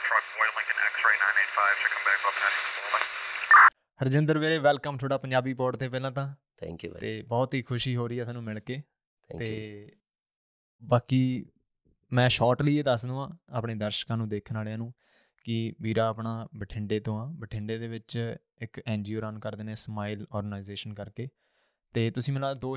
ਹਰਜਿੰਦਰ ਵੀਰੇ ਵੈਲਕਮ ਤੁਹਾਡਾ ਪੰਜਾਬੀ ਪੋਡ 'ਤੇ ਪਹਿਲਾਂ ਤਾਂ ਥੈਂਕ ਯੂ ਅਤੇ ਬਹੁਤ ਹੀ ਖੁਸ਼ੀ ਹੋ ਰਹੀ ਹੈ ਤੁਹਾਨੂੰ ਮਿਲ ਕੇ। ਥੈਂਕ ਅਤੇ ਯੂ। ਬਾਕੀ ਮੈਂ ਸ਼ਾਰਟਲੀ ਇਹ ਦੱਸ ਦੇਵਾਂ ਆਪਣੇ ਦਰਸ਼ਕਾਂ ਨੂੰ, ਦੇਖਣ ਵਾਲਿਆਂ ਨੂੰ, ਕਿ ਵੀਰਾ ਆਪਣਾ ਬਠਿੰਡੇ ਤੋਂ ਆ। ਬਠਿੰਡੇ ਦੇ ਵਿੱਚ ਇੱਕ NGO ਰਨ ਕਰਦੇ ਨੇ, ਸਮਾਈਲ ਔਰਗਨਾਈਜੇਸ਼ਨ ਕਰਕੇ। ਅਤੇ ਤੁਸੀਂ ਮੈਨੂੰ ਲੱਗਦਾ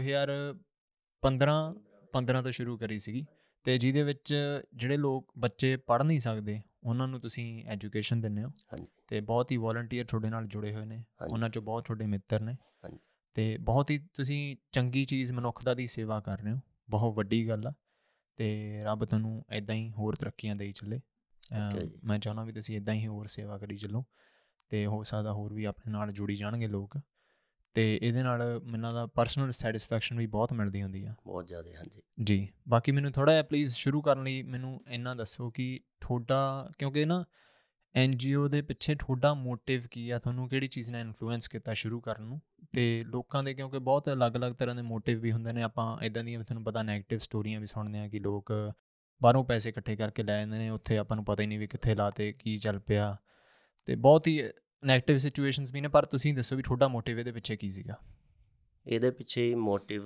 2015 ਤੋਂ ਸ਼ੁਰੂ ਕਰੀ ਸੀਗੀ, ਅਤੇ ਜਿਹਦੇ ਵਿੱਚ ਜਿਹੜੇ ਲੋਕ ਬੱਚੇ ਪੜ੍ਹ ਨਹੀਂ ਸਕਦੇ ਉਹਨਾਂ ਨੂੰ ਤੁਸੀਂ ਐਜੂਕੇਸ਼ਨ ਦਿੰਦੇ ਹੋ। ਹਾਂਜੀ। ਅਤੇ ਬਹੁਤ ਹੀ ਵੋਲੰਟੀਅਰ ਤੁਹਾਡੇ ਨਾਲ ਜੁੜੇ ਹੋਏ ਨੇ, ਉਹਨਾਂ 'ਚੋਂ ਬਹੁਤ ਤੁਹਾਡੇ ਮਿੱਤਰ ਨੇ। ਹਾਂਜੀ। ਅਤੇ ਬਹੁਤ ਹੀ ਤੁਸੀਂ ਚੰਗੀ ਚੀਜ਼ ਮਨੁੱਖਤਾ ਦੀ ਸੇਵਾ ਕਰ ਰਹੇ ਹੋ, ਬਹੁਤ ਵੱਡੀ ਗੱਲ ਆ। ਅਤੇ ਰੱਬ ਤੁਹਾਨੂੰ ਇੱਦਾਂ ਹੀ ਹੋਰ ਤਰੱਕੀਆਂ ਦੇਈ ਚੱਲੇ। ਮੈਂ ਚਾਹੁੰਦਾ ਵੀ ਤੁਸੀਂ ਇੱਦਾਂ ਹੀ ਹੋਰ ਸੇਵਾ ਕਰੀ ਚੱਲੋ, ਅਤੇ ਹੋ ਸਕਦਾ ਹੋਰ ਵੀ ਆਪਣੇ ਨਾਲ ਜੁੜੀ ਜਾਣਗੇ ਲੋਕ। ਅਤੇ ਇਹਦੇ ਨਾਲ ਮੈਨੂੰ ਲੱਗਦਾ ਪਰਸਨਲ ਸੈਟਿਸਫੈਕਸ਼ਨ ਵੀ ਬਹੁਤ ਮਿਲਦੀ ਹੁੰਦੀ ਆ, ਬਹੁਤ ਜ਼ਿਆਦਾ। ਹਾਂਜੀ ਜੀ। ਬਾਕੀ ਮੈਨੂੰ ਥੋੜ੍ਹਾ ਜਿਹਾ ਪਲੀਜ਼ ਸ਼ੁਰੂ ਕਰਨ ਲਈ ਮੈਨੂੰ ਇੰਨਾ ਦੱਸੋ ਕਿ ਤੁਹਾਡਾ, ਕਿਉਂਕਿ ਨਾ NGO ਦੇ ਪਿੱਛੇ ਤੁਹਾਡਾ ਮੋਟਿਵ ਕੀ ਆ, ਤੁਹਾਨੂੰ ਕਿਹੜੀ ਚੀਜ਼ ਨੇ ਇਨਫਲੂਐਂਸ ਕੀਤਾ ਸ਼ੁਰੂ ਕਰਨ ਨੂੰ। ਅਤੇ ਲੋਕਾਂ ਦੇ ਕਿਉਂਕਿ ਬਹੁਤ ਅਲੱਗ-ਅਲੱਗ ਤਰ੍ਹਾਂ ਦੇ ਮੋਟਿਵ ਵੀ ਹੁੰਦੇ ਨੇ। ਆਪਾਂ ਇੱਦਾਂ ਦੀਆਂ ਵੀ ਤੁਹਾਨੂੰ ਪਤਾ ਨੈਗੇਟਿਵ ਸਟੋਰੀਆਂ ਵੀ ਸੁਣਦੇ ਹਾਂ ਕਿ ਲੋਕ ਬਾਹਰੋਂ ਪੈਸੇ ਇਕੱਠੇ ਕਰਕੇ ਲੈ ਜਾਂਦੇ ਨੇ, ਉੱਥੇ ਆਪਾਂ ਨੂੰ ਪਤਾ ਹੀ ਨਹੀਂ ਵੀ ਕਿੱਥੇ ਲਾਤੇ, ਕੀ ਚੱਲ ਪਿਆ, ਅਤੇ ਬਹੁਤ ਹੀ ਨੈਗੇਟਿਵ ਸਿਚੁਏਸ਼ਨਸ ਵੀ ਨੇ। ਪਰ ਤੁਸੀਂ ਦੱਸੋ ਵੀ ਤੁਹਾਡਾ ਮੋਟਿਵ ਇਹਦੇ ਪਿੱਛੇ ਕੀ ਸੀਗਾ? ਇਹਦੇ ਪਿੱਛੇ ਮੋਟਿਵ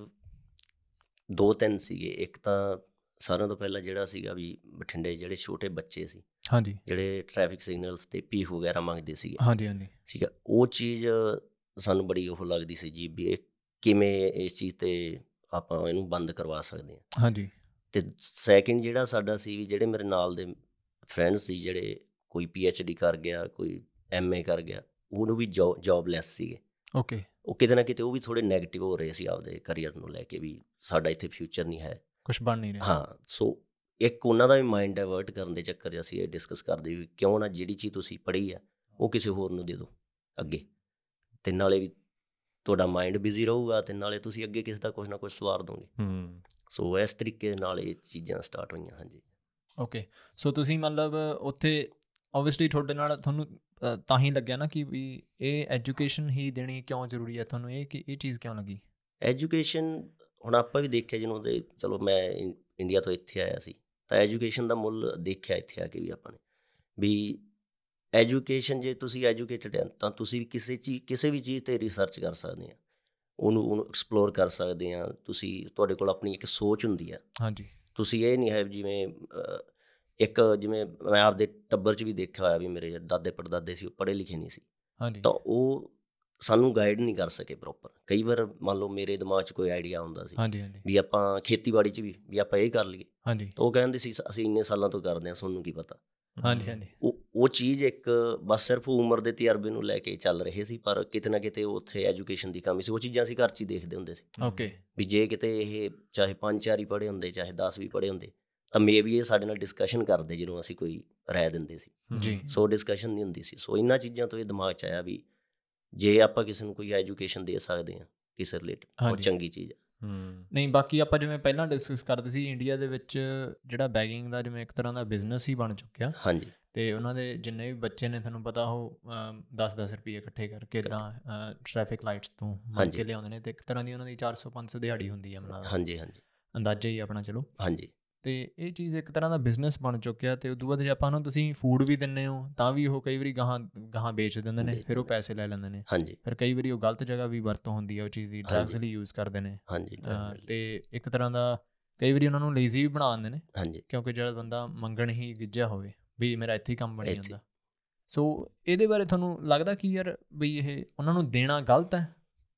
2-3 ਸੀਗੇ। ਇੱਕ ਤਾਂ ਸਾਰਿਆਂ ਤੋਂ ਪਹਿਲਾਂ ਜਿਹੜਾ ਸੀਗਾ ਵੀ ਬਠਿੰਡੇ ਜਿਹੜੇ ਛੋਟੇ ਬੱਚੇ ਸੀ, ਹਾਂਜੀ, ਜਿਹੜੇ ਟ੍ਰੈਫਿਕ ਸਿਗਨਲਸ 'ਤੇ ਭੀਖ ਵਗੈਰਾ ਮੰਗਦੇ ਸੀਗੇ, ਹਾਂਜੀ, ਹਾਂਜੀ, ਠੀਕ ਹੈ, ਉਹ ਚੀਜ਼ ਸਾਨੂੰ ਬੜੀ ਉਹ ਲੱਗਦੀ ਸੀ ਜੀ ਵੀ ਇਹ ਕਿਵੇਂ ਇਸ ਚੀਜ਼ 'ਤੇ ਆਪਾਂ ਇਹਨੂੰ ਬੰਦ ਕਰਵਾ ਸਕਦੇ ਹਾਂ। ਹਾਂਜੀ, ਅਤੇ ਸੈਕਿੰਡ ਜਿਹੜਾ ਸਾਡਾ ਸੀ ਵੀ ਜਿਹੜੇ ਮੇਰੇ ਨਾਲ ਦੇ ਫਰੈਂਡ ਸੀ, ਜਿਹੜੇ ਕੋਈ PhD ਕਰ ਗਿਆ, ਕੋਈ MA ਕਰ ਗਿਆ, ਉਹਨੂੰ ਵੀ ਜੋਬਲੈਸ ਸੀਗੇ। ਓਕੇ। ਉਹ ਕਿਤੇ ਨਾ ਕਿਤੇ ਉਹ ਵੀ ਥੋੜ੍ਹੇ ਨੈਗੇਟਿਵ ਹੋ ਰਹੇ ਸੀ ਆਪਦੇ ਕਰੀਅਰ ਨੂੰ ਲੈ ਕੇ, ਵੀ ਸਾਡਾ ਇੱਥੇ ਫਿਊਚਰ ਨਹੀਂ ਹੈ, ਕੁਛ ਬਣ ਨਹੀਂ ਰਿਹਾ। ਹਾਂ। ਸੋ ਇੱਕ ਉਹਨਾਂ ਦਾ ਵੀ ਮਾਈਂਡ ਡਾਇਵਰਟ ਕਰਨ ਦੇ ਚੱਕਰ 'ਚ ਅਸੀਂ ਇਹ ਡਿਸਕਸ ਕਰਦੇ ਵੀ ਕਿਉਂ ਨਾ ਜਿਹੜੀ ਚੀਜ਼ ਤੁਸੀਂ ਪੜ੍ਹੀ ਆ ਉਹ ਕਿਸੇ ਹੋਰ ਨੂੰ ਦੇ ਦਿਓ ਅੱਗੇ, ਅਤੇ ਨਾਲੇ ਵੀ ਤੁਹਾਡਾ ਮਾਈਂਡ ਬਿਜ਼ੀ ਰਹੂਗਾ, ਅਤੇ ਨਾਲੇ ਤੁਸੀਂ ਅੱਗੇ ਕਿਸੇ ਦਾ ਕੁਛ ਨਾ ਕੁਛ ਸਵਾਰ ਦੋਗੇ। ਸੋ ਇਸ ਤਰੀਕੇ ਨਾਲ ਇਹ ਚੀਜ਼ਾਂ ਸਟਾਰਟ ਹੋਈਆਂ। ਹਾਂਜੀ। ਓਕੇ। ਸੋ ਤੁਸੀਂ ਮਤਲਬ ਉੱਥੇ ਓਬਵੀਅਸਲੀ ਤੁਹਾਡੇ ਨਾਲ ਤੁਹਾਨੂੰ ਤਾਂ ਹੀ ਲੱਗਿਆ ਨਾ ਕਿ ਵੀ ਇਹ ਐਜੂਕੇਸ਼ਨ ਹੀ ਦੇਣੀ ਕਿਉਂ ਜ਼ਰੂਰੀ ਹੈ ਤੁਹਾਨੂੰ, ਇਹ ਕਿ ਇਹ ਚੀਜ਼ ਕਿਉਂ ਲੱਗੀ? ਐਜੂਕੇਸ਼ਨ ਹੁਣ ਆਪਾਂ ਵੀ ਦੇਖਿਆ ਜਿਹਨੂੰ ਦੇ, ਚਲੋ ਮੈਂ ਇੰਡੀਆ ਤੋਂ ਇੱਥੇ ਆਇਆ ਸੀ ਤਾਂ ਐਜੂਕੇਸ਼ਨ ਦਾ ਮੁੱਲ ਦੇਖਿਆ ਇੱਥੇ ਆ ਕੇ ਵੀ ਆਪਾਂ ਨੇ, ਵੀ ਐਜੂਕੇਸ਼ਨ ਜੇ ਤੁਸੀਂ ਐਜੂਕੇਟਡ ਹੈ ਤਾਂ ਤੁਸੀਂ ਕਿਸੇ ਵੀ ਚੀਜ਼ 'ਤੇ ਰਿਸਰਚ ਕਰ ਸਕਦੇ ਆ, ਉਹਨੂੰ ਐਕਸਪਲੋਰ ਕਰ ਸਕਦੇ ਆ। ਤੁਸੀਂ, ਤੁਹਾਡੇ ਕੋਲ ਆਪਣੀ ਇੱਕ ਸੋਚ ਹੁੰਦੀ ਆ। ਹਾਂਜੀ। ਤੁਸੀਂ ਇਹ ਨਹੀਂ ਹੈ ਜਿਵੇਂ ਜਿਵੇਂ ਮੈਂ ਆਪਦੇ ਟੱਬਰ 'ਚ ਵੀ ਦੇਖਿਆ ਹੋਇਆ ਵੀ ਮੇਰੇ ਦਾਦੇ ਪੜਦਾਦੇ ਸੀ, ਉਹ ਪੜ੍ਹੇ ਲਿਖੇ ਨਹੀਂ ਸੀ, ਹਾਂਜੀ, ਤਾਂ ਉਹ ਸਾਨੂੰ ਗਾਈਡ ਨਹੀਂ ਕਰ ਸਕੇ ਪ੍ਰੋਪਰ। ਕਈ ਵਾਰ ਮੰਨ ਲਓ ਮੇਰੇ ਦਿਮਾਗ 'ਚ ਕੋਈ ਆਈਡੀਆ ਆਉਂਦਾ ਸੀ ਹਾਂਜੀ, ਹਾਂਜੀ, ਵੀ ਆਪਾਂ ਖੇਤੀਬਾੜੀ 'ਚ ਵੀ ਆਪਾਂ ਇਹ ਕਰ ਲਈਏ, ਹਾਂਜੀ, ਤਾਂ ਉਹ ਕਹਿੰਦੇ ਸੀ ਅਸੀਂ ਇੰਨੇ ਸਾਲਾਂ ਤੋਂ ਕਰਦੇ ਹਾਂ, ਤੁਹਾਨੂੰ ਕੀ ਪਤਾ। ਹਾਂਜੀ, ਹਾਂਜੀ, ਉਹ ਚੀਜ਼ ਇੱਕ ਬਸ ਸਿਰਫ ਉਮਰ ਦੇ ਤਜਰਬੇ ਨੂੰ ਲੈ ਕੇ ਚੱਲ ਰਹੇ ਸੀ, ਪਰ ਕਿਤੇ ਨਾ ਕਿਤੇ ਉੱਥੇ ਐਜੂਕੇਸ਼ਨ ਦੀ ਕਮੀ ਸੀ। ਉਹ ਚੀਜ਼ਾਂ ਅਸੀਂ ਘਰ 'ਚ ਹੀ ਦੇਖਦੇ ਹੁੰਦੇ ਸੀ। ਓਕੇ। ਵੀ ਜੇ ਕਿਤੇ ਇਹ ਚਾਹੇ 5-4 ਹੀ ਪੜ੍ਹੇ ਹੁੰਦੇ, ਚਾਹੇ 10 ਵੀ ਪੜ੍ਹੇ ਹੁੰਦੇ, ਤਾਂ ਮੇ ਵੀ ਇਹ ਸਾਡੇ ਨਾਲ ਡਿਸਕਸ਼ਨ ਕਰਦੇ ਜਦੋਂ ਅਸੀਂ ਕੋਈ ਰਾਏ ਦਿੰਦੇ ਸੀ। ਜੀ। ਸੋ ਡਿਸਕਸ਼ਨ ਨਹੀਂ ਹੁੰਦੀ ਸੀ। ਸੋ ਇਹਨਾਂ ਚੀਜ਼ਾਂ ਤੋਂ ਇਹ ਦਿਮਾਗ 'ਚ ਆਇਆ ਵੀ ਜੇ ਆਪਾਂ ਕਿਸੇ ਨੂੰ ਕੋਈ ਐਜੂਕੇਸ਼ਨ ਦੇ ਸਕਦੇ ਹਾਂ ਕਿਸੇ ਰਿਲੇਟਡ, ਉਹ ਚੰਗੀ ਚੀਜ਼ ਹੈ। ਨਹੀਂ, ਬਾਕੀ ਆਪਾਂ ਜਿਵੇਂ ਪਹਿਲਾਂ ਡਿਸਕਸ ਕਰਦੇ ਸੀ, ਇੰਡੀਆ ਦੇ ਵਿੱਚ ਜਿਹੜਾ ਬੈਗਿੰਗ ਦਾ ਜਿਵੇਂ ਇੱਕ ਤਰ੍ਹਾਂ ਦਾ ਬਿਜ਼ਨਸ ਹੀ ਬਣ ਚੁੱਕਿਆ। ਹਾਂਜੀ। ਅਤੇ ਉਹਨਾਂ ਦੇ ਜਿੰਨੇ ਵੀ ਬੱਚੇ ਨੇ, ਤੁਹਾਨੂੰ ਪਤਾ, ਉਹ 10-10 ਰੁਪਏ ਇਕੱਠੇ ਕਰਕੇ ਇੱਦਾਂ ਟ੍ਰੈਫਿਕ ਲਾਈਟਸ ਤੋਂ ਮੰਗ ਕੇ ਲਿਆਉਂਦੇ ਨੇ, ਅਤੇ ਇੱਕ ਤਰ੍ਹਾਂ ਦੀ ਉਹਨਾਂ ਦੀ 400-500 ਦਿਹਾੜੀ ਹੁੰਦੀ ਹੈ ਮਤਲਬ। ਹਾਂਜੀ, ਹਾਂਜੀ, ਅੰਦਾਜ਼ਾ ਹੀ ਆਪਣਾ, ਚਲੋ। ਹਾਂਜੀ। ਅਤੇ ਇਹ ਚੀਜ਼ ਇੱਕ ਤਰ੍ਹਾਂ ਦਾ ਬਿਜ਼ਨਸ ਬਣ ਚੁੱਕਿਆ। ਅਤੇ ਉਦੋਂ ਬਾਅਦ ਜੇ ਆਪਾਂ ਨੂੰ ਤੁਸੀਂ ਫੂਡ ਵੀ ਦਿੰਦੇ ਹੋ ਤਾਂ ਵੀ ਉਹ ਕਈ ਵਾਰੀ ਗਾਹਾਂ ਵੇਚ ਦਿੰਦੇ ਨੇ, ਫਿਰ ਉਹ ਪੈਸੇ ਲੈ ਲੈਂਦੇ ਨੇ। ਹਾਂਜੀ। ਫਿਰ ਕਈ ਵਾਰੀ ਉਹ ਗਲਤ ਜਗ੍ਹਾ ਵੀ ਵਰਤੋਂ ਹੁੰਦੀ ਹੈ ਉਹ ਚੀਜ਼ ਦੀ, ਡਰੱਗਸ ਲਈ ਯੂਜ਼ ਕਰਦੇ ਨੇ। ਹਾਂਜੀ। ਅਤੇ ਇੱਕ ਤਰ੍ਹਾਂ ਦਾ ਕਈ ਵਾਰੀ ਉਹਨਾਂ ਨੂੰ ਲੇਜ਼ੀ ਵੀ ਬਣਾ ਦਿੰਦੇ ਨੇ। ਹਾਂਜੀ। ਕਿਉਂਕਿ ਜਿਹੜਾ ਬੰਦਾ ਮੰਗਣ ਹੀ ਗਿੱਝਿਆ ਹੋਵੇ ਵੀ ਮੇਰਾ ਇੱਥੇ ਹੀ ਕੰਮ ਬਣੀ ਜਾਂਦਾ। ਸੋ ਇਹਦੇ ਬਾਰੇ ਤੁਹਾਨੂੰ ਲੱਗਦਾ ਕਿ ਯਾਰ ਵੀ ਇਹ ਉਹਨਾਂ ਨੂੰ ਦੇਣਾ ਗਲਤ ਹੈ,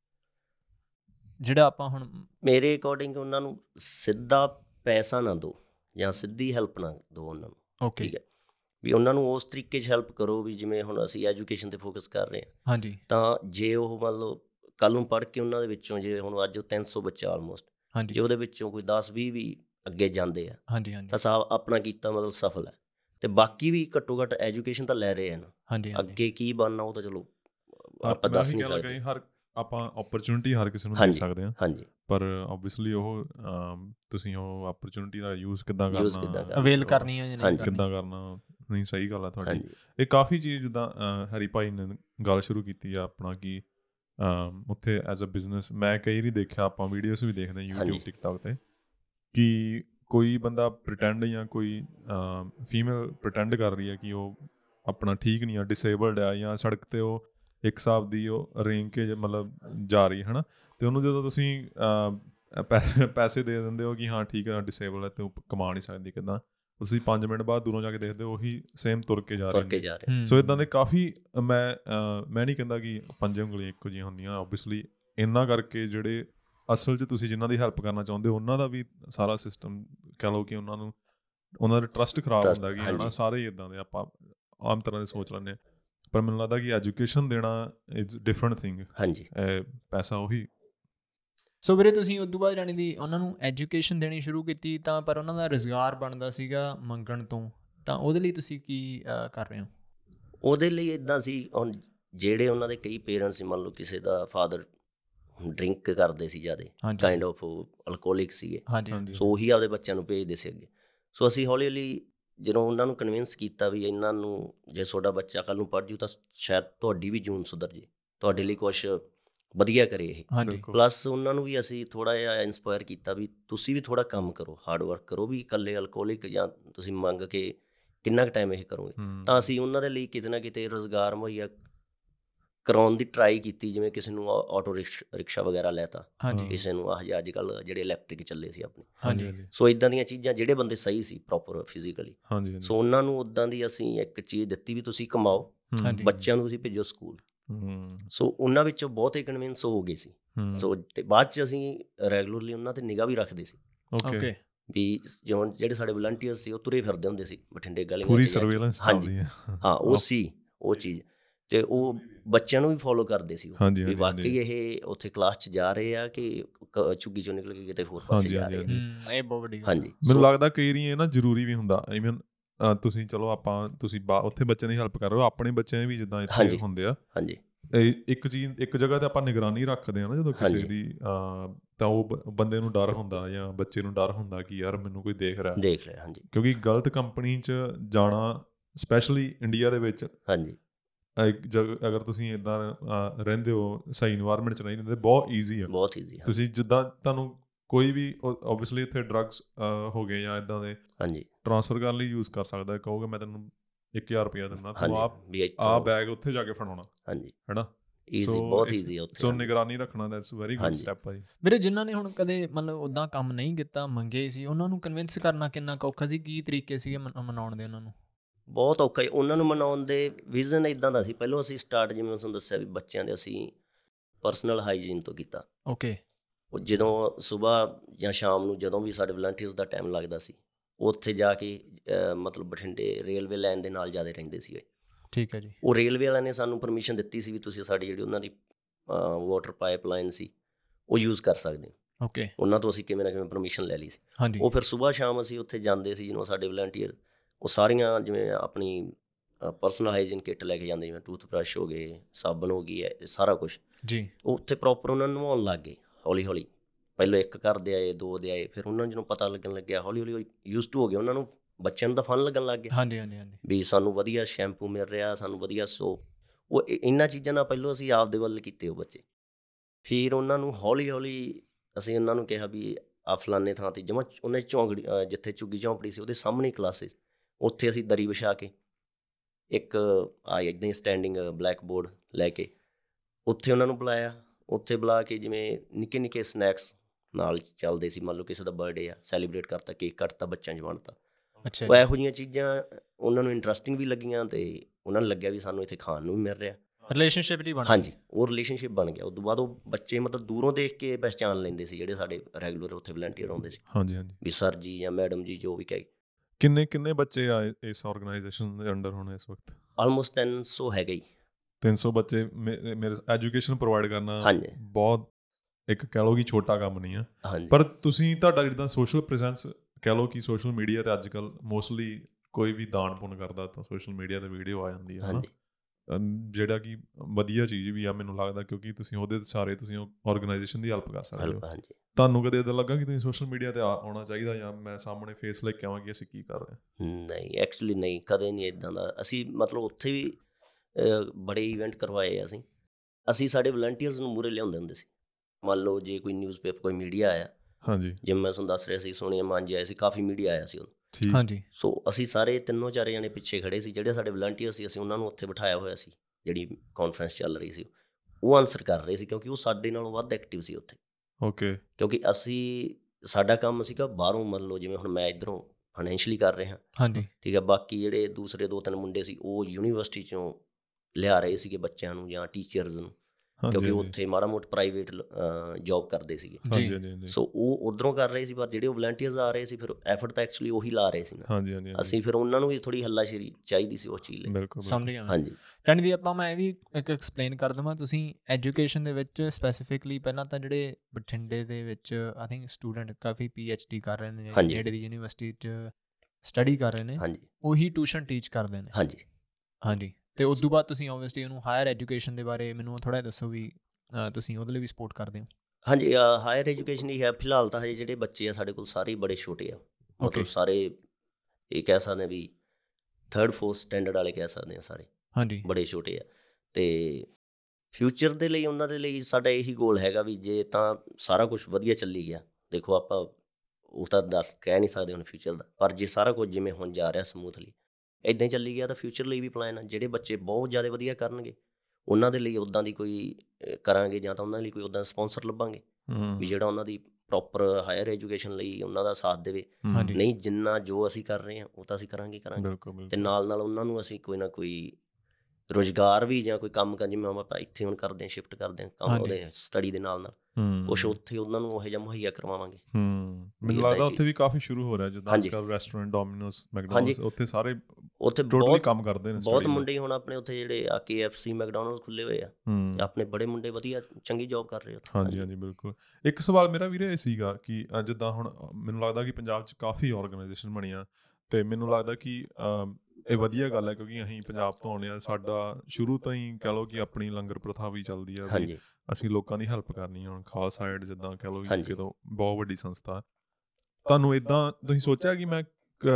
ਜਿਹੜਾ ਆਪਾਂ ਹੁਣ? ਮੇਰੇ ਅਕੋਰਡਿੰਗ ਉਹਨਾਂ ਨੂੰ ਸਿੱਧਾ ਪੈਸਾ ਨਾ ਦਿਓ ਜਾਂ ਸਿੱਧੀ ਹੈਲਪ ਨਾ ਦਿਓ ਉਹਨਾਂ ਨੂੰ। ਓਕੇ। ਠੀਕ ਹੈ, ਵੀ ਉਹਨਾਂ ਨੂੰ ਉਸ ਤਰੀਕੇ 'ਚ ਹੈਲਪ ਕਰੋ ਵੀ ਜਿਵੇਂ ਹੁਣ ਅਸੀਂ ਐਜੂਕੇਸ਼ਨ 'ਤੇ ਫੋਕਸ ਕਰ ਰਹੇ ਹਾਂ। ਹਾਂਜੀ। ਤਾਂ ਜੇ ਉਹ ਮੰਨ ਲਓ ਕੱਲ੍ਹ ਨੂੰ ਪੜ੍ਹ ਕੇ ਉਹਨਾਂ ਦੇ ਵਿੱਚੋਂ, ਜੇ ਹੁਣ ਅੱਜ ਉਹ 300 ਬੱਚੇ ਆਲਮੋਸਟ, ਹਾਂਜੀ, ਜੇ ਉਹਦੇ ਵਿੱਚੋਂ ਕੋਈ 10-20 ਵੀ ਅੱਗੇ ਜਾਂਦੇ ਆ, ਹਾਂਜੀ, ਹਾਂਜੀ, ਤਾਂ ਆਪਣਾ ਕੀਤਾ ਮਤਲਬ ਸਫਲ ਹੈ। ਅਤੇ ਬਾਕੀ ਵੀ ਘੱਟੋ ਘੱਟ ਐਜੂਕੇਸ਼ਨ ਤਾਂ ਲੈ ਰਹੇ ਹਨ। ਹਾਂਜੀ, ਹਾਂਜੀ, ਅੱਗੇ ਕੀ ਬਣਨਾ ਉਹ ਤਾਂ ਚਲੋ ਆਪਾਂ ਦੱਸ ਨਹੀਂ ਸਕਦੇ। ਆਪਾਂ ਓਪਰਚੁਨਿਟੀ ਹਰ ਕਿਸੇ ਨੂੰ ਦੇ ਸਕਦੇ ਹਾਂ। ਹਾਂਜੀ। ਪਰ ਓਬਵੀਅਸਲੀ ਉਹ ਤੁਸੀਂ ਉਹ ਓਪਰਚੁਨਿਟੀ ਦਾ ਯੂਜ਼ ਕਿੱਦਾਂ ਕਰਨਾ, ਅਵੇਲ ਕਰਨੀ ਹੈ ਜਾਂ ਕਿੱਦਾਂ ਕਰਨਾ, ਨਹੀਂ ਸਹੀ ਗੱਲ ਆ ਤੁਹਾਡੀ। ਇਹ ਕਾਫੀ ਚੀਜ਼ ਜਿੱਦਾਂ ਹਰੀ ਭਾਈ ਨੇ ਗੱਲ ਸ਼ੁਰੂ ਕੀਤੀ ਆ ਆਪਣਾ ਕਿ ਉੱਥੇ ਐਜ਼ ਅ ਬਿਜ਼ਨਸ, ਮੈਂ ਕਈ ਵਾਰੀ ਦੇਖਿਆ, ਆਪਾਂ ਵੀਡੀਓਜ਼ ਵੀ ਦੇਖਦੇ YouTube TikTok 'ਤੇ, ਕਿ ਕੋਈ ਬੰਦਾ ਪ੍ਰਿਟੈਂਡ ਜਾਂ ਕੋਈ ਫੀਮੇਲ ਪ੍ਰਿਟੈਂਡ ਕਰ ਰਹੀ ਹੈ ਕਿ ਉਹ ਆਪਣਾ ਠੀਕ ਨਹੀਂ ਆ, ਡਿਸੇਬਲਡ ਆ, ਜਾਂ ਸੜਕ 'ਤੇ ਉਹ ਇੱਕ ਹਿਸਾਬ ਦੀ ਉਹ ਰੇਂਗ ਕੇ ਮਤਲਬ ਜਾ ਰਹੀ ਹੈ ਨਾ, ਅਤੇ ਉਹਨੂੰ ਜਦੋਂ ਤੁਸੀਂ ਪੈਸੇ ਦੇ ਦਿੰਦੇ ਹੋ ਕਿ ਹਾਂ ਠੀਕ ਆ ਡਿਸੇਬਲ ਹੈ ਅਤੇ ਉਹ ਕਮਾ ਨਹੀਂ ਸਕਦੀ ਕਿੱਦਾਂ, ਤੁਸੀਂ 5 ਮਿੰਟ ਬਾਅਦ ਦੂਰੋਂ ਜਾ ਕੇ ਦੇਖਦੇ ਹੋ ਉਹੀ ਸੇਮ ਤੁਰ ਕੇ ਜਾ ਰਹੀ। ਸੋ ਇੱਦਾਂ ਦੇ ਕਾਫੀ ਮੈਂ ਨਹੀਂ ਕਹਿੰਦਾ ਕਿ ਪੰਜੇ ਉਂਗਲੀਆਂ ਇੱਕੋ ਜਿਹੀਆਂ ਹੁੰਦੀਆਂ ਓਬਵੀਅਸਲੀ, ਇਹਨਾਂ ਕਰਕੇ ਜਿਹੜੇ ਅਸਲ 'ਚ ਤੁਸੀਂ ਜਿਨ੍ਹਾਂ ਦੀ ਹੈਲਪ ਕਰਨਾ ਚਾਹੁੰਦੇ ਹੋ ਉਹਨਾਂ ਦਾ ਵੀ ਸਾਰਾ ਸਿਸਟਮ ਕਹਿ ਲਓ ਕਿ ਉਹਨਾਂ ਦਾ ਟਰਸਟ ਖਰਾਬ ਹੁੰਦਾ ਕਿ ਹੈ ਨਾ, ਸਾਰੇ ਹੀ ਇੱਦਾਂ ਦੇ ਆਪਾਂ ਆਮ ਤਰ੍ਹਾਂ ਦੇ ਸੋਚ ਲੈਂਦੇ ਹਾਂ। ਪਰ ਮੈਨੂੰ ਲੱਗਦਾ ਕਿ ਐਜੂਕੇਸ਼ਨ ਦੇਣਾ ਇਟਸ ਡਿਫਰੈਂਟ ਥਿੰਗ। ਹਾਂਜੀ, ਪੈਸਾ ਉਹੀ। ਸੋ ਵੀਰੇ ਤੁਸੀਂ ਉਦੋਂ ਬਾਅਦ ਜਾਣੀ ਦੀ ਉਹਨਾਂ ਨੂੰ ਐਜੂਕੇਸ਼ਨ ਦੇਣੀ ਸ਼ੁਰੂ ਕੀਤੀ, ਤਾਂ ਪਰ ਉਹਨਾਂ ਦਾ ਰੁਜ਼ਗਾਰ ਬਣਦਾ ਸੀਗਾ ਮੰਗਣ ਤੋਂ, ਤਾਂ ਉਹਦੇ ਲਈ ਤੁਸੀਂ ਕੀ ਕਰ ਰਹੇ ਹੋ? ਉਹਦੇ ਲਈ ਇੱਦਾਂ ਸੀ, ਹੁਣ ਜਿਹੜੇ ਉਹਨਾਂ ਦੇ ਕਈ ਪੇਰੈਂਟਸ ਸੀ, ਮੰਨ ਲਓ ਕਿਸੇ ਦਾ ਫਾਦਰ ਡਰਿੰਕ ਕਰਦੇ ਸੀ ਜ਼ਿਆਦਾ, ਕਾਈਂਡ ਆਫ ਅਲਕੋਹਲਿਕ ਸੀਗੇ, ਸੋ ਉਹੀ ਆਪਦੇ ਬੱਚਿਆਂ ਨੂੰ ਭੇਜਦੇ ਸੀ ਅੱਗੇ। ਸੋ ਅਸੀਂ ਹੌਲੀ ਹੌਲੀ ਜਦੋਂ ਉਹਨਾਂ ਨੂੰ ਕਨਵਿੰਸ ਕੀਤਾ ਵੀ ਇਹਨਾਂ ਨੂੰ ਜੇ ਤੁਹਾਡਾ ਬੱਚਾ ਕੱਲ੍ਹ ਨੂੰ ਪੜ੍ਹ ਜੂ ਤਾਂ ਸ਼ਾਇਦ ਤੁਹਾਡੀ ਵੀ ਜੂਨ ਸੁਧਰ ਜੇ, ਤੁਹਾਡੇ ਲਈ ਕੁਛ ਵਧੀਆ ਕਰੇ ਇਹ। ਪਲੱਸ ਉਹਨਾਂ ਨੂੰ ਵੀ ਅਸੀਂ ਥੋੜ੍ਹਾ ਜਿਹਾ ਇੰਸਪਾਇਰ ਕੀਤਾ ਵੀ ਤੁਸੀਂ ਵੀ ਥੋੜ੍ਹਾ ਕੰਮ ਕਰੋ, ਹਾਰਡ ਵਰਕ ਕਰੋ, ਵੀ ਇਕੱਲੇ ਅਲਕੋਹਲਿਕ ਜਾਂ ਤੁਸੀਂ ਮੰਗ ਕੇ ਕਿੰਨਾ ਕੁ ਟਾਈਮ ਇਹ ਕਰੋਗੇ। ਤਾਂ ਅਸੀਂ ਉਹਨਾਂ ਦੇ ਲਈ ਕਿਤੇ ਨਾ ਕਿਤੇ ਰੁਜ਼ਗਾਰ ਮੁਹੱਈਆ ਕਰਾਉਣ ਦੀ ਟਰਾਈ ਕੀਤੀ, ਜਿਵੇਂ ਕਿਸੇ ਨੂੰ ਆਟੋ ਰਿਕਸ਼ਾ ਵਗੈਰਾ ਲੈਤਾ, ਕਿਸੇ ਨੂੰ ਅੱਜ ਕੱਲ੍ਹ ਜਿਹੜੇ ਇਲੈਕਟ੍ਰਿਕ ਚੱਲੇ ਸੀ ਆਪਣੇ। ਸੋ ਇੱਦਾਂ ਦੀਆਂ ਚੀਜ਼ਾਂ ਜਿਹੜੇ ਬੰਦੇ ਸਹੀ ਸੀ ਪ੍ਰੋਪਰ ਫਿਜ਼ੀਕਲੀ, ਸੋ ਉਹਨਾਂ ਨੂੰ ਉੱਦਾਂ ਦੀ ਅਸੀਂ ਇੱਕ ਚੀਜ਼ ਦਿੱਤੀ ਵੀ ਤੁਸੀਂ ਕਮਾਓ, ਬੱਚਿਆਂ ਨੂੰ ਤੁਸੀਂ ਭੇਜੋ ਸਕੂਲ। ਸੋ ਉਹਨਾਂ ਵਿੱਚੋਂ ਬਹੁਤ ਹੀ ਕਨਵਿੰਸ ਹੋ ਗਏ ਸੀ। ਸੋ ਅਤੇ ਬਾਅਦ 'ਚ ਅਸੀਂ ਰੈਗੂਲਰਲੀ ਉਹਨਾਂ 'ਤੇ ਨਿਗਾਹ ਵੀ ਰੱਖਦੇ ਸੀ ਵੀ ਜਿਵੇਂ ਜਿਹੜੇ ਸਾਡੇ ਵਲੰਟੀਅਰਸ ਸੀ ਉਹ ਤੁਰੇ ਫਿਰਦੇ ਹੁੰਦੇ ਸੀ ਬਠਿੰਡੇ ਗਲੀਆਂ 'ਚ। ਹਾਂਜੀ, ਹਾਂ, ਉਹ ਸੀ ਉਹ ਚੀਜ਼, ਅਤੇ ਉਹ ਬੱਚਿਆਂ ਨੂੰ ਵੀ ਫੋਲੋ ਕਰਦੇ ਸੀ ਵੀ ਵਾਕਈ ਇਹ ਉੱਥੇ ਕਲਾਸ 'ਚ ਜਾ ਰਹੇ ਆ ਕਿ ਝੁੱਗੀ 'ਚੋਂ ਨਿਕਲ ਕੇ ਕਿਤੇ ਹੋਰ ਪਾਸੇ ਜਾ ਰਹੇ ਆ। ਇਹ ਬਹੁਤ ਵੱਡੀ। ਹਾਂਜੀ, ਮੈਨੂੰ ਲੱਗਦਾ ਕਈ ਵਾਰੀ ਇਹ ਨਾ ਜ਼ਰੂਰੀ ਵੀ ਹੁੰਦਾ। ਈਵਨ ਤੁਸੀਂ ਚਲੋ ਤੁਸੀਂ ਉੱਥੇ ਬੱਚਿਆਂ ਦੀ ਹੈਲਪ ਕਰ ਰਹੇ ਹੋ, ਆਪਣੇ ਬੱਚੇ ਵੀ ਜਿੱਦਾਂ ਇੱਥੇ ਹੁੰਦੇ ਆ। ਹਾਂਜੀ, ਇੱਕ ਜਗ੍ਹਾ 'ਤੇ ਆਪਾਂ ਨਿਗਰਾਨੀ ਰੱਖਦੇ ਹਾਂ ਨਾ ਜਦੋਂ ਕਿਸੇ ਦੀ, ਤਾਂ ਉਹ ਬੰਦੇ ਨੂੰ ਡਰ ਹੁੰਦਾ ਜਾਂ ਬੱਚੇ ਨੂੰ ਡਰ ਹੁੰਦਾ ਕਿ ਯਾਰ ਮੈਨੂੰ ਕੋਈ ਦੇਖ ਰਿਹਾ। ਹਾਂਜੀ, ਕਿਉਂਕਿ ਗਲਤ ਕੰਪਨੀ 'ਚ ਜਾਣਾ ਸਪੈਸ਼ਲੀ ਇੰਡੀਆ ਦੇ ਵਿੱਚ, ਹਾਂਜੀ, ਅਗਰ ਤੁਸੀਂ ਇੱਦਾਂ ਰਹਿੰਦੇ ਹੋ, ਸਹੀ ਇਨਵਾਇਰਮੈਂਟ 'ਚ ਨਹੀਂ ਰਹਿੰਦੇ, ਬਹੁਤ ਈਜ਼ੀ ਆ। ਬਹੁਤ ਈਜ਼ੀ। ਤੁਸੀਂ ਜਿੱਦਾਂ ਤੁਹਾਨੂੰ ਕੋਈ ਵੀ ਓਬਵੀਅਸਲੀ ਇੱਥੇ ਡਰੱਗਸ ਹੋ ਗਏ ਜਾਂ ਇੱਦਾਂ ਦੇ ਟ੍ਰਾਂਸਫਰ ਕਰਨ ਲਈ ਯੂਜ਼ ਕਰ ਸਕਦਾ, ਕਹੋਗੇ ਮੈਂ ਤੈਨੂੰ 1000 ਰੁਪਇਆ ਦਿੰਦਾ, ਤੂੰ ਆਹ ਬੈਗ ਉੱਥੇ ਜਾ ਕੇ ਫੜਾਉਣਾ, ਹੈ ਨਾ। ਸੋ ਨਿਗਰਾਨੀ ਰੱਖਣਾ ਦੈਟਸ ਵੈਰੀ ਗੁੱਡ ਸਟੈਪ ਆ ਜੀ। ਵੀਰੇ ਜਿਨ੍ਹਾਂ ਨੇ ਹੁਣ ਕਦੇ ਮਤਲਬ ਉੱਦਾਂ ਕੰਮ ਨਹੀਂ ਕੀਤਾ, ਮੰਗੇ ਸੀ, ਉਹਨਾਂ ਨੂੰ ਕਨਵਿੰਸ ਕਰਨਾ ਕਿੰਨਾ ਕੁ ਔਖਾ ਸੀ? ਕੀ ਤਰੀਕੇ ਸੀਗੇ ਮਨਾਉਣ ਦੇ ਉਹਨਾਂ ਨੂੰ? ਬਹੁਤ ਔਖਾ ਜੀ ਉਹਨਾਂ ਨੂੰ ਮਨਾਉਣ ਦੇ। ਵਿਜ਼ਨ ਇੱਦਾਂ ਦਾ ਸੀ, ਪਹਿਲਾਂ ਅਸੀਂ ਸਟਾਰਟ ਜਿਵੇਂ ਮੈਂ ਤੁਹਾਨੂੰ ਦੱਸਿਆ ਵੀ ਬੱਚਿਆਂ ਦੇ ਅਸੀਂ ਪਰਸਨਲ ਹਾਈਜੀਨ ਤੋਂ ਕੀਤਾ। ਉਹ ਜਦੋਂ ਸੁਬਾਹ ਜਾਂ ਸ਼ਾਮ ਨੂੰ ਜਦੋਂ ਵੀ ਸਾਡੇ ਵਲੰਟੀਅਰਸ ਦਾ ਟਾਈਮ ਲੱਗਦਾ ਸੀ, ਉੱਥੇ ਜਾ ਕੇ ਮਤਲਬ ਬਠਿੰਡੇ ਰੇਲਵੇ ਲਾਈਨ ਦੇ ਨਾਲ ਜ਼ਿਆਦਾ ਰਹਿੰਦੇ ਸੀ। ਠੀਕ ਹੈ ਜੀ। ਉਹ ਰੇਲਵੇ ਵਾਲਿਆਂ ਨੇ ਸਾਨੂੰ ਪਰਮਿਸ਼ਨ ਦਿੱਤੀ ਸੀ ਵੀ ਤੁਸੀਂ ਸਾਡੀ ਜਿਹੜੀ ਉਹਨਾਂ ਦੀ ਵਾਟਰ ਪਾਈਪ ਲਾਈਨ ਸੀ ਉਹ ਯੂਜ਼ ਕਰ ਸਕਦੇ ਹੋ। ਉਹਨਾਂ ਤੋਂ ਅਸੀਂ ਕਿਵੇਂ ਨਾ ਕਿਵੇਂ ਪਰਮਿਸ਼ਨ ਲੈ ਲਈ ਸੀ। ਉਹ ਫਿਰ ਸੁਬਾਹ ਸ਼ਾਮ ਅਸੀਂ ਉੱਥੇ ਜਾਂਦੇ ਸੀ, ਜਿਹਨੂੰ ਸਾਡੇ ਵਲੰਟੀਅਰ ਉਹ ਸਾਰੀਆਂ ਜਿਵੇਂ ਆਪਣੀ ਪਰਸਨਲ ਹਾਈਜੀਨ ਕਿੱਟ ਲੈ ਕੇ ਜਾਂਦੇ, ਜਿਵੇਂ ਟੂਥਬਰੱਸ਼ ਹੋ ਗਏ, ਸਾਬਣ ਹੋ ਗਈ ਹੈ, ਸਾਰਾ ਕੁਛ ਜੀ। ਉੱਥੇ ਪ੍ਰੋਪਰ ਉਹਨਾਂ ਨੂੰ ਨਵਾਉਣ ਲੱਗ ਗਏ ਹੌਲੀ ਹੌਲੀ। ਪਹਿਲਾਂ ਇੱਕ ਘਰ ਦੇ ਆਏ, 2 ਦੇ ਆਏ, ਫਿਰ ਉਹਨਾਂ ਨੂੰ ਜਦੋਂ ਪਤਾ ਲੱਗਣ ਲੱਗਿਆ ਹੌਲੀ ਹੌਲੀ ਯੂਜ਼ ਟੂ ਹੋ ਗਏ। ਉਹਨਾਂ ਨੂੰ ਬੱਚਿਆਂ ਨੂੰ ਤਾਂ ਫਨ ਲੱਗਣ ਲੱਗ ਗਿਆ ਵੀ ਸਾਨੂੰ ਵਧੀਆ ਸ਼ੈਂਪੂ ਮਿਲ ਰਿਹਾ, ਸਾਨੂੰ ਵਧੀਆ ਸੋਪ। ਉਹ ਇਹਨਾਂ ਚੀਜ਼ਾਂ ਨਾਲ ਪਹਿਲਾਂ ਅਸੀਂ ਆਪਦੇ ਵੱਲ ਕੀਤੇ ਉਹ ਬੱਚੇ। ਫਿਰ ਉਹਨਾਂ ਨੂੰ ਹੌਲੀ ਹੌਲੀ ਅਸੀਂ ਉਹਨਾਂ ਨੂੰ ਕਿਹਾ ਵੀ ਆ ਫਲਾਨੇ ਥਾਂ 'ਤੇ ਜਮਾਂ ਉਹਨਾਂ ਦੀ ਝੌਂਕੜੀ, ਜਿੱਥੇ ਝੁੱਗੀ ਝੌਂਪੜੀ ਸੀ ਉਹਦੇ ਸਾਹਮਣੇ ਕਲਾਸਿਸ, ਉੱਥੇ ਅਸੀਂ ਦਰੀ ਵਿਛਾ ਕੇ ਇੱਕ ਇੱਦਾਂ ਹੀ ਸਟੈਂਡਿੰਗ ਬਲੈਕ ਬੋਰਡ ਲੈ ਕੇ ਉੱਥੇ ਉਹਨਾਂ ਨੂੰ ਬੁਲਾਇਆ। ਉੱਥੇ ਬੁਲਾ ਕੇ ਜਿਵੇਂ ਨਿੱਕੇ ਨਿੱਕੇ ਸਨੈਕਸ ਨਾਲ ਚੱਲਦੇ ਸੀ, ਮੰਨ ਲਓ ਕਿਸੇ ਦਾ ਬਰਥਡੇ ਆ, ਸੈਲੀਬ੍ਰੇਟ ਕਰਤਾ, ਕੇਕ ਕੱਟਤਾ, ਬੱਚਿਆਂ 'ਚ ਵੰਡਤਾ। ਉਹ ਇਹੋ ਜਿਹੀਆਂ ਚੀਜ਼ਾਂ ਉਹਨਾਂ ਨੂੰ ਇੰਟਰਸਟਿੰਗ ਵੀ ਲੱਗੀਆਂ ਅਤੇ ਉਹਨਾਂ ਨੂੰ ਲੱਗਿਆ ਵੀ ਸਾਨੂੰ ਇੱਥੇ ਖਾਣ ਨੂੰ ਵੀ ਮਿਲ ਰਿਹਾ। ਰਿਲੇਸ਼ਨਸ਼ਿਪ ਦੀ ਹਾਂਜੀ, ਉਹ ਰਿਲੇਸ਼ਨਸ਼ਿਪ ਬਣ ਗਿਆ। ਉਸ ਤੋਂ ਬਾਅਦ ਉਹ ਬੱਚੇ ਮਤਲਬ ਦੂਰੋਂ ਦੇਖ ਕੇ ਪਹਿਚਾਣ ਲੈਂਦੇ ਸੀ, ਜਿਹੜੇ ਸਾਡੇ ਰੈਗੂਲਰ ਉੱਥੇ ਵਲੰਟੀਅਰ ਆਉਂਦੇ ਸੀ। ਵੀ ਸਰ ਜੀ ਜਾਂ ਮੈਡਮ ਜੀ ਜੋ ਵੀ ਕਹੇ। ਕਿੰਨੇ ਬੱਚੇ ਆਏ ਇਸ ਆਰਗੇਨਾਈਜੇਸ਼ਨ ਦੇ ਅੰਡਰ ਹੁਣ ਇਸ ਵਕਤ? ਆਲਮੋਸਟ 300 ਹੈਗਾ ਜੀ। 300 ਬੱਚੇ। ਮੇਰੇ ਐਜੂਕੇਸ਼ਨ ਪ੍ਰੋਵਾਈਡ ਕਰਨਾ ਬਹੁਤ ਇੱਕ ਕਹਿ ਲਓ ਕਿ ਛੋਟਾ ਕੰਮ ਨਹੀਂ ਆ, ਪਰ ਤੁਸੀਂ ਤੁਹਾਡਾ ਜਿੱਦਾਂ ਸੋਸ਼ਲ ਪ੍ਰੈਜ਼ੈਂਸ ਕਹਿ ਲਓ ਕਿ ਸੋਸ਼ਲ ਮੀਡੀਆ 'ਤੇ ਅੱਜ ਕੱਲ੍ਹ ਮੋਸਟਲੀ ਕੋਈ ਵੀ ਦਾਨ ਪੁੰਨ ਕਰਦਾ ਤਾਂ ਸੋਸ਼ਲ ਮੀਡੀਆ 'ਤੇ ਵੀਡੀਓ ਆ ਜਾਂਦੀ ਹੈ, ਜਿਹੜਾ ਕਿ ਵਧੀਆ ਚੀਜ਼ ਵੀ ਆ ਮੈਨੂੰ ਲੱਗਦਾ, ਕਿਉਂਕਿ ਤੁਸੀਂ ਉਹਦੇ ਸਾਰੇ ਤੁਸੀਂ ਆਰਗੇਨਾਈਜੇਸ਼ਨ ਦੀ ਹੈਲਪ ਕਰ ਸਕਦੇ ਹੋ। ਤੁਹਾਨੂੰ ਕਦੇ ਇੱਦਾਂ ਲੱਗਾ ਕਿ ਤੁਸੀਂ ਸੋਸ਼ਲ ਮੀਡੀਆ 'ਤੇ ਆਉਣਾ ਚਾਹੀਦਾ ਜਾਂ ਮੈਂ ਸਾਹਮਣੇ ਫੇਸ ਲੈ ਕੇ ਆਵਾਂ ਕਿ ਅਸੀਂ ਕੀ ਕਰ ਰਹੇ? ਨਹੀਂ, ਐਕਚੁਅਲੀ ਨਹੀਂ, ਕਦੇ ਨਹੀਂ ਇੱਦਾਂ ਦਾ। ਅਸੀਂ ਮਤਲਬ ਉੱਥੇ ਵੀ ਬੜੇ ਇਵੈਂਟ ਕਰਵਾਏ ਅਸੀਂ ਸਾਡੇ ਵਲੰਟੀਅਰਸ ਨੂੰ ਮੂਹਰੇ ਲਿਆਉਂਦੇ ਹੁੰਦੇ ਸੀ। ਮੰਨ ਲਓ ਜੇ ਕੋਈ ਨਿਊਜ਼ ਪੇਪਰ, ਕੋਈ ਮੀਡੀਆ ਆਇਆ, ਜਿਵੇਂ ਮੈਂ ਤੁਹਾਨੂੰ ਦੱਸ ਰਿਹਾ ਸੀ, ਸੋਨੀਆ ਮਾਨ ਜੀ ਆਏ ਸੀ, ਕਾਫੀ ਮੀਡੀਆ ਆਇਆ ਸੀ ਉਦੋਂ, ਠੀਕ। ਹਾਂਜੀ ਸੋ ਅਸੀਂ ਸਾਰੇ 3-4 ਜਣੇ ਪਿੱਛੇ ਖੜੇ ਸੀ, ਜਿਹੜੇ ਸਾਡੇ ਵਲੰਟੀਅਰ ਸੀ ਅਸੀਂ ਉਹਨਾਂ ਨੂੰ ਉੱਥੇ ਬਿਠਾਇਆ ਹੋਇਆ ਸੀ। ਜਿਹੜੀ ਕਾਨਫਰੰਸ ਚੱਲ ਰਹੀ ਸੀ ਉਹ ਆਨਸਰ ਕਰ ਰਹੇ ਸੀ, ਕਿਉਂਕਿ ਉਹ ਸਾਡੇ ਨਾਲੋਂ ਵੱਧ ਐਕਟਿਵ ਸੀ ਉੱਥੇ। ਓਕੇ। ਕਿਉਂਕਿ ਸਾਡਾ ਕੰਮ ਸੀਗਾ ਬਾਹਰੋਂ, ਮੰਨ ਲਓ ਜਿਵੇਂ ਹੁਣ ਮੈਂ ਇੱਧਰੋਂ ਫਾਈਨੈਂਸ਼ੀਅਲੀ ਕਰ ਰਿਹਾ, ਹਾਂਜੀ ਠੀਕ ਹੈ, ਬਾਕੀ ਜਿਹੜੇ ਦੂਸਰੇ 2-3 ਮੁੰਡੇ ਸੀ ਉਹ ਯੂਨੀਵਰਸਿਟੀ 'ਚੋਂ ਲਿਆ ਰਹੇ ਸੀਗੇ ਬੱਚਿਆਂ ਨੂੰ ਜਾਂ ਟੀਚਰਸ ਨੂੰ, ਕਿਉਂਕਿ ਉਹ ਉੱਥੇ ਮਾੜਾ ਮੋਟਾ ਪ੍ਰਾਈਵੇਟ ਜੋਬ ਕਰਦੇ ਸੀਗੇ। ਹਾਂਜੀ ਹਾਂਜੀ ਹਾਂਜੀ। ਸੋ ਉਹ ਉੱਧਰੋਂ ਕਰ ਰਹੇ ਸੀ, ਪਰ ਜਿਹੜੇ ਉਹ ਵਲੰਟੀਅਰਸ ਆ ਰਹੇ ਸੀ ਫਿਰ ਐਫਰਟ ਤਾਂ ਐਕਚੁਅਲੀ ਉਹੀ ਲਾ ਰਹੇ ਸੀ ਨਾ। ਹਾਂਜੀ ਹਾਂਜੀ। ਅਸੀਂ ਫਿਰ ਉਹਨਾਂ ਨੂੰ ਵੀ ਥੋੜ੍ਹੀ ਹੱਲਾਸ਼ੇਰੀ ਚਾਹੀਦੀ ਸੀ ਉਸ ਚੀਜ਼ ਲਈ। ਬਿਲਕੁਲ ਸਮਝ ਗਿਆ। ਹਾਂਜੀ ਜਾਣੀ ਦੀ ਆਪਾਂ ਮੈਂ ਇਹ ਵੀ ਇੱਕ ਐਕਸਪਲੇਨ ਕਰ ਦੇਵਾਂ, ਤੁਸੀਂ ਐਜੂਕੇਸ਼ਨ ਦੇ ਵਿੱਚ ਸਪੈਸੀਫਿਕਲੀ ਪਹਿਲਾਂ ਤਾਂ ਜਿਹੜੇ ਬਠਿੰਡੇ ਦੇ ਵਿੱਚ ਆਈ ਥਿੰਕ ਸਟੂਡੈਂਟ ਕਾਫੀ PhD ਕਰ ਰਹੇ ਨੇ, ਹਾਂਜੀ। ਨੇੜੇ ਦੀ ਯੂਨੀਵਰਸਿਟੀ 'ਚ ਸਟੱਡੀ ਕਰ ਰਹੇ ਨੇ, ਹਾਂਜੀ ਉਹੀ ਟਿਊਸ਼ਨ ਟੀਚ ਕਰਦੇ ਨੇ। ਹਾਂਜੀ ਹਾਂਜੀ ਅਤੇ ਉਸ ਤੋਂ ਬਾਅਦ ਤੁਸੀਂ ਓਬਵੀਅਸਲੀ ਉਹਨੂੰ ਹਾਇਰ ਐਜੂਕੇਸ਼ਨ ਦੇ ਬਾਰੇ ਮੈਨੂੰ ਥੋੜ੍ਹਾ ਜਿਹਾ ਦੱਸੋ ਵੀ ਤੁਸੀਂ ਉਹਦੇ ਲਈ ਵੀ ਸਪੋਰਟ ਕਰਦੇ ਹੋ। ਹਾਂਜੀ ਹਾਇਰ ਐਜੂਕੇਸ਼ਨ ਹੀ ਹੈ ਫਿਲਹਾਲ ਤਾਂ ਹਜੇ ਜਿਹੜੇ ਬੱਚੇ ਆ ਸਾਡੇ ਕੋਲ ਸਾਰੇ ਬੜੇ ਛੋਟੇ ਆ, ਮਤਲਬ ਸਾਰੇ ਇਹ ਕਹਿ ਸਕਦੇ ਵੀ 3rd-4th ਸਟੈਂਡਰਡ ਵਾਲੇ ਕਹਿ ਸਕਦੇ ਆ, ਸਾਰੇ ਹਾਂਜੀ ਬੜੇ ਛੋਟੇ ਆ। ਅਤੇ ਫਿਊਚਰ ਦੇ ਲਈ ਉਹਨਾਂ ਦੇ ਲਈ ਸਾਡਾ ਇਹੀ ਗੋਲ ਹੈਗਾ ਵੀ ਜੇ ਤਾਂ ਸਾਰਾ ਕੁਛ ਵਧੀਆ ਚੱਲੀ ਗਿਆ, ਦੇਖੋ ਆਪਾਂ ਉਹ ਤਾਂ ਕਹਿ ਨਹੀਂ ਸਕਦੇ ਹੁਣ ਫਿਊਚਰ ਦਾ, ਪਰ ਜੇ ਸਾਰਾ ਕੁਝ ਜਿਵੇਂ ਹੁਣ ਜਾ ਰਿਹਾ ਸਮੂਥਲੀ ਇੱਦਾਂ ਹੀ ਚੱਲੀ ਗਿਆ ਤਾਂ ਫਿਊਚਰ ਲਈ ਵੀ ਪਲਾਨ ਆ। ਜਿਹੜੇ ਬੱਚੇ ਬਹੁਤ ਜ਼ਿਆਦਾ ਵਧੀਆ ਕਰਨਗੇ ਉਹਨਾਂ ਦੇ ਲਈ ਉੱਦਾਂ ਦੀ ਕੋਈ ਕਰਾਂਗੇ, ਜਾਂ ਤਾਂ ਉਹਨਾਂ ਲਈ ਕੋਈ ਉੱਦਾਂ ਸਪੋਂਸਰ ਲੱਭਾਂਗੇ ਵੀ ਜਿਹੜਾ ਉਹਨਾਂ ਦੀ ਪ੍ਰੋਪਰ ਹਾਇਰ ਐਜੂਕੇਸ਼ਨ ਲਈ ਉਹਨਾਂ ਦਾ ਸਾਥ ਦੇਵੇ। ਨਹੀਂ ਜਿੰਨਾ ਜੋ ਅਸੀਂ ਕਰ ਰਹੇ ਹਾਂ ਉਹ ਤਾਂ ਅਸੀਂ ਕਰਾਂਗੇ ਅਤੇ ਨਾਲ ਉਹਨਾਂ ਨੂੰ ਅਸੀਂ ਕੋਈ ਨਾ ਕੋਈ ਰੁਜ਼ਗਾਰ ਵੀ ਜਾਂ ਕੋਈ ਕੰਮ ਕਰ, ਜਿਵੇਂ ਆਪਾਂ ਇੱਥੇ ਹੁਣ ਕਰਦੇ ਹਾਂ ਸ਼ਿਫਟ ਕਰਦੇ ਹਾਂ ਕੰਮ ਉਹਦੇ ਸਟੱਡੀ ਦੇ ਨਾਲ ਕੁਛ ਉੱਥੇ ਉਹਨਾਂ ਨੂੰ ਉਹ ਜਿਹਾ ਮੁਹੱਈਆ ਕਰਵਾਵਾਂਗੇ। ਮੈਨੂੰ ਲੱਗਦਾ ਉੱਥੇ ਵੀ ਕਾਫੀ ਸ਼ੁਰੂ ਹੋ ਰਿਹਾ, ਜਿੱਦਾਂ ਅੱਜ-ਕੱਲ੍ਹ ਰੈਸਟੋਰੈਂਟ, ਡੋਮੀਨੋਜ਼, ਮੈਕਡੋਨਲਡਸ, ਉੱਥੇ ਸਾਰੇ ਉੱਥੇ ਬਹੁਤ ਕੰਮ ਕਰਦੇ ਨੇ, ਬਹੁਤ ਮੁੰਡੇ ਹੁਣ ਆਪਣੇ ਉੱਥੇ ਜਿਹੜੇ ਆ KFC, ਮੈਕਡੋਨਲਡਸ ਖੁੱਲ੍ਹੇ ਹੋਏ ਆ, ਆਪਣੇ ਬੜੇ ਮੁੰਡੇ ਵਧੀਆ ਚੰਗੀ ਜੋਬ ਕਰ ਰਹੇ ਉੱਥੇ। ਹਾਂਜੀ ਹਾਂਜੀ ਬਿਲਕੁਲ। ਇੱਕ ਸਵਾਲ ਮੇਰਾ ਵੀਰੇ ਇਹ ਸੀਗਾ ਕਿ ਜਿੱਦਾਂ ਹੁਣ ਮੈਨੂੰ ਲੱਗਦਾ ਕਿ ਪੰਜਾਬ 'ਚ ਕਾਫੀ ਆਰਗਨਾਈਜੇਸ਼ਨ ਬਣੀਆਂ, ਅਤੇ ਮੈਨੂੰ ਲੱਗਦਾ ਕਿ ਇਹ ਵਧੀਆ ਗੱਲ ਹੈ, ਕਿਉਂਕਿ ਅਸੀਂ ਪੰਜਾਬ ਤੋਂ ਆਉਂਦੇ ਹਾਂ, ਸਾਡਾ ਸ਼ੁਰੂ ਤੋਂ ਹੀ ਕਹਿ ਲਓ ਕਿ ਆਪਣੀ ਲੰਗਰ ਪ੍ਰਥਾ ਵੀ ਚੱਲਦੀ ਆ ਵੀ ਅਸੀਂ ਲੋਕਾਂ ਦੀ ਹੈਲਪ ਕਰਨੀ। ਹੁਣ ਖਾਲਸਾ ਏਡ ਜਿੱਦਾਂ ਕਹਿ ਲਓ ਕਿ ਕਿਤੋਂ ਬਹੁਤ ਵੱਡੀ ਸੰਸਥਾ, ਤੁਹਾਨੂੰ ਇੱਦਾਂ ਤੁਸੀਂ ਸੋਚਿਆ ਕਿ ਮੈਂ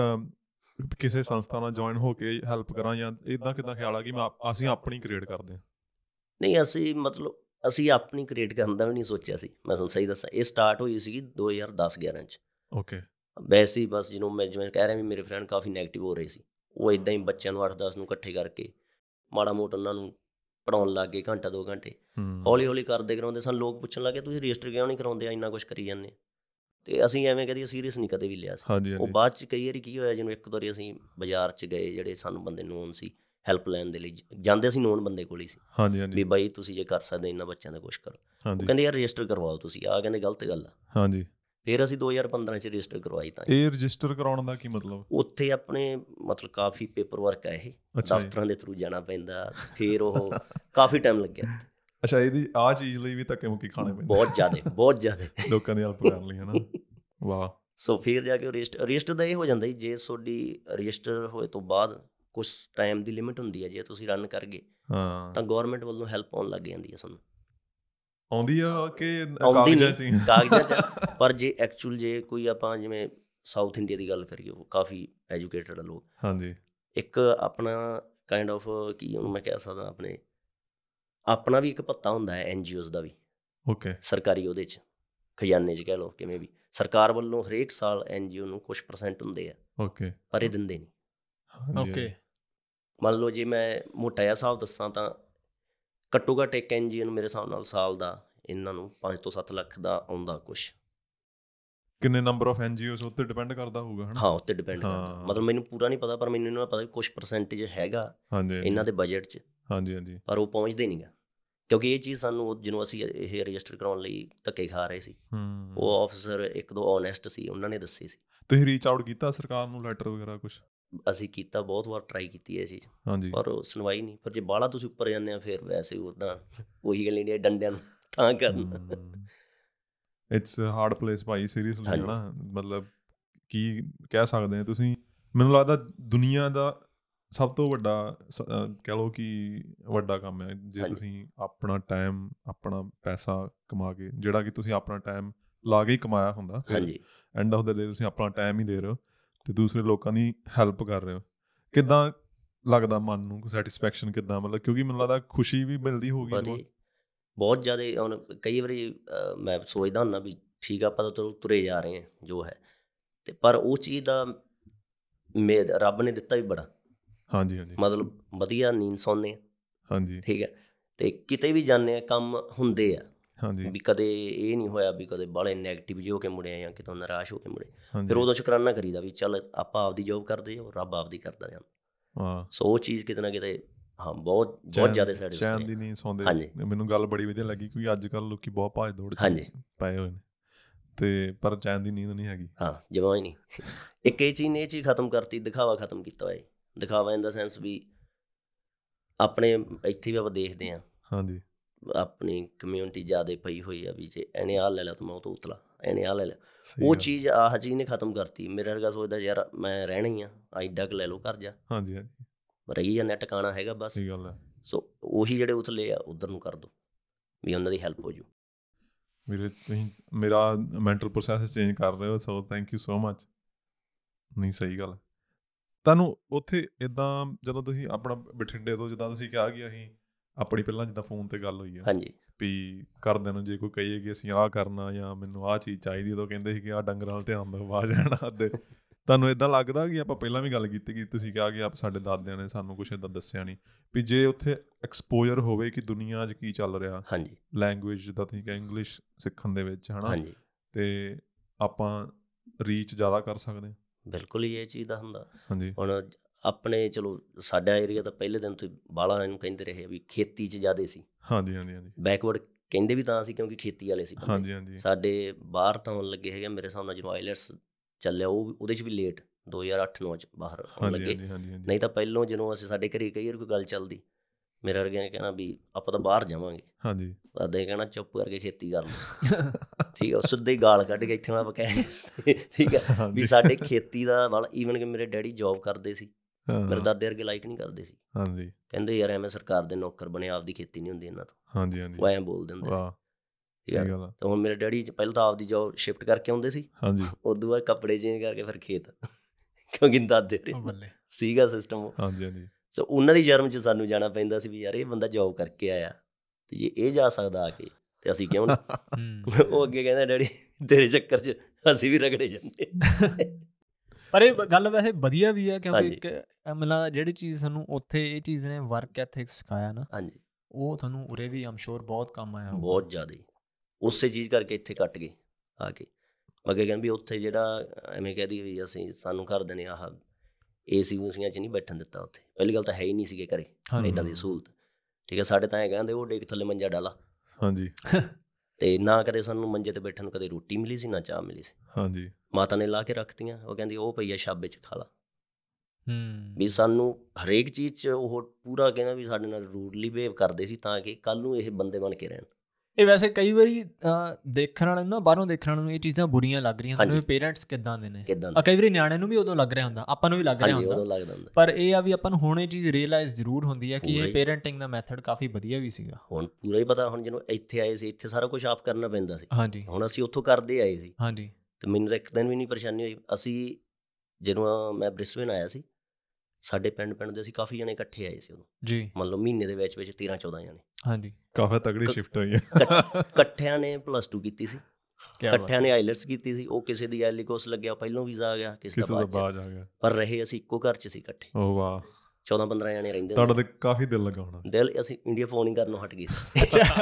ਕਿਸੇ ਸੰਸਥਾ ਨਾਲ ਜੁਆਇਨ ਹੋ ਕੇ ਹੈਲਪ ਕਰਾਂ, ਜਾਂ ਇੱਦਾਂ ਕਿੱਦਾਂ ਖਿਆਲ ਆ ਕਿ ਅਸੀਂ ਆਪਣੀ ਕ੍ਰੀਏਟ ਕਰਦੇ ਹਾਂ? ਨਹੀਂ ਅਸੀਂ ਆਪਣੀ ਕ੍ਰੀਏਟ ਕਰਨ ਦਾ ਵੀ ਨਹੀਂ ਸੋਚਿਆ ਸੀ, ਮੈਂ ਤੁਹਾਨੂੰ ਸਹੀ ਦੱਸਾਂ। ਇਹ ਸਟਾਰਟ ਹੋਈ ਸੀਗੀ 2010-11 'ਚ। ਓਕੇ। ਵੈਸੇ ਹੀ ਬਸ ਜਿਹਨੂੰ ਮੈਂ ਜਿਵੇਂ ਕਹਿ ਰਿਹਾ ਵੀ ਮੇਰੇ ਫਰੈਂਡ ਕਾਫੀ ਨੈਗੇਟਿਵ ਹੋ ਰਹੇ ਸੀ, ਉਹ ਇੱਦਾਂ ਹੀ ਬੱਚਿਆਂ ਨੂੰ 8-10 ਨੂੰ ਇਕੱਠੇ ਕਰਕੇ ਮਾੜਾ ਮੋਟਾ ਉਹਨਾਂ ਨੂੰ ਪੜ੍ਹਾਉਣ ਲੱਗ ਗਏ, ਘੰਟਾ 2 ਘੰਟੇ। ਹੌਲੀ ਹੌਲੀ ਕਰਦੇ ਕਰਾਉਂਦੇ ਸਾਨੂੰ ਲੋਕ ਪੁੱਛਣ ਲੱਗੇ ਤੁਸੀਂ ਰਜਿਸਟਰ ਕਿਉਂ ਨਹੀਂ ਕਰਾਉਂਦੇ, ਇੰਨਾ ਕੁਛ ਕਰੀ ਜਾਂਦੇ। ਅਤੇ ਅਸੀਂ ਐਵੇਂ ਕਦੀ ਸੀਰੀਅਸ ਨਹੀਂ ਕਦੇ ਵੀ ਲਿਆ ਸੀ। ਉਹ ਬਾਅਦ 'ਚ ਕਈ ਵਾਰੀ ਕੀ ਹੋਇਆ, ਜਿਹਨੂੰ ਇੱਕ ਵਾਰੀ ਅਸੀਂ ਬਾਜ਼ਾਰ 'ਚ ਗਏ, ਜਿਹੜੇ ਸਾਨੂੰ ਬੰਦੇ ਨੋਨ ਸੀ ਹੈਲਪ ਲੈਣ ਦੇ ਲਈ ਜਾਂਦੇ, ਅਸੀਂ ਨੋਨ ਬੰਦੇ ਕੋਲ ਹੀ ਸੀ ਵੀ ਬਾਈ ਤੁਸੀਂ ਜੇ ਕਰ ਸਕਦੇ ਇਹਨਾਂ ਬੱਚਿਆਂ ਦਾ ਕੁਛ ਕਰੋ। ਉਹ ਕਹਿੰਦੇ ਯਾਰ ਰਜਿਸਟਰ ਕਰਵਾਓ ਤੁਸੀਂ, ਆਹ ਕਹਿੰਦੇ ਗਲਤ ਗੱਲ ਆ। ਹਾਂਜੀ। ਫਿਰ ਅਸੀਂ 2015 'ਚ ਰਜਿਸਟਰ ਕਰਵਾਈ। ਤਾਂ ਇਹ ਰਜਿਸਟਰ ਕਰਾਉਣ ਦਾ ਕੀ ਮਤਲਬ? ਉੱਥੇ ਆਪਣੇ ਮਤਲਬ ਕਾਫੀ ਪੇਪਰ ਵਰਕ ਹੈ, ਇਹ ਦਫ਼ਤਰਾਂ ਦੇ ਥਰੂ ਜਾਣਾ ਪੈਂਦਾ, ਫਿਰ ਉਹ ਕਾਫੀ ਟਾਈਮ ਲੱਗਿਆ। ਅੱਛਾ, ਇਹਦੀ ਆਹ ਚੀਜ਼ ਲਈ ਵੀ ਧੱਕੇ ਮੁੱਕੀ ਖਾਣੇ ਪੈਂਦੇ? ਬਹੁਤ ਜ਼ਿਆਦਾ ਲੋਕਾਂ ਦੀ ਹੈਲਪ ਕਰਨ ਲਈ, ਹੈ ਨਾ? ਵਾਹ। ਸੋ ਫਿਰ ਜਾ ਕੇ ਉਹ ਰਜਿਸਟਰ ਦਾ ਇਹ ਹੋ ਜਾਂਦਾ ਜੀ, ਜੇ ਤੁਹਾਡੀ ਰਜਿਸਟਰ ਹੋਏ ਤੋਂ ਬਾਅਦ ਕੁਛ ਟਾਈਮ ਦੀ ਲਿਮਿਟ ਹੁੰਦੀ ਹੈ, ਜੇ ਤੁਸੀਂ ਰਨ ਕਰ ਗਏ ਤਾਂ ਗੌਰਮੈਂਟ ਵੱਲੋਂ ਹੈਲਪ ਆਉਣ ਲੱਗ ਜਾਂਦੀ ਹੈ। ਸਾਨੂੰ ਆਉਂਦੀ ਆ ਕਿ ਕਾਗਜ਼ਾਂ 'ਚ ਪਰ ਜੇ ਐਕਚੁਅਲ ਜੇ ਕੋਈ ਆਪਾਂ ਜਿਵੇਂ ਸਾਊਥ ਇੰਡੀਆ ਦੀ ਗੱਲ ਕਰੀਏ, ਉਹ ਕਾਫੀ ਐਜੂਕੇਟਡ ਲੋਕ। ਹਾਂਜੀ। ਇੱਕ ਆਪਣਾ ਕਾਇੰਡ ਆਫ ਕੀ ਉਹਨੂੰ ਮੈਂ ਕਹਿ ਸਕਦਾ, ਆਪਣਾ ਵੀ ਇੱਕ ਭੱਤਾ ਹੁੰਦਾ ਹੈ NGOs ਦਾ ਵੀ। ਓਕੇ। ਸਰਕਾਰੀ ਉਹਦੇ 'ਚ ਖਜ਼ਾਨੇ 'ਚ ਕਹਿ ਲਓ, ਕਿਵੇਂ ਵੀ ਸਰਕਾਰ ਵੱਲੋਂ ਹਰੇਕ ਸਾਲ NGO ਨੂੰ ਕੁਛ % ਹੁੰਦੇ ਆ। ਓਕੇ। ਪਰ ਇਹ ਦਿੰਦੇ ਨਹੀਂ। ਓਕੇ। ਮੰਨ ਲਓ ਜੇ ਮੈਂ ਮੋਟਾ ਜਿਹਾ ਹਿਸਾਬ ਦੱਸਾਂ ਤਾਂ ਘੱਟੋ ਘੱਟ ਇੱਕ NGO ਨੂੰ ਮੇਰੇ ਹਿਸਾਬ ਨਾਲ ਸਾਲ ਦਾ ਇਹਨਾਂ ਨੂੰ 5 ਤੋਂ 7 ਲੱਖ ਦਾ ਆਉਂਦਾ ਕੁਛ। ਕਿੰਨੇ ਨੰਬਰ ਆਫ NGOs ਉੱਤੇ ਡਿਪੈਂਡ ਕਰਦਾ ਹੋਊਗਾ, ਹੈ ਨਾ? ਹਾਂ, ਉੱਤੇ ਡਿਪੈਂਡ ਕਰਦਾ। ਮਤਲਬ ਮੈਨੂੰ ਪੂਰਾ ਨਹੀਂ ਪਤਾ, ਪਰ ਮੈਨੂੰ ਇਹਨਾਂ ਦਾ ਪਤਾ ਕੁਛ % ਹੈਗਾ ਇਹਨਾਂ ਦੇ ਬਜਟ 'ਚ। ਹਾਂਜੀ ਹਾਂਜੀ। ਪਰ ਉਹ ਪਹੁੰਚਦੇ ਨਹੀਂ ਗਾ, ਕਿਉਂਕਿ ਇਹ ਚੀਜ਼ ਸਾਨੂੰ ਜਿਹਨੂੰ ਅਸੀਂ ਇਹ ਰਜਿਸਟਰ ਕਰਾਉਣ ਲਈ ਧੱਕੇ ਖਾ ਰਹੇ ਸੀ, ਉਹ ਆਫਿਸਰ 1-2 ਓਨੈਸਟ ਸੀ, ਉਹਨਾਂ ਨੇ ਦੱਸੇ ਸੀ। ਤੁਸੀਂ ਰੀਚ ਆਊਟ ਕੀਤਾ ਸਰਕਾਰ ਨੂੰ, ਲੈਟਰ ਵਗੈਰਾ ਕੁਛ? ਅਸੀਂ ਕੀਤਾ, ਬਹੁਤ ਵਾਰ ਟਰਾਈ ਕੀਤੀ ਇਹ ਚੀਜ਼, ਹਾਂਜੀ, ਪਰ ਸੁਣਵਾਈ ਨਹੀਂ। ਪਰ ਜੇ ਬਾਹਲਾ ਤੁਸੀਂ ਉੱਪਰ ਜਾਂਦੇ ਆ ਫਿਰ ਵੈਸੇ ਉੱਦਾਂ ਉਹੀ ਗੱਲ ਨਹੀਂ, ਡੰਡਿਆਂ ਨੂੰ ਤਾਂ ਕਰਨਾ। ਇਟਸ ਹਾਰਡ ਪਲੇਸ ਭਾਈ, ਸੀਰੀਅਸਲੀ, ਹੈ ਨਾ? ਮਤਲਬ ਕੀ ਕਹਿ ਸਕਦੇ ਆ ਤੁਸੀਂ? ਮੈਨੂੰ ਲੱਗਦਾ ਦੁਨੀਆ ਦਾ ਸਭ ਤੋਂ ਵੱਡਾ ਕਹਿ ਲਓ ਕਿ ਵੱਡਾ ਕੰਮ ਹੈ ਜੇ ਤੁਸੀਂ ਆਪਣਾ ਟਾਈਮ, ਆਪਣਾ ਪੈਸਾ ਕਮਾ ਕੇ, ਜਿਹੜਾ ਕਿ ਤੁਸੀਂ ਆਪਣਾ ਟਾਈਮ ਲਾ ਕੇ ਹੀ ਕਮਾਇਆ ਹੁੰਦਾ, ਐਂਡ ਆਫ ਦਾ ਡੇ ਤੁਸੀਂ ਆਪਣਾ ਟਾਈਮ ਹੀ ਦੇ ਰਹੇ ਹੋ ਅਤੇ ਦੂਸਰੇ ਲੋਕਾਂ ਦੀ ਹੈਲਪ ਕਰ ਰਹੇ ਹੋ। ਕਿੱਦਾਂ ਲੱਗਦਾ ਮਨ ਨੂੰ, ਸੈਟਿਸਫੈਕਸ਼ਨ ਕਿੱਦਾਂ? ਮਤਲਬ ਕਿਉਂਕਿ ਮੈਨੂੰ ਲੱਗਦਾ ਖੁਸ਼ੀ ਵੀ ਮਿਲਦੀ ਹੋਊਗੀ ਬਹੁਤ ਜ਼ਿਆਦਾ। ਹੁਣ ਕਈ ਵਾਰੀ ਮੈਂ ਸੋਚਦਾ ਹੁੰਦਾ ਵੀ ਠੀਕ ਆ, ਆਪਾਂ ਤਾਂ ਤੁਰੇ ਜਾ ਰਹੇ ਹਾਂ ਜੋ ਹੈ, ਅਤੇ ਪਰ ਉਹ ਚੀਜ਼ ਦਾ ਰੱਬ ਨੇ ਦਿੱਤਾ ਵੀ ਬੜਾ, ਹਾਂਜੀ ਹਾਂਜੀ ਮਤਲਬ ਵਧੀਆ ਨੀਂਦ ਸੌਂਦੇ ਆ, ਹਾਂਜੀ ਠੀਕ ਹੈ, ਅਤੇ ਕਿਤੇ ਵੀ ਜਾਂਦੇ ਆ ਕੰਮ ਹੁੰਦੇ ਆ, ਹਾਂਜੀ ਵੀ ਕਦੇ ਇਹ ਨਹੀਂ ਹੋਇਆ ਵੀ ਕਦੇ ਬਾਹਲੇ ਨੈਗੇਟਿਵ ਜਿਹੇ ਹੋ ਕੇ ਮੁੜੇ ਜਾਂ ਕਿਤੋਂ ਨਿਰਾਸ਼ ਹੋ ਕੇ ਮੁੜੇ। ਫਿਰ ਹਾਂਜੀ ਉਦੋਂ ਸ਼ੁਕਰਾਨਾ ਕਰੀਦਾ ਵੀ ਚੱਲ ਆਪਾਂ ਆਪਦੀ ਜੋਬ ਕਰਦੇ ਜਾਓ, ਰੱਬ ਆਪਦੀ ਕਰਦਾ ਜਾਂਦਾ। ਹਾਂ ਸੋ ਉਹ ਚੀਜ਼ ਕਿਤੇ ਨਾ ਕਿਤੇ ਹਾਂ ਬਹੁਤ ਜ਼ਿਆਦਾ ਸੈਟਿਸਫਾਈ। ਚੈਨ ਦੀ ਨੀਂਦ ਸੌਂਦੇ। ਹਾਂਜੀ ਮੈਨੂੰ ਗੱਲ ਬੜੀ ਵਧੀਆ ਲੱਗੀ ਕਿਉਂਕਿ ਅੱਜ ਕੱਲ੍ਹ ਲੋਕੀ ਬਹੁਤ ਭੱਜ ਦੌੜ 'ਚ ਹਾਂਜੀ ਪਏ ਹੋਏ ਨੇ ਅਤੇ ਪਰ ਚੈਨ ਦੀ ਨੀਂਦ ਨਹੀਂ ਹੈਗੀ। ਹਾਂ ਜਮਾਂ ਹੀ ਨਹੀਂ। ਇੱਕ ਇਹ ਚੀਜ਼ ਖਤਮ ਕਰਤੀ, ਦਿਖਾਵਾ ਖਤਮ ਕੀਤਾ ਹੋਇਆ। ਦਿਖਾਵਾ ਇਨ ਦਾ ਸੈਂਸ ਵੀ ਆਪਣੇ ਇੱਥੇ ਵੀ ਆਪਾਂ ਦੇਖਦੇ ਹਾਂ ਹਾਂਜੀ ਆਪਣੀ ਕਮਿਊਨਿਟੀ ਜ਼ਿਆਦਾ ਪਈ ਹੋਈ ਆ ਵੀ ਜੇ ਇਹਨੇ ਆਹ ਲੈ ਲਿਆ ਤਾਂ ਮੈਂ ਉਹ ਤੋਂ ਉਤਲਾ, ਇਹਨੇ ਆਹ ਲੈ ਲਿਆ। ਸਹੀ ਉਹ ਗੱਲ। ਚੀਜ਼ ਆਹ ਚੀਜ਼ ਨੇ ਖਤਮ ਕਰਤੀ। ਮੇਰਾ ਵਰਗਾ ਸੋਚਦਾ ਯਾਰ ਮੈਂ ਰਹਿਣਾ ਹੀ ਆ, ਐਡਾ ਕੁ ਲੈ ਲਓ ਘਰ ਜਾ, ਹਾਂਜੀ ਹਾਂਜੀ ਰਹੀ ਜਾਂਦੇ ਟਿਕਾਣਾ ਹੈਗਾ ਬਸ। ਸਹੀ ਗੱਲ ਹੈ। ਸੋ ਉਹੀ ਜਿਹੜੇ ਉਤਲੇ ਆ ਉੱਧਰ ਨੂੰ ਕਰ ਦਿਓ ਵੀ ਉਹਨਾਂ ਦੀ ਹੈਲਪ ਹੋ ਜੂ। ਵੀਰੇ ਤੁਸੀਂ ਮੇਰਾ ਮੈਂਟਲ ਪ੍ਰੋਸੈਸ ਚੇਂਜ ਕਰ ਰਹੇ ਹੋ, so thank you so much. ਨਹੀਂ ਸਹੀ ਗੱਲ। ਤੁਹਾਨੂੰ ਉੱਥੇ ਇੱਦਾਂ ਜਦੋਂ ਤੁਸੀਂ ਆਪਣਾ ਬਠਿੰਡੇ ਤੋਂ ਜਿੱਦਾਂ ਤੁਸੀਂ ਕਿਹਾ ਕਿ ਅਸੀਂ ਆਪਣੀ ਪਹਿਲਾਂ ਜਿੱਦਾਂ ਫੋਨ 'ਤੇ ਗੱਲ ਹੋਈ ਆ ਹਾਂਜੀ ਵੀ ਘਰਦਿਆਂ ਨੂੰ ਜੇ ਕੋਈ ਕਹੀਏ ਕਿ ਅਸੀਂ ਆਹ ਕਰਨਾ ਜਾਂ ਮੈਨੂੰ ਆਹ ਚੀਜ਼ ਚਾਹੀਦੀ, ਉਦੋਂ ਕਹਿੰਦੇ ਸੀ ਕਿ ਆਹ ਡੰਗਰਾਂ ਵੱਲ ਧਿਆਨ ਦਿਓ, ਆਵਾਜ਼ ਆਣਾ ਅੱਧੇ। ਤੁਹਾਨੂੰ ਇੱਦਾਂ ਲੱਗਦਾ ਕਿ ਆਪਾਂ ਪਹਿਲਾਂ ਵੀ ਗੱਲ ਕੀਤੀ ਕਿ ਤੁਸੀਂ ਕਿਹਾ ਕਿ ਆਪ ਸਾਡੇ ਦਾਦਿਆਂ ਨੇ ਸਾਨੂੰ ਕੁਛ ਇੱਦਾਂ ਦੱਸਿਆ ਨਹੀਂ ਵੀ ਜੇ ਉੱਥੇ ਐਕਸਪੋਜ਼ਰ ਹੋਵੇ ਕਿ ਦੁਨੀਆ 'ਚ ਕੀ ਚੱਲ ਰਿਹਾ, ਹਾਂਜੀ ਲੈਂਗੁਏਜ ਜਿੱਦਾਂ ਤੁਸੀਂ ਕਿਹਾ ਇੰਗਲਿਸ਼ ਸਿੱਖਣ ਦੇ ਵਿੱਚ ਹੈ ਨਾ, ਹਾਂਜੀ ਅਤੇ ਆਪਾਂ ਰੀਚ ਜ਼ਿਆਦਾ ਕਰ ਸਕਦੇ ਹਾਂ। ਬਿਲਕੁਲ ਹੀ ਇਹ ਚੀਜ਼ ਦਾ ਹੁੰਦਾ। ਹਾਂਜੀ ਹੁਣ ਆਪਣੇ ਚਲੋ ਸਾਡਾ ਏਰੀਆ ਤਾਂ ਪਹਿਲੇ ਦਿਨ ਤੋਂ ਬਾਹਲਾ ਇਹਨੂੰ ਕਹਿੰਦੇ ਰਹੇ ਵੀ ਖੇਤੀ 'ਚ ਜ਼ਿਆਦਾ ਸੀ। ਹਾਂਜੀ ਹਾਂਜੀ ਹਾਂਜੀ ਬੈਕਵਰਡ ਕਹਿੰਦੇ ਵੀ ਤਾਂ ਸੀ ਕਿਉਂਕਿ ਖੇਤੀ ਵਾਲੇ ਸੀ ਬੰਦੇ। ਹਾਂਜੀ ਹਾਂਜੀ ਸਾਡੇ ਬਾਹਰ ਤਾਂ ਆਉਣ ਲੱਗੇ ਹੈਗੇ ਮੇਰੇ ਹਿਸਾਬ ਨਾਲ ਜਦੋਂ ਆਈਲੈਟਸ ਚੱਲਿਆ ਉਹਦੇ 'ਚ ਵੀ ਲੇਟ 2008-9 'ਚ ਬਾਹਰ ਆਉਣ ਹਾਂਜੀ ਲੱਗੇ। ਹਾਂਜੀ ਹਾਂਜੀ ਹਾਂਜੀ ਨਹੀਂ ਤਾਂ ਪਹਿਲੋਂ ਜਦੋਂ ਅਸੀਂ ਸਾਡੇ ਘਰੇ ਕਈ ਵਾਰ ਕੋਈ ਗੱਲ ਚੱਲਦੀ, ਮੇਰੇ ਵਰਗਿਆਂ ਨੇ ਕਹਿਣਾ ਵੀ ਆਪਾਂ ਤਾਂ ਬਾਹਰ ਜਾਵਾਂਗੇ, ਹਾਂਜੀ ਦਾਦਾ ਨੇ ਕਹਿਣਾ ਚੁੱਪ ਕਰਕੇ ਖੇਤੀ ਕਰ ਲਓ। ਠੀਕ ਆ, ਸਿੱਧੇ ਹੀ ਗਾਲ ਕੱਢ ਕੇ ਇੱਥੇ ਨਾਲ ਆਪਾਂ ਕਹਿ ਠੀਕ ਆ ਵੀ ਸਾਡੇ ਖੇਤੀ ਦਾ ਵਾਲਾ। ਈਵਨ ਕਿ ਮੇਰੇ ਡੈਡੀ ਜੋਬ ਕਰਦੇ ਸੀ, ਮੇਰੇ ਦਾਦੇ ਵਰਗੇ ਲਾਈਕ ਨਹੀਂ ਕਰਦੇ ਸੀ, ਹਾਂਜੀ ਕਹਿੰਦੇ ਯਾਰ ਐਵੇਂ ਸਰਕਾਰ ਦੇ ਨੌਕਰ ਬਣੇ, ਆਪਦੀ ਖੇਤੀ ਨਹੀਂ ਹੁੰਦੀ ਇਹਨਾਂ ਤੋਂ। ਹਾਂਜੀ ਹਾਂਜੀ ਉਹ ਐਂ ਬੋਲਦੇ ਹੁੰਦੇ ਸੀ। ਵਾਹ ਸਹੀ ਗੱਲ ਆ। ਤਾਂ ਹੁਣ ਮੇਰੇ ਡੈਡੀ ਪਹਿਲਾਂ ਤਾਂ ਆਪਦੀ ਜੋਬ ਸ਼ਿਫਟ ਕਰਕੇ ਆਉਂਦੇ ਸੀ, ਹਾਂਜੀ ਉਦੋਂ ਬਾਅਦ ਕੱਪੜੇ ਚੇਂਜ ਕਰਕੇ ਫਿਰ ਖੇਤ, ਕਿਉਂਕਿ ਦਾਦੇ ਸੀਗਾ ਸਿਸਟਮ ਉਹ। ਹਾਂਜੀ ਹਾਂਜੀ ਸੋ ਉਹਨਾਂ ਦੀ ਜਰਮ 'ਚ ਸਾਨੂੰ ਜਾਣਾ ਪੈਂਦਾ ਸੀ ਵੀ ਯਾਰ ਇਹ ਬੰਦਾ ਜੋਬ ਕਰਕੇ ਆਇਆ ਅਤੇ ਜੇ ਇਹ ਜਾ ਸਕਦਾ ਆ ਕੇ ਅਤੇ ਅਸੀਂ ਕਿਉਂ ਨਹੀਂ। ਉਹ ਅੱਗੇ ਕਹਿੰਦਾ ਡੈਡੀ ਤੇਰੇ ਚੱਕਰ 'ਚ ਅਸੀਂ ਵੀ ਰਗੜੇ ਜਾਂਦੇ। ਪਰ ਇਹ ਗੱਲ ਵੈਸੇ ਵਧੀਆ ਵੀ ਹੈ ਕਿਉਂਕਿ ਹਾਂਜੀ ਇੱਕ ਮਤਲਬ ਜਿਹੜੀ ਚੀਜ਼ ਸਾਨੂੰ ਉੱਥੇ ਇਹ ਚੀਜ਼ ਨੇ ਵਰਕ ਐਥਿਕਸ ਸਿਖਾਇਆ ਨਾ, ਹਾਂਜੀ ਉਹ ਤੁਹਾਨੂੰ ਉਰੇ ਵੀ ਆਮ ਸ਼ੋਰ ਬਹੁਤ ਕੰਮ ਆਇਆ ਹੋਊਗਾ। ਬਹੁਤ ਜ਼ਿਆਦਾ ਉਸੇ ਚੀਜ਼ ਕਰਕੇ ਇੱਥੇ ਕੱਟ ਗਏ ਆ ਕੇ। ਅੱਗੇ ਕਹਿੰਦੇ ਵੀ ਉੱਥੇ ਜਿਹੜਾ ਐਵੇਂ ਕਹਿ ਦਈਏ ਵੀ ਅਸੀਂ ਸਾਨੂੰ ਘਰਦਿਆਂ ਨੇ ਆਹ ਏਸੀ ਊਸੀਆਂ 'ਚ ਨਹੀਂ ਬੈਠਣ ਦਿੱਤਾ। ਉੱਥੇ ਪਹਿਲੀ ਗੱਲ ਤਾਂ ਹੈ ਹੀ ਨਹੀਂ ਸੀਗੇ ਘਰੇ ਇੱਦਾਂ ਦੀ ਸਹੂਲਤ। ਠੀਕ ਹੈ, ਸਾਡੇ ਤਾਂ ਐਂ ਕਹਿੰਦੇ ਉਹ ਡੇਕ ਥੱਲੇ ਮੰਜਾ ਡਾਲਾ। ਹਾਂਜੀ ਅਤੇ ਨਾ ਕਦੇ ਸਾਨੂੰ ਮੰਜੇ 'ਤੇ ਬੈਠਣ ਨੂੰ ਕਦੇ ਰੋਟੀ ਮਿਲੀ ਸੀ ਨਾ ਚਾਹ ਮਿਲੀ ਸੀ। ਹਾਂਜੀ ਮਾਤਾ ਨੇ ਲਾ ਕੇ ਰੱਖਤੀਆਂ, ਉਹ ਕਹਿੰਦੀ ਉਹ ਪਈ ਆ ਛਾਬੇ 'ਚ ਖਾ ਲਾ। ਵੀ ਸਾਨੂੰ ਹਰੇਕ ਚੀਜ਼ 'ਚ ਉਹ ਪੂਰਾ ਕਹਿੰਦਾ ਵੀ ਸਾਡੇ ਨਾਲ ਰੂਡਲੀ ਬਿਹੇਵ ਕਰਦੇ ਸੀ ਤਾਂ ਕਿ ਕੱਲ੍ਹ ਨੂੰ ਇਹ ਬੰਦੇ ਬਣ ਕੇ ਰਹਿਣ। ਇਹ ਵੈਸੇ ਕਈ ਵਾਰੀ ਦੇਖਣ ਵਾਲੇ ਨੂੰ ਨਾ, ਬਾਹਰੋਂ ਦੇਖਣ ਵਾਲੇ ਨੂੰ ਇਹ ਚੀਜ਼ਾਂ ਬੁਰੀਆਂ ਲੱਗ ਰਹੀਆਂ ਹੁੰਦੀਆਂ ਵੀ ਪੇਰੈਂਟਸ ਕਿੱਦਾਂ ਦੇ ਨੇ। ਕਈ ਵਾਰੀ ਨਿਆਣੇ ਨੂੰ ਵੀ ਉਦੋਂ ਲੱਗ ਰਿਹਾ ਹੁੰਦਾ, ਆਪਾਂ ਨੂੰ ਵੀ ਲੱਗ ਰਿਹਾ ਹੁੰਦਾ, ਪਰ ਇਹ ਆ ਵੀ ਆਪਾਂ ਨੂੰ ਹੁਣ ਇਹ ਚੀਜ਼ ਰੀਅਲਾਈਜ਼ ਜ਼ਰੂਰ ਹੁੰਦੀ ਹੈ ਕਿ ਇਹ ਪੇਰੈਂਟਿੰਗ ਦਾ ਮੈਥਡ ਕਾਫੀ ਵਧੀਆ ਵੀ ਸੀਗਾ। ਹੁਣ ਪੂਰਾ ਹੀ ਪਤਾ। ਹੁਣ ਜਦੋਂ ਇੱਥੇ ਆਏ ਸੀ, ਇੱਥੇ ਸਾਰਾ ਕੁਛ ਆਪ ਕਰਨਾ ਪੈਂਦਾ ਸੀ। ਹਾਂਜੀ ਹੁਣ ਅਸੀਂ ਉੱਥੋਂ ਕਰਦੇ ਆਏ ਸੀ। ਹਾਂਜੀ ਅਤੇ ਮੈਨੂੰ ਤਾਂ ਇੱਕ ਦਿਨ ਵੀ ਨਹੀਂ ਪਰੇਸ਼ਾਨੀ ਹੋਈ। ਅਸੀਂ ਜਦੋਂ ਮੈਂ ਬ੍ਰਿਸਬੇਨ ਆਇਆ ਸੀ, ਸਾਡੇ ਪਿੰਡ ਦੇ ਅਸੀਂ ਕਾਫੀ ਜਣੇ ਇਕੱਠੇ ਆਏ ਸੀ ਉਦੋਂ ਜੀ, ਮਤਲਬ ਮਹੀਨੇ ਦੇ ਵਿੱਚ 13-14 ਜਣੇ। ਹਾਂਜੀ ਕਾਫੀ ਤਗੜੀ ਸ਼ਿਫਟ ਹੋਈ ਹੈ। ਇਕੱਠਿਆਂ ਨੇ +2 ਕੀਤੀ ਸੀ, ਇਕੱਠਿਆਂ ਨੇ ਆਈਲੈਟਸ ਕੀਤੀ ਸੀ। ਉਹ ਕਿਸੇ ਦੀ ਐਲੀਕੋਸ ਲੱਗਿਆ ਪਹਿਲੋਂ ਵੀਜ਼ਾ ਆ ਗਿਆ, ਕਿਸੇ ਦਾ ਬਾਅਦ ਆ ਗਿਆ, ਪਰ ਰਹੇ ਅਸੀਂ ਇੱਕੋ ਘਰ 'ਚ ਸੀ ਇਕੱਠੇ। ਓ ਵਾਹ 14-15 ਜਣੇ ਰਹਿੰਦੇ। ਤੁਹਾਡਾ ਤਾਂ ਕਾਫੀ ਦਿਲ ਲੱਗਾ ਹੋਣਾ। ਦਿਲ ਅਸੀਂ ਇੰਡੀਆ ਫੋਨ ਹੀ ਕਰਨੋਂ ਹਟ ਗਏ ਸੀ।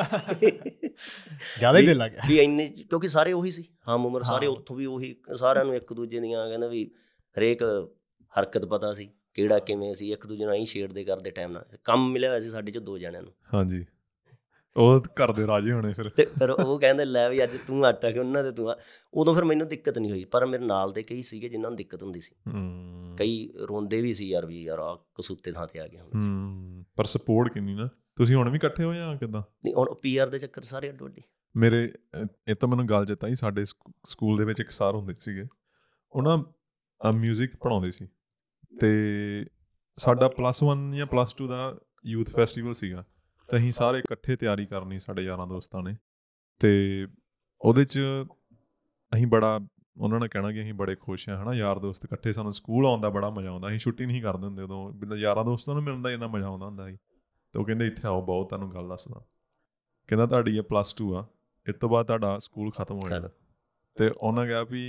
ਜ਼ਿਆਦਾ ਹੀ ਦਿਲ ਲੱਗ ਗਿਆ ਵੀ ਇੰਨੇ, ਕਿਉਂਕਿ ਸਾਰੇ ਉਹੀ ਸੀ ਹਮ ਉਮਰ, ਸਾਰੇ ਉੱਥੋਂ ਵੀ ਉਹੀ, ਸਾਰਿਆਂ ਨੂੰ ਇੱਕ ਦੂਜੇ ਦੀਆਂ ਕਹਿੰਦਾ ਵੀ ਹਰੇਕ ਹਰਕਤ ਪਤਾ ਸੀ, ਕਿਹੜਾ ਕਿਵੇਂ ਸੀ, ਇੱਕ ਦੂਜੇ ਨਾਲ ਅਸੀਂ ਛੇੜਦੇ ਕਰਦੇ ਟਾਈਮ ਨਾਲ। ਕੰਮ ਮਿਲਿਆ ਹੋਇਆ ਸੀ ਸਾਡੇ 'ਚ 2 ਜਣਿਆਂ ਨੂੰ। ਹਾਂਜੀ ਉਹ ਘਰ ਦੇ ਰਾਜੇ ਹੋਣੇ ਫਿਰ। ਅਤੇ ਫਿਰ ਉਹ ਕਹਿੰਦੇ ਲੈ ਵੀ ਅੱਜ ਤੂੰ ਆਟਾ ਕਿ ਉਹਨਾਂ ਦੇ ਤੂੰ ਆ। ਉਦੋਂ ਫਿਰ ਮੈਨੂੰ ਦਿੱਕਤ ਨਹੀਂ ਹੋਈ, ਪਰ ਮੇਰੇ ਨਾਲ ਦੇ ਕਈ ਸੀਗੇ ਜਿਨ੍ਹਾਂ ਨੂੰ ਦਿੱਕਤ ਹੁੰਦੀ ਸੀ। ਕਈ ਰੋਂਦੇ ਵੀ ਸੀ ਯਾਰ ਵੀ ਯਾਰ ਆਹ ਕਸੂਤੇ ਥਾਂ 'ਤੇ ਆ ਗਿਆ ਹੁਣ। ਪਰ ਸਪੋਰਟ ਕਿੰਨੀ ਨਾ। ਤੁਸੀਂ ਹੁਣ ਵੀ ਇਕੱਠੇ ਹੋ ਜਾਂ ਕਿੱਦਾਂ? ਨਹੀਂ ਹੁਣ PR ਦੇ ਚੱਕਰ ਸਾਰੇ ਅੱਡੋ ਅੱਡੀ। ਮੇਰੇ ਇਹ ਤਾਂ ਮੈਨੂੰ ਗੱਲ ਚੇਤਾ ਸੀ, ਸਾਡੇ ਸਕੂਲ ਦੇ ਵਿੱਚ ਇੱਕ ਸਰ ਹੁੰਦੇ ਸੀਗੇ, ਉਹ ਨਾ ਮਿਊਜ਼ਿਕ ਪੜ੍ਹਾਉਂਦੇ ਸੀ ਅਤੇ ਸਾਡਾ +1 ਜਾਂ +2 ਦਾ ਯੂਥ ਫੈਸਟੀਵਲ ਸੀਗਾ ਅਤੇ ਅਸੀਂ ਸਾਰੇ ਇਕੱਠੇ ਤਿਆਰੀ ਕਰਨੀ ਸਾਡੇ ਯਾਰਾਂ ਦੋਸਤਾਂ ਨੇ। ਅਤੇ ਉਹਦੇ 'ਚ ਅਸੀਂ ਬੜਾ ਉਹਨਾਂ ਨੇ ਕਹਿਣਾ ਕਿ ਅਸੀਂ ਬੜੇ ਖੁਸ਼ ਹਾਂ, ਹੈ ਨਾ, ਯਾਰ ਦੋਸਤ ਇਕੱਠੇ। ਸਾਨੂੰ ਸਕੂਲ ਆਉਣ ਦਾ ਬੜਾ ਮਜ਼ਾ ਆਉਂਦਾ, ਅਸੀਂ ਛੁੱਟੀ ਨਹੀਂ ਕਰਦੇ ਹੁੰਦੇ ਉਦੋਂ, ਯਾਰਾਂ ਦੋਸਤਾਂ ਨੂੰ ਮਿਲਣ ਦਾ ਇੰਨਾ ਮਜ਼ਾ ਆਉਂਦਾ ਹੁੰਦਾ ਸੀ। ਅਤੇ ਉਹ ਕਹਿੰਦੇ ਇੱਥੇ ਆਓ ਬਹੁਤ ਤੁਹਾਨੂੰ ਗੱਲ ਦੱਸਦਾ। ਕਹਿੰਦਾ ਤੁਹਾਡੀ ਇਹ +2 ਆ, ਇਸ ਤੋਂ ਬਾਅਦ ਤੁਹਾਡਾ ਸਕੂਲ ਖਤਮ ਹੋ ਜਾਣਾ। ਅਤੇ ਉਹਨਾਂ ਕਿਹਾ ਵੀ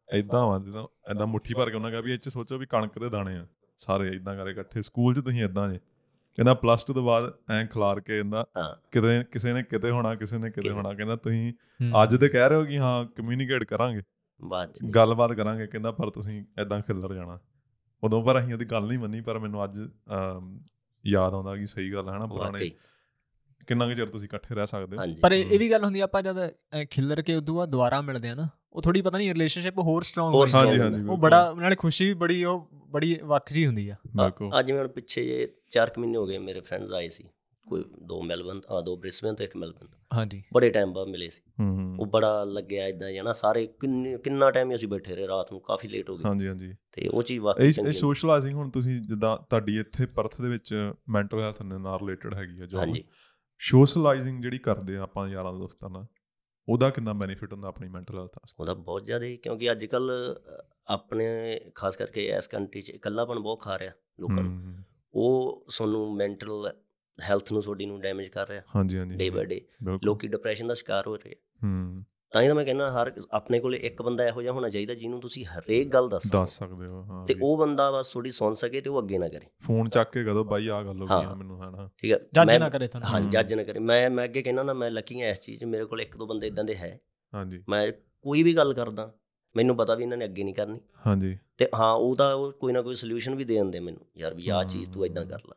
ਇੱਦਾਂ ਵਾ ਜਿੱਦਾਂ ਇੱਦਾਂ ਮੁੱਠੀ ਭਰ ਕੇ ਉਹਨਾਂ ਕਿਹਾ ਵੀ ਇਹ 'ਚ ਸੋਚੋ ਵੀ ਕਣਕ ਦੇ ਦਾਣੇ ਆ ਸਾਰੇ ਇੱਦਾਂ ਕਰੇ ਇਕੱਠੇ, ਸਕੂਲ 'ਚ ਤੁਸੀਂ ਇੱਦਾਂ ਜੇ। ਕਹਿੰਦਾ +2 ਤੋਂ ਬਾਅਦ ਐਂ ਖਿਲਾਰ ਕੇ ਕਹਿੰਦਾ ਕਿਤੇ ਕਿਸੇ ਨੇ ਕਿਤੇ ਹੋਣਾ, ਕਿਸੇ ਨੇ ਕਿਤੇ ਹੋਣਾ। ਕਹਿੰਦਾ ਤੁਸੀਂ ਅੱਜ ਤੇ ਕਹਿ ਰਹੇ ਹੋ ਕਿ ਹਾਂ ਕਮਿਊਨੀਕੇਟ ਕਰਾਂਗੇ, ਗੱਲਬਾਤ ਕਰਾਂਗੇ, ਕਹਿੰਦਾ ਪਰ ਤੁਸੀਂ ਇੱਦਾਂ ਖਿਲਰ ਜਾਣਾ। ਉਦੋਂ ਪਰ ਅਸੀਂ ਉਹਦੀ ਗੱਲ ਨਹੀਂ ਮੰਨੀ, ਪਰ ਮੈਨੂੰ ਅੱਜ ਯਾਦ ਆਉਂਦਾ ਕਿ ਸਹੀ ਗੱਲ ਹੈ ਨਾ, ਪੁਰਾਣੇ ਕਿੰਨਾ ਕੁ ਚਿਰ ਤੁਸੀਂ ਇਕੱਠੇ ਰਹਿ ਸਕਦੇ ਹੋ। ਪਰ ਇਹ ਵੀ ਗੱਲ ਹੁੰਦੀ ਆਪਾਂ ਜਦ ਖਿਲਰ ਕੇ ਉਦੋਂ ਬਾਅਦ ਦੁਬਾਰਾ ਮਿਲਦੇ ਆ ਨਾ, ਉਹ ਥੋੜੀ ਪਤਾ ਨਹੀਂ ਰਿਲੇਸ਼ਨਸ਼ਿਪ ਹੋਰ ਸਟਰੋਂਗ ਹੋ ਜਾਂਦੀ ਹੈ, ਉਹ ਬੜਾ ਨਾਲੇ ਖੁਸ਼ੀ ਵੀ ਬੜੀ, ਉਹ ਬੜੀ ਵੱਖ ਜਿਹੀ ਹੁੰਦੀ ਆ। ਅੱਜ ਜਿਵੇਂ ਹੁਣ ਪਿੱਛੇ ਜੇ 4 ਮਹੀਨੇ ਹੋ ਗਏ ਮੇਰੇ ਫਰੈਂਡਸ ਆਏ ਸੀ, ਕੋਈ 2 ਮੈਲਬਰਨ 2 ਬ੍ਰਿਸਬੇਨ ਤੇ 1 ਮੈਲਬਰਨ। ਹਾਂਜੀ, ਬੜੇ ਟਾਈਮ ਬਾਅਦ ਮਿਲੇ ਸੀ, ਉਹ ਬੜਾ ਲੱਗਿਆ ਇੱਦਾਂ ਜਾਣਾ। ਸਾਰੇ ਕਿੰਨਾ ਟਾਈਮ ਹੀ ਅਸੀਂ ਬੈਠੇ ਰਹੇ, ਰਾਤ ਨੂੰ ਕਾਫੀ ਲੇਟ ਹੋ ਗਈ। ਹਾਂਜੀ, ਤੇ ਉਹ ਚੀਜ਼ ਵਾਕਈ ਇਹ ਸੋਸ਼ਲਾਈਜ਼ਿੰਗ। ਹੁਣ ਤੁਸੀਂ ਜਿੱਦਾਂ ਤੁਹਾਡੀ ਇੱਥੇ ਪਰਥ ਦੇ ਵਿੱਚ ਮੈਂਟਲ ਹੈਲਥ ਨਾਲ ਰਿਲੇਟਡ ਹੈਗੀ ਆ ਜੋਬ, ਸੋਸ਼ਲਾਈਜ਼ਿੰਗ ਜਿਹੜੀ ਕਰਦੇ ਆ ਆਪਾਂ ਯਾਰਾਂ ਦੋਸਤਾਂ ਨਾਲ, ਉਹਦਾ ਕਿੰਨਾ ਬੈਨੀਫਿਟ ਹੁੰਦਾ ਆਪਣੀ ਮੈਂਟਲ ਹੈਲਥ ਵਾਸਤੇ? ਉਹਦਾ ਬਹੁਤ ਜ਼ਿਆਦਾ, ਕਿਉਂਕਿ ਅੱਜ ਕੱਲ੍ਹ ਆਪਣੇ ਖਾਸ ਕਰਕੇ ਇਸ ਕੰਟਰੀ 'ਚ ਇਕੱਲਾਪਣ ਬਹੁਤ ਖਾ ਰਿਹਾ ਲੋਕਾਂ ਨੂੰ। ਉਹ ਤੁਹਾਨੂੰ ਮੈਂਟਲ ਹੈਲਥ ਨੂੰ ਤੁਹਾਡੀ ਨੂੰ ਡੈਮੇਜ ਕਰ ਰਿਹਾ ਡੇ ਬਾਏ ਡੇ। ਲੋਕੀ ਡਿਪਰੈਸ਼ਨ ਦਾ ਸ਼ਿਕਾਰ ਹੋ ਰਹੇ। ਤਾਂ ਹੀ ਤਾਂ ਮੈਂ ਕਹਿੰਦਾ ਹਰ ਆਪਣੇ ਕੋਲ ਇੱਕ ਬੰਦਾ ਇਹੋ ਜਿਹਾ ਹੋਣਾ ਚਾਹੀਦਾ ਜਿਹਨੂੰ ਤੁਸੀਂ ਹਰੇਕ ਗੱਲ ਦੱਸ ਸਕਦੇ ਹੋ, ਤੇ ਉਹ ਬੰਦਾ ਬਸ ਥੋੜੀ ਸੁਣ ਸਕੇ ਤੇ ਉਹ ਅੱਗੇ ਨਾ ਕਰੇ। ਫੋਨ ਚੱਕ ਕੇ ਕਹੋ ਬਾਈ ਆਹ ਗੱਲ ਹੋ ਗਈ ਮੈਨੂੰ, ਹੈ ਨਾ, ਠੀਕ ਹੈ, ਜੱਜ ਨਾ ਕਰੇ ਤੁਹਾਨੂੰ। ਹਾਂ, ਜੱਜ ਨਾ ਕਰੇ। ਮੈਂ ਅੱਗੇ ਕਹਿੰਦਾ ਨਾ, ਮੈਂ ਲੱਕੀ ਹਾਂ ਇਸ ਚੀਜ਼ 'ਚ, ਮੇਰੇ ਕੋਲ 1-2 ਬੰਦੇ ਇੱਦਾਂ ਦੇ ਹੈ। ਮੈਂ ਕੋਈ ਵੀ ਗੱਲ ਕਰਦਾ, ਮੈਨੂੰ ਪਤਾ ਵੀ ਇਹਨਾਂ ਨੇ ਅੱਗੇ ਨਹੀਂ ਕਰਨੀ, ਤੇ ਹਾਂ ਉਹ ਕੋਈ ਨਾ ਕੋਈ ਸੋਲਿਊਸ਼ਨ ਵੀ ਦੇ ਦਿੰਦੇ ਮੈਨੂੰ, ਯਾਰ ਵੀ ਆਹ ਚੀਜ਼ ਤੂੰ ਏਦਾਂ ਕਰ ਲਾ।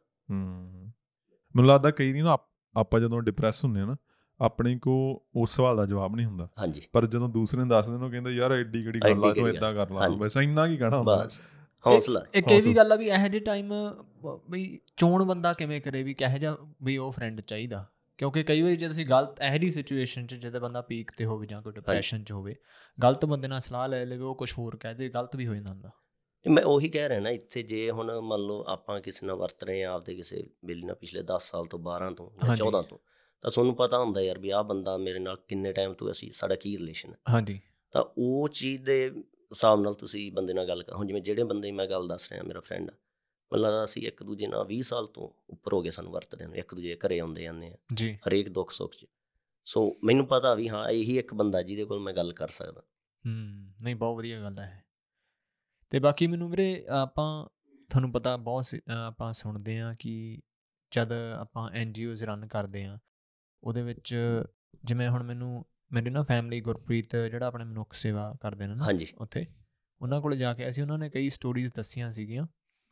ਮੈਨੂੰ ਲੱਗਦਾ ਕਈ ਨਹੀਂ ਨਾ, ਆਪਾਂ ਜਦੋਂ ਡਿਪਰੈਸ ਹੁੰਦੇ ਹਾਂ ਨਾ, ਆਪਣੇ ਕੋਲ ਉਸ ਸਵਾਲ ਦਾ ਜਵਾਬ ਨਹੀਂ ਹੁੰਦਾ, ਪਰ ਜਦੋਂ ਦੂਸਰੇ ਨੂੰ ਦੱਸਦੇ ਨੇ ਕਹਿੰਦੇ ਯਾਰ ਐਡੀ ਕਿਹੜੀ ਗੱਲ ਆ, ਤੂੰ ਏਦਾਂ ਕਰ ਲਾ, ਬਸ ਇੰਨਾ ਕੀ ਕਹਿਣਾ ਹੁੰਦਾ। ਹੌਸਲਾ। ਇੱਕ ਇਹ ਵੀ ਗੱਲ ਆ ਵੀ ਇਹੋ ਜਿਹੇ ਟਾਈਮ ਬਈ ਚੋਣ ਬੰਦਾ ਕਿਵੇਂ ਕਰੇ ਵੀ ਕਿਹੋ ਜਿਹਾ ਵੀ ਉਹ ਫਰੈਂਡ ਚਾਹੀਦਾ, ਕਿਉਂਕਿ ਕਈ ਵਾਰੀ ਜੇ ਤੁਸੀਂ ਗਲਤ ਇਹੋ ਜਿਹੀ ਸਿਚੁਏਸ਼ਨ 'ਚ ਜਦੋਂ ਬੰਦਾ ਪੀਕ 'ਤੇ ਹੋਵੇ ਜਾਂ ਕੋਈ ਡਿਪਰੈਸ਼ਨ 'ਚ ਹੋਵੇ, ਗਲਤ ਬੰਦੇ ਨਾਲ ਸਲਾਹ ਲੈ ਲਵੇ, ਉਹ ਕੁਛ ਹੋਰ ਕਹਿ ਦੇ, ਗਲਤ ਵੀ ਹੋ ਜਾਂਦਾ ਹੁੰਦਾ। ਮੈਂ ਉਹੀ ਕਹਿ ਰਿਹਾ ਨਾ, ਇੱਥੇ ਜੇ ਹੁਣ ਮੰਨ ਲਓ ਆਪਾਂ ਕਿਸੇ ਨਾਲ ਵਰਤ ਰਹੇ ਹਾਂ ਆਪਦੇ ਕਿਸੇ ਬਿੱਲੀ ਨਾਲ ਪਿਛਲੇ 10 ਸਾਲ ਤੋਂ, 12 ਤੋਂ ਜਾਂ 14 ਤੋਂ, ਤਾਂ ਤੁਹਾਨੂੰ ਪਤਾ ਹੁੰਦਾ ਯਾਰ ਵੀ ਆਹ ਬੰਦਾ ਮੇਰੇ ਨਾਲ ਕਿੰਨੇ ਟਾਈਮ ਤੋਂ ਸਾਡਾ ਕੀ ਰਿਲੇਸ਼ਨ ਹੈ। ਤਾਂ ਉਹ ਚੀਜ਼ ਦੇ ਹਿਸਾਬ ਨਾਲ ਤੁਸੀਂ ਬੰਦੇ ਨਾਲ ਗੱਲ ਹੁਣ ਜਿਵੇਂ ਜਿਹੜੇ ਬੰਦੇ ਮੈਂ ਗੱਲ ਦੱਸ ਰਿਹਾ, ਮੇਰਾ ਫਰੈਂਡ ਆ, ਮਤਲਬ ਅਸੀਂ ਇੱਕ ਦੂਜੇ ਨਾਲ 20 ਸਾਲ ਤੋਂ ਉੱਪਰ ਹੋ ਗਏ ਸਾਨੂੰ ਵਰਤਦੇ ਨੂੰ, ਇੱਕ ਦੂਜੇ ਘਰੇ ਆਉਂਦੇ ਜਾਂਦੇ ਹਾਂ ਹਰੇਕ ਦੁੱਖ ਸੁੱਖ 'ਚ। ਸੋ ਮੈਨੂੰ ਪਤਾ ਵੀ ਹਾਂ ਇਹੀ ਇੱਕ ਬੰਦਾ ਜਿਹਦੇ ਕੋਲ ਮੈਂ ਗੱਲ ਕਰ ਸਕਦਾ। ਨਹੀਂ, ਬਹੁਤ ਵਧੀਆ ਗੱਲ ਹੈ। ਅਤੇ ਬਾਕੀ ਮੈਨੂੰ ਵੀਰੇ ਆਪਾਂ ਤੁਹਾਨੂੰ ਪਤਾ ਬਹੁਤ ਆਪਾਂ ਸੁਣਦੇ ਹਾਂ ਕਿ ਜਦ ਆਪਾਂ NGOs ਰਨ ਕਰਦੇ ਹਾਂ, ਉਹਦੇ ਵਿੱਚ ਜਿਵੇਂ ਹੁਣ ਮੇਰੀ ਨਾ ਫੈਮਿਲੀ ਗੁਰਪ੍ਰੀਤ ਜਿਹੜਾ ਆਪਣੇ ਮਨੁੱਖ ਸੇਵਾ ਕਰਦੇ ਨੇ ਨਾ, ਉੱਥੇ ਉਹਨਾਂ ਕੋਲ ਜਾ ਕੇ ਉਹਨਾਂ ਨੇ ਕਈ ਸਟੋਰੀਜ਼ ਦੱਸੀਆਂ ਸੀਗੀਆਂ।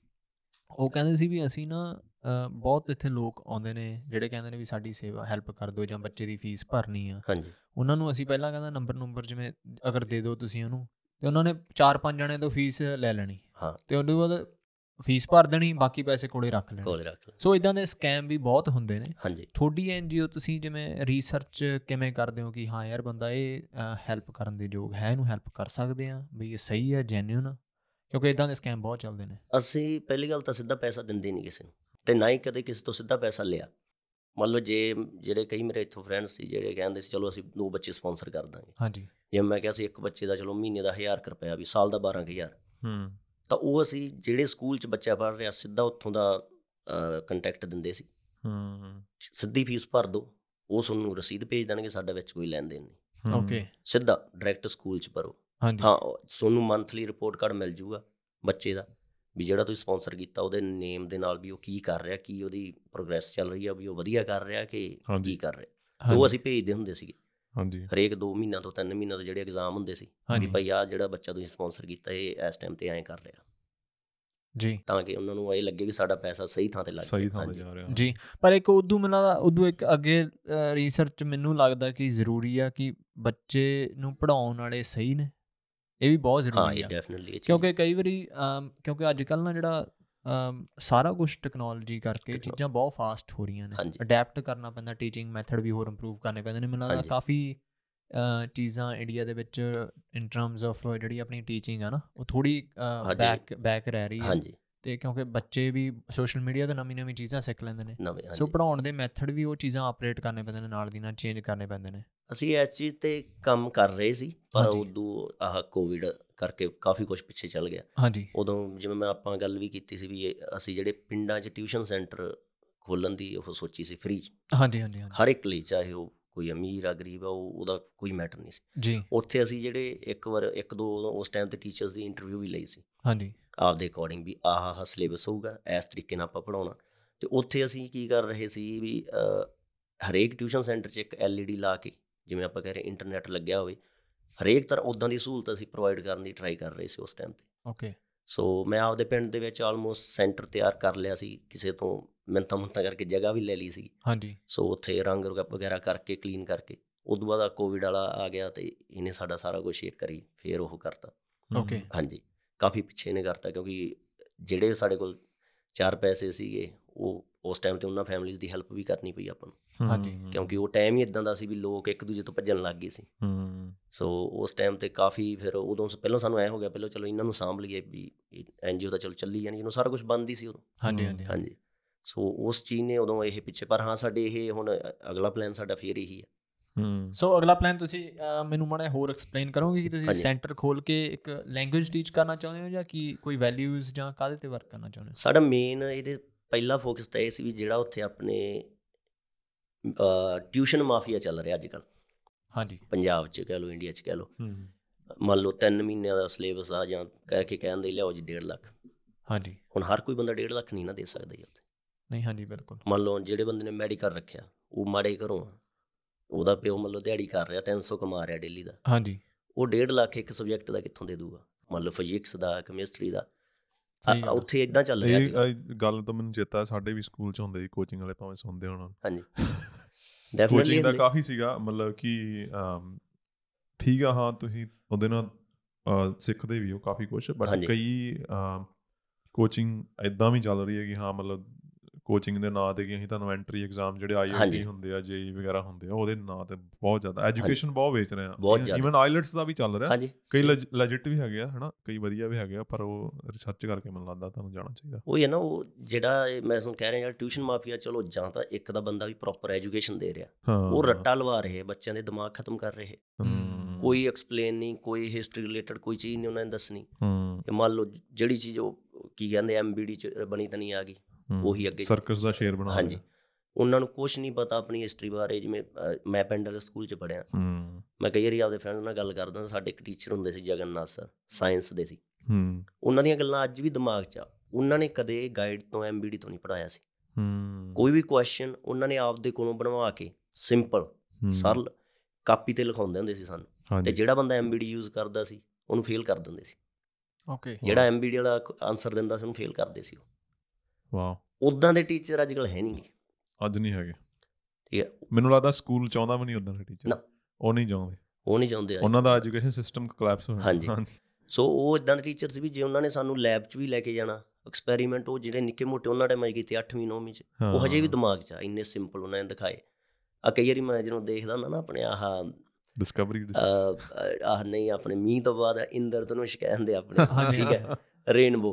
ਉਹ ਕਹਿੰਦੇ ਸੀ ਵੀ ਅਸੀਂ ਨਾ ਬਹੁਤ ਇੱਥੇ ਲੋਕ ਆਉਂਦੇ ਨੇ ਜਿਹੜੇ ਕਹਿੰਦੇ ਨੇ ਵੀ ਸਾਡੀ ਸੇਵਾ ਹੈਲਪ ਕਰ ਦਿਓ, ਜਾਂ ਬੱਚੇ ਦੀ ਫੀਸ ਭਰਨੀ ਆ, ਉਹਨਾਂ ਨੂੰ ਅਸੀਂ ਪਹਿਲਾਂ ਕਹਿੰਦਾ ਨੰਬਰ ਜਿਵੇਂ ਅਗਰ ਦੇ ਦਿਓ ਤੁਸੀਂ ਉਹਨੂੰ, ਅਤੇ ਉਹਨਾਂ ਨੇ 4-5 ਜਣਿਆਂ ਤੋਂ ਫੀਸ ਲੈ ਲੈਣੀ, ਅਤੇ ਉਹਦੇ ਬਾਅਦ ਫੀਸ ਭਰ ਦੇਣੀ, ਬਾਕੀ ਪੈਸੇ ਕੋਲੇ ਰੱਖ ਲੈਣੇ। ਸੋ ਇੱਦਾਂ ਦੇ ਸਕੈਮ ਵੀ ਬਹੁਤ ਹੁੰਦੇ ਨੇ। ਤੁਹਾਡੀ NGO ਤੁਸੀਂ ਜਿਵੇਂ ਰਿਸਰਚ ਕਿਵੇਂ ਕਰਦੇ ਹੋ ਕਿ ਹਾਂ ਯਾਰ ਬੰਦਾ ਇਹ ਹੈਲਪ ਕਰਨ ਦੇ ਯੋਗ ਹੈ, ਇਹਨੂੰ ਹੈਲਪ ਕਰ ਸਕਦੇ ਹਾਂ, ਵੀ ਇਹ ਸਹੀ ਹੈ, ਜੈਨੂਇਨ, ਕਿਉਂਕਿ ਇੱਦਾਂ ਦੇ ਸਕੈਮ ਬਹੁਤ ਚੱਲਦੇ ਨੇ। ਅਸੀਂ ਪਹਿਲੀ ਗੱਲ ਤਾਂ ਸਿੱਧਾ ਪੈਸਾ ਦਿੰਦੇ ਨਹੀਂ ਕਿਸੇ ਨੂੰ, ਅਤੇ ਨਾ ਹੀ ਕਦੇ ਕਿਸੇ ਤੋਂ ਸਿੱਧਾ ਪੈਸਾ ਲਿਆ। ਮੰਨ ਲਓ ਜਿਹੜੇ ਕਈ ਮੇਰੇ ਇੱਥੋਂ ਫਰੈਂਡਸ ਸੀ ਜਿਹੜੇ ਕਹਿੰਦੇ ਸੀ ਚਲੋ ਅਸੀਂ 2 ਬੱਚੇ ਸਪੋਂਸਰ ਕਰ ਦਾਂਗੇ, ਜਿਵੇਂ ਮੈਂ ਕਿਹਾ ਸੀ ਇੱਕ ਬੱਚੇ ਦਾ ਚਲੋ ਮਹੀਨੇ ਦਾ 1000 ਰੁਪਇਆ, ਵੀ ਸਾਲ ਦਾ 12,000, ਤਾਂ ਉਹ ਅਸੀਂ ਜਿਹੜੇ ਸਕੂਲ 'ਚ ਬੱਚਾ ਪੜ੍ਹ ਰਿਹਾ ਸਿੱਧਾ ਉੱਥੋਂ ਦਾ ਕੰਟੈਕਟ ਦਿੰਦੇ ਸੀ, ਸਿੱਧੀ ਫੀਸ ਭਰ ਦਿਓ, ਉਹ ਤੁਹਾਨੂੰ ਰਸੀਦ ਭੇਜ ਦੇਣਗੇ, ਸਾਡਾ ਵਿੱਚ ਕੋਈ ਲੈਣ ਦੇਣ ਨਹੀਂ, ਸਿੱਧਾ ਡਾਇਰੈਕਟ ਸਕੂਲ 'ਚ ਭਰੋ। ਹਾਂ, ਤੁਹਾਨੂੰ ਮੰਥਲੀ ਰਿਪੋਰਟ ਕਾਰਡ ਮਿਲ ਜੂਗਾ ਬੱਚੇ ਦਾ, ਵੀ ਜਿਹੜਾ ਤੁਸੀਂ ਸਪੋਂਸਰ ਕੀਤਾ ਉਹਦੇ ਨੇਮ ਦੇ ਨਾਲ ਵੀ ਉਹ ਕੀ ਕਰ ਰਿਹਾ, ਕੀ ਉਹਦੀ ਪ੍ਰੋਗਰੈਸ ਚੱਲ ਰਹੀ ਆ, ਵੀ ਉਹ ਵਧੀਆ ਕਰ ਰਿਹਾ ਕਿ ਕੀ ਕਰ ਰਿਹਾ। ਉਹ ਅਸੀਂ ਭੇਜਦੇ ਹੁੰਦੇ ਸੀਗੇ ਹਰੇਕ 2 ਮਹੀਨਿਆਂ ਤੋਂ 3 ਮਹੀਨਿਆਂ ਤੋਂ ਜਿਹੜੇ ਐਗਜ਼ਾਮ ਹੁੰਦੇ ਸੀ, ਵੀ ਭਾਈ ਆਹ ਜਿਹੜਾ ਬੱਚਾ ਤੁਸੀਂ ਸਪੋਂਸਰ ਕੀਤਾ ਇਹ ਇਸ ਟਾਈਮ 'ਤੇ ਐਂ ਕਰ ਰਿਹਾ, ਤਾਂ ਕਿ ਉਹਨਾਂ ਨੂੰ ਇਹ ਲੱਗੇ ਵੀ ਸਾਡਾ ਪੈਸਾ ਸਹੀ ਥਾਂ 'ਤੇ ਲੱਗ ਰਿਹਾ ਜੀ। ਪਰ ਇੱਕ ਉਦੋਂ ਇੱਕ ਅੱਗੇ ਰਿਸਰਚ ਮੈਨੂੰ ਲੱਗਦਾ ਕਿ ਜ਼ਰੂਰੀ ਆ ਕਿ ਬੱਚੇ ਨੂੰ ਪੜ੍ਹਾਉਣ ਵਾਲੇ ਸਹੀ ਨੇ, ਇਹ ਵੀ ਬਹੁਤ ਜ਼ਰੂਰੀ ਆ, ਕਿਉਂਕਿ ਕਈ ਵਾਰੀ ਕਿਉਂਕਿ ਅੱਜ ਕੱਲ੍ਹ ਨਾ ਜਿਹੜਾ ਸਾਰਾ ਕੁਛ ਟੈਕਨੋਲੋਜੀ ਕਰਕੇ ਚੀਜ਼ਾਂ ਬਹੁਤ ਫਾਸਟ ਹੋ ਰਹੀਆਂ ਨੇ, ਅਡੈਪਟ ਕਰਨਾ ਪੈਂਦਾ, ਟੀਚਿੰਗ ਮੈਥਡ ਵੀ ਹੋਰ ਇੰਪਰੂਵ ਕਰਨੇ ਪੈਂਦੇ ਨੇ। ਮੈਨੂੰ ਲੱਗਦਾ ਕਾਫੀ ਚੀਜ਼ਾਂ ਇੰਡੀਆ ਦੇ ਵਿੱਚ ਇਨ ਟਰਮਸ ਆਫ ਜਿਹੜੀ ਆਪਣੀ ਟੀਚਿੰਗ ਆ ਨਾ, ਉਹ ਥੋੜ੍ਹੀ ਬੈਕ ਰਹਿ ਰਹੀ ਹੈ, ਅਤੇ ਕਿਉਂਕਿ ਬੱਚੇ ਵੀ ਸੋਸ਼ਲ ਮੀਡੀਆ 'ਤੇ ਨਵੀਂ ਚੀਜ਼ਾਂ ਸਿੱਖ ਲੈਂਦੇ ਨੇ, ਸੋ ਪੜ੍ਹਾਉਣ ਦੇ ਮੈਥਡ ਵੀ ਉਹ ਚੀਜ਼ਾਂ ਆਪਰੇਟ ਕਰਨੇ ਪੈਂਦੇ ਨੇ, ਨਾਲ ਦੀ ਨਾਲ ਚੇਂਜ ਕਰਨੇ ਪੈਂਦੇ ਨੇ। ਅਸੀਂ ਇਸ ਚੀਜ਼ 'ਤੇ ਕੰਮ ਕਰ ਰਹੇ ਸੀ, ਪਰ ਉਦੋਂ ਆਹ ਕੋਵਿਡ ਕਰਕੇ ਕਾਫੀ ਕੁਛ ਪਿੱਛੇ ਚੱਲ ਗਿਆ। ਉਦੋਂ ਜਿਵੇਂ ਆਪਾਂ ਗੱਲ ਵੀ ਕੀਤੀ ਸੀ ਵੀ ਅਸੀਂ ਜਿਹੜੇ ਪਿੰਡਾਂ 'ਚ ਟਿਊਸ਼ਨ ਸੈਂਟਰ ਖੋਲ੍ਹਣ ਦੀ ਉਹ ਸੋਚੀ ਸੀ ਫ੍ਰੀ 'ਚ, ਹਰ ਇੱਕ ਲਈ, ਚਾਹੇ ਉਹ ਕੋਈ ਅਮੀਰ ਆ ਗਰੀਬ ਆ, ਉਹਦਾ ਕੋਈ ਮੈਟਰ ਨਹੀਂ ਸੀ ਜੀ। ਉੱਥੇ। ਅਸੀਂ ਜਿਹੜੇ ਇੱਕ ਦੋ ਉਸ ਟਾਈਮ ਤੇ ਟੀਚਰਸ ਦੀ ਇੰਟਰਵਿਊ ਵੀ ਲਈ ਸੀ ਹਾਂਜੀ। ਆਪਦੇ ਅਕੋਰਡਿੰਗ ਵੀ ਆਹ ਸਿਲੇਬਸ ਹੋਊਗਾ, ਇਸ ਤਰੀਕੇ ਨਾਲ ਆਪਾਂ ਪੜ੍ਹਾਉਣਾ। ਅਤੇ ਉੱਥੇ ਅਸੀਂ ਕੀ ਕਰ ਰਹੇ ਸੀ ਵੀ ਹਰੇਕ ਟਿਊਸ਼ਨ ਸੈਂਟਰ 'ਚ ਇੱਕ LED ਲਾ ਕੇ, ਜਿਵੇਂ ਆਪਾਂ ਕਹਿ ਰਹੇ ਇੰਟਰਨੈਟ ਲੱਗਿਆ ਹੋਵੇ, ਹਰੇਕ ਤਰ੍ਹਾਂ ਉੱਦਾਂ ਦੀ ਸਹੂਲਤ ਅਸੀਂ ਪ੍ਰੋਵਾਈਡ ਕਰਨ ਦੀ ਟਰਾਈ ਕਰ ਰਹੇ ਸੀ ਉਸ ਟਾਈਮ 'ਤੇ। ਓਕੇ। ਸੋ ਮੈਂ ਆਪਦੇ ਪਿੰਡ ਦੇ ਵਿੱਚ ਆਲਮੋਸਟ ਸੈਂਟਰ ਤਿਆਰ ਕਰ ਲਿਆ ਸੀ, ਕਿਸੇ ਤੋਂ ਮਿੰਨਤਾਂ ਮੁੰਨਤਾਂ ਕਰਕੇ ਜਗ੍ਹਾ ਵੀ ਲੈ ਲਈ ਸੀ। ਹਾਂਜੀ। ਸੋ ਉੱਥੇ ਰੰਗ ਵਗੈਰਾ ਕਰਕੇ ਕਲੀਨ ਕਰਕੇ, ਉਦੋਂ ਬਾਅਦ ਕੋਵਿਡ ਵਾਲਾ ਆ ਗਿਆ ਅਤੇ ਇਹਨੇ ਸਾਡਾ ਸਾਰਾ ਕੁਛ ਇੱਕ ਵਾਰੀ ਫਿਰ ਉਹ ਕਰਤਾ। ਓਕੇ। ਹਾਂਜੀ, ਕਾਫੀ ਪਿੱਛੇ ਇਹਨੇ ਕਰਤਾ, ਕਿਉਂਕਿ ਜਿਹੜੇ ਸਾਡੇ ਕੋਲ 4 ਪੈਸੇ ਸੀਗੇ ਉਹ ਉਸ ਟਾਈਮ 'ਤੇ ਉਹਨਾਂ ਫੈਮਲੀਜ਼ ਦੀ ਹੈਲਪ ਵੀ ਕਰਨੀ ਪਈ ਆਪਾਂ ਨੂੰ। ਹਾਂਜੀ। ਕਿਉਂਕਿ ਉਹ ਟਾਈਮ ਹੀ ਇੱਦਾਂ ਦਾ ਸੀ ਵੀ ਲੋਕ ਇੱਕ ਦੂਜੇ ਤੋਂ ਭੱਜਣ ਲੱਗ ਗਏ ਸੀ। ਸੋ ਉਸ ਟਾਈਮ 'ਤੇ ਕਾਫੀ ਫਿਰ ਉਦੋਂ ਪਹਿਲਾਂ ਸਾਨੂੰ ਐਂ ਹੋ ਗਿਆ, ਪਹਿਲਾਂ ਚਲੋ ਇਹਨਾਂ ਨੂੰ ਸਾਂਭ ਲਈਏ ਵੀ NGO ਤਾਂ ਚਲੋ ਚੱਲੀ ਜਾਣੀ, ਇਹਨੂੰ ਸਾਰਾ ਕੁਛ ਬੰਦ ਹੀ ਸੀ ਉਦੋਂ। ਹਾਂਜੀ ਹਾਂਜੀ ਹਾਂਜੀ। ਸੋ ਉਸ ਚੀਜ਼ ਨੇ ਉਦੋਂ ਇਹ ਪਿੱਛੇ, ਪਰ ਹਾਂ ਸਾਡੇ ਇਹ ਹੁਣ ਅਗਲਾ ਪਲਾਨ ਸਾਡਾ ਫਿਰ ਇਹੀ ਹੈ। ਸੋ ਅਗਲਾ ਪਲਾਨ ਤੁਸੀਂ ਮੈਨੂੰ ਮਾੜਾ ਹੋਰ ਐਕਸਪਲੇਨ ਕਰੋਗੇ ਕਿ ਤੁਸੀਂ ਸੈਂਟਰ ਖੋਲ੍ਹ ਕੇ ਇੱਕ ਲੈਂਗੁਏਜ ਟੀਚ ਕਰਨਾ ਚਾਹੁੰਦੇ ਹੋ, ਜਾਂ ਕੀ ਕੋਈ ਵੈਲਿਊਜ਼ ਜਾਂ ਕਾਹਦੇ 'ਤੇ ਵਰਕ ਕਰਨਾ ਚਾਹੁੰਦੇ ਹੋ? ਸਾਡਾ ਮੇਨ ਇਹਦੇ ਪਹਿਲਾ ਫੋਕਸ ਤਾਂ ਇਹ ਸੀ ਵੀ ਜਿਹੜਾ ਉੱਥੇ ਆਪਣੇ ਟਿਊਸ਼ਨ ਮਾਫੀਆ ਚੱਲ ਰਿਹਾ ਅੱਜ ਕੱਲ੍ਹ, ਹਾਂਜੀ, ਪੰਜਾਬ 'ਚ ਕਹਿ ਲਓ, ਇੰਡੀਆ 'ਚ ਕਹਿ ਲਓ। ਮੰਨ ਲਓ 3 ਮਹੀਨਿਆਂ ਦਾ ਸਿਲੇਬਸ ਆ, ਜਾਂ ਕਰਕੇ ਕਹਿੰਦੇ ਲਿਆਓ ਜੀ 1.5 ਲੱਖ। ਹਾਂਜੀ। ਹੁਣ ਹਰ ਕੋਈ ਬੰਦਾ 1.5 ਲੱਖ ਨਹੀਂ ਨਾ ਦੇ ਸਕਦਾ ਜੀ ਉੱਥੇ। ਨਹੀਂ, ਹਾਂਜੀ ਬਿਲਕੁਲ। ਮੰਨ ਲਓ ਜਿਹੜੇ ਬੰਦੇ ਨੇ ਮੈਡੀਕਲ ਰੱਖਿਆ, ਉਹ ਮਾੜੇ ਘਰੋਂ ਆ, ਉਹਦਾ ਪਿਓ ਮੰਨ ਲਓ ਦਿਹਾੜੀ ਕਰ ਰਿਹਾ, 300 ਕਮਾ ਰਿਹਾ ਡੇਲੀ ਦਾ। ਹਾਂਜੀ। ਉਹ 1.5 ਲੱਖ ਇੱਕ ਸਬਜੈਕਟ ਦਾ ਕਿੱਥੋਂ ਦੇ ਦੂਗਾ? ਮੰਨ ਲਓ ਫਿਜ਼ਿਕਸ ਦਾ, ਕੈਮਿਸਟਰੀ ਦਾ। ਉੱਥੇ ਇੱਦਾਂ ਚੱਲ ਰਿਹਾ। ਇਹ ਗੱਲ ਤਾਂ ਮੈਨੂੰ ਚੇਤਾ, ਸਾਡੇ ਵੀ ਸਕੂਲ 'ਚ ਹੁੰਦੇ ਸੀ ਕੋਚਿੰਗ ਵਾਲੇ, ਭਾਵੇਂ ਸੁਣਦੇ ਹੋਣ। ਹਾਂਜੀ, ਕੋਚਿੰਗ ਦਾ ਕਾਫੀ ਸੀਗਾ, ਮਤਲਬ ਕਿ ਠੀਕ ਆ, ਹਾਂ ਤੁਸੀਂ ਉਹਦੇ ਨਾਲ ਸਿੱਖਦੇ ਵੀ ਹੋ ਕਾਫੀ ਕੁਛ, ਬਟ ਕਈ ਕੋਚਿੰਗ ਇੱਦਾਂ ਵੀ ਚੱਲ ਰਹੀ ਹੈ ਕਿ ਹਾਂ ਮਤਲਬ ਕੋਚਿੰਗ ਦੇ ਨਾਂ 'ਤੇ ਕਿ ਅਸੀਂ ਤੁਹਾਨੂੰ ਐਂਟਰੀ ਐਗਜ਼ਾਮ ਜਿਹੜੇ IIT ਹੁੰਦੇ ਆ, JEE ਵਗੈਰਾ ਹੁੰਦੇ ਆ, ਉਹਦੇ ਨਾਂ 'ਤੇ ਬਹੁਤ ਜ਼ਿਆਦਾ ਐਜੂਕੇਸ਼ਨ ਬਹੁਤ ਵੇਚ ਰਹੇ ਆ। ਈਵਨ ਆਈਲੈਟਸ ਦਾ ਵੀ ਚੱਲ ਰਿਹਾ, ਕਈ ਲੈਜਿਟ ਵੀ ਹੈਗੇ ਆ, ਹੈ ਨਾ, ਕਈ ਵਧੀਆ ਵੀ ਹੈਗੇ ਆ, ਪਰ ਉਹ ਰਿਸਰਚ ਕਰਕੇ ਮੈਨੂੰ ਲੱਗਦਾ ਤੁਹਾਨੂੰ ਜਾਣਾ ਚਾਹੀਦਾ। ਉਹੀ ਹੈ ਨਾ, ਉਹ ਜਿਹੜਾ ਮੈਂ ਤੁਹਾਨੂੰ ਕਹਿ ਰਿਹਾ ਯਾਰ ਟਿਊਸ਼ਨ ਮਾਫੀਆ, ਚਲੋ ਜਾਂ ਤਾਂ ਇੱਕ ਦਾ ਬੰਦਾ ਵੀ ਪ੍ਰੋਪਰ ਐਜੂਕੇਸ਼ਨ ਦੇ ਰਿਹਾ, ਉਹ ਰੱਟਾ ਲਵਾ ਰਹੇ, ਬੱਚਿਆਂ ਦੇ ਦਿਮਾਗ ਖਤਮ ਕਰ ਰਹੇ, ਕੋਈ ਐਕਸਪਲੇਨ ਨਹੀਂ, ਕੋਈ ਹਿਸਟਰੀ ਰਿਲੇਟਡ ਕੋਈ ਚੀਜ਼ ਨਹੀਂ ਉਹਨਾਂ ਨੇ ਦੱਸਣੀ। ਮੰਨ ਲਓ ਜਿਹੜੀ ਚੀਜ਼ ਉਹ ਕੀ ਕਹਿੰਦੇ MBD 'ਚ ਬਣੀ ਤਾਂ ਨਹੀਂ ਆ ਗਈ, ਉਹੀ ਅੱਗੇ ਸਰਕਸ ਦਾ ਸ਼ੇਰ ਬਣਾ। ਹਾਂਜੀ, ਉਹਨਾਂ ਨੂੰ ਕੁਛ ਨਹੀਂ ਪਤਾ ਆਪਣੀ ਹਿਸਟਰੀ ਬਾਰੇ। ਜਿਵੇਂ ਮੈਂ ਪਿੰਡ ਵਾਲੇ ਸਕੂਲ 'ਚ ਪੜ੍ਹਿਆ, ਮੈਂ ਕਈ ਵਾਰੀ ਆਪਦੇ ਫਰੈਂਡ ਨਾਲ ਗੱਲ ਕਰਦਾ, ਸਾਡੇ ਇੱਕ ਟੀਚਰ ਹੁੰਦੇ ਸੀ ਜਗਨਨਾਥ ਸਰ, ਸਾਇੰਸ ਦੇ ਸੀ। ਉਹਨਾਂ ਦੀਆਂ ਗੱਲਾਂ ਅੱਜ ਵੀ ਦਿਮਾਗ 'ਚ ਆ। ਉਹਨਾਂ ਨੇ ਕਦੇ ਗਾਈਡ ਤੋਂ MBD ਤੋਂ ਨਹੀਂ ਪੜ੍ਹਾਇਆ ਸੀ। ਕੋਈ ਵੀ ਕੁਐਸਚਨ ਉਹਨਾਂ ਨੇ ਆਪਦੇ ਕੋਲੋਂ ਬਣਵਾ ਕੇ ਸਿੰਪਲ ਸਰਲ ਕਾਪੀ 'ਤੇ ਲਿਖਾਉਂਦੇ ਹੁੰਦੇ ਸੀ ਸਾਨੂੰ, ਅਤੇ ਜਿਹੜਾ ਬੰਦਾ MBD ਯੂਜ਼ ਕਰਦਾ ਸੀ ਉਹਨੂੰ ਫੇਲ ਕਰ ਦਿੰਦੇ ਸੀ। ਓਕੇ। ਜਿਹੜਾ MBD ਵਾਲਾ ਆਨਸਰ ਦਿੰਦਾ ਸੀ ਉਹਨੂੰ ਫੇਲ ਕਰਦੇ ਸੀ ਉਹ। ਵਾਹ। ਉੱਦਾਂ ਦੇ ਟੀਚਰ ਅੱਜ ਕੱਲ੍ਹ ਹੈ ਨਹੀਂ ਗੇ, ਅੱਜ ਨਹੀਂ ਹੈਗੇ। ਠੀਕ ਹੈ, ਮੈਨੂੰ ਲੱਗਦਾ ਸਕੂਲ ਚਾਹੁੰਦਾ ਵੀ ਨਹੀਂ ਉੱਦਾਂ ਦੇ ਟੀਚਰ, ਉਹ ਨਹੀਂ ਚਾਹੁੰਦੇ, ਉਹਨਾਂ ਦਾ ਐਜੂਕੇਸ਼ਨ ਸਿਸਟਮ ਕੋਲੈਪਸ ਹੋਇਆ। ਹਾਂਜੀ। ਸੋ ਉਹ ਇੱਦਾਂ ਦੇ ਟੀਚਰ ਸੀ ਵੀ ਜੇ ਉਹਨਾਂ ਨੇ ਸਾਨੂੰ ਲੈਬ 'ਚ ਵੀ ਲੈ ਕੇ ਜਾਣਾ ਐਕਸਪੈਰੀਮੈਂਟ, ਉਹ ਜਿਹੜੇ ਨਿੱਕੇ ਮੋਟੇ ਉਹਨਾਂ ਟਾਈਮ ਕੀਤੇ 8ਵੀਂ 9ਵੀਂ 'ਚ, ਉਹ ਹਜੇ ਵੀ ਦਿਮਾਗ 'ਚ ਆ, ਇੰਨੇ ਸਿੰਪਲ ਉਹਨਾਂ ਨੇ ਦਿਖਾਏ ਆ। ਕਈ ਵਾਰੀ ਮੈਂ ਜਦੋਂ ਦੇਖਦਾ ਹੁੰਦਾ ਨਾ ਆਪਣੇ ਡਿਸਕਵਰੀ ਨਹੀਂ, ਆਪਣੇ ਮੀਂਹ ਤੋਂ ਬਾਅਦ ਇੰਦਰ ਧਨੁਸ਼ ਕਹਿੰਦੇ ਆਪਣੇ, ਠੀਕ ਹੈ, ਰੇਨਬੋ,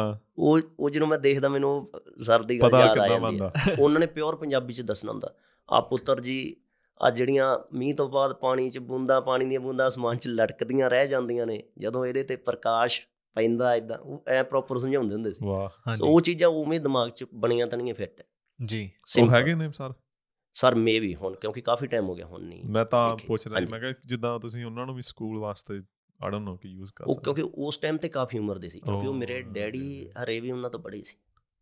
ਉਹ ਜਦੋਂ ਮੈਂ ਦੇਖਦਾ ਮੈਨੂੰ ਸਰ ਦੀ ਗੱਲ ਯਾਦ ਆ ਜਾਂਦੀ ਹੈ। ਉਹਨਾਂ ਨੇ ਪਿਓਰ ਪੰਜਾਬੀ 'ਚ ਦੱਸਣਾ ਹੁੰਦਾ, ਆ ਪੁੱਤਰ ਜੀ, ਆ ਜਿਹੜੀਆਂ ਮੀਂਹ ਤੋਂ ਬਾਅਦ ਪਾਣੀ 'ਚ ਬੂੰਦਾਂ, ਪਾਣੀ ਦੀਆਂ ਬੂੰਦਾਂ ਅਸਮਾਨ 'ਚ ਲਟਕਦੀਆਂ ਰਹਿ ਜਾਂਦੀਆਂ ਨੇ, ਜਦੋਂ ਇਹਦੇ 'ਤੇ ਪ੍ਰਕਾਸ਼ ਪੈਂਦਾ, ਇੱਦਾਂ ਉਹ ਐ ਪ੍ਰੋਪਰ ਸਮਝਾਉਂਦੇ ਹੁੰਦੇ ਸੀ। ਉਹ ਚੀਜ਼ਾਂ ਉਵੇਂ ਦਿਮਾਗ 'ਚ ਬਣੀਆਂ ਤਾਂ ਨਹੀਂ ਫਿੱਟ ਜੀ। ਉਹ ਹੈਗੇ ਨੇ ਸਰ ਮੇ ਵੀ ਹੁਣ, ਕਿਉਂਕਿ ਕਾਫੀ ਟਾਈਮ ਹੋ ਗਿਆ, ਹੁਣ ਨਹੀਂ। ਮੈਂ ਤਾਂ ਪੁੱਛ ਰਿਹਾ, ਮੈਂ ਕਿਹਾ ਜਿੱਦਾਂ ਤੁਸੀਂ ਉਹਨਾਂ ਨੂੰ ਵੀ ਸਕੂਲ ਵਾਸਤੇ I don't know ਕੀ ਯੂਜ਼ ਕਰ ਸਕਦੇ। ਕਿਉਂਕਿ ਉਸ ਟਾਈਮ 'ਤੇ ਕਾਫੀ ਉਮਰ ਦੇ ਸੀ, ਕਿਉਂਕਿ ਉਹ ਮੇਰੇ ਡੈਡੀ ਹਰੇ ਵੀ ਉਹਨਾਂ ਤੋਂ ਬੜੇ ਸੀ।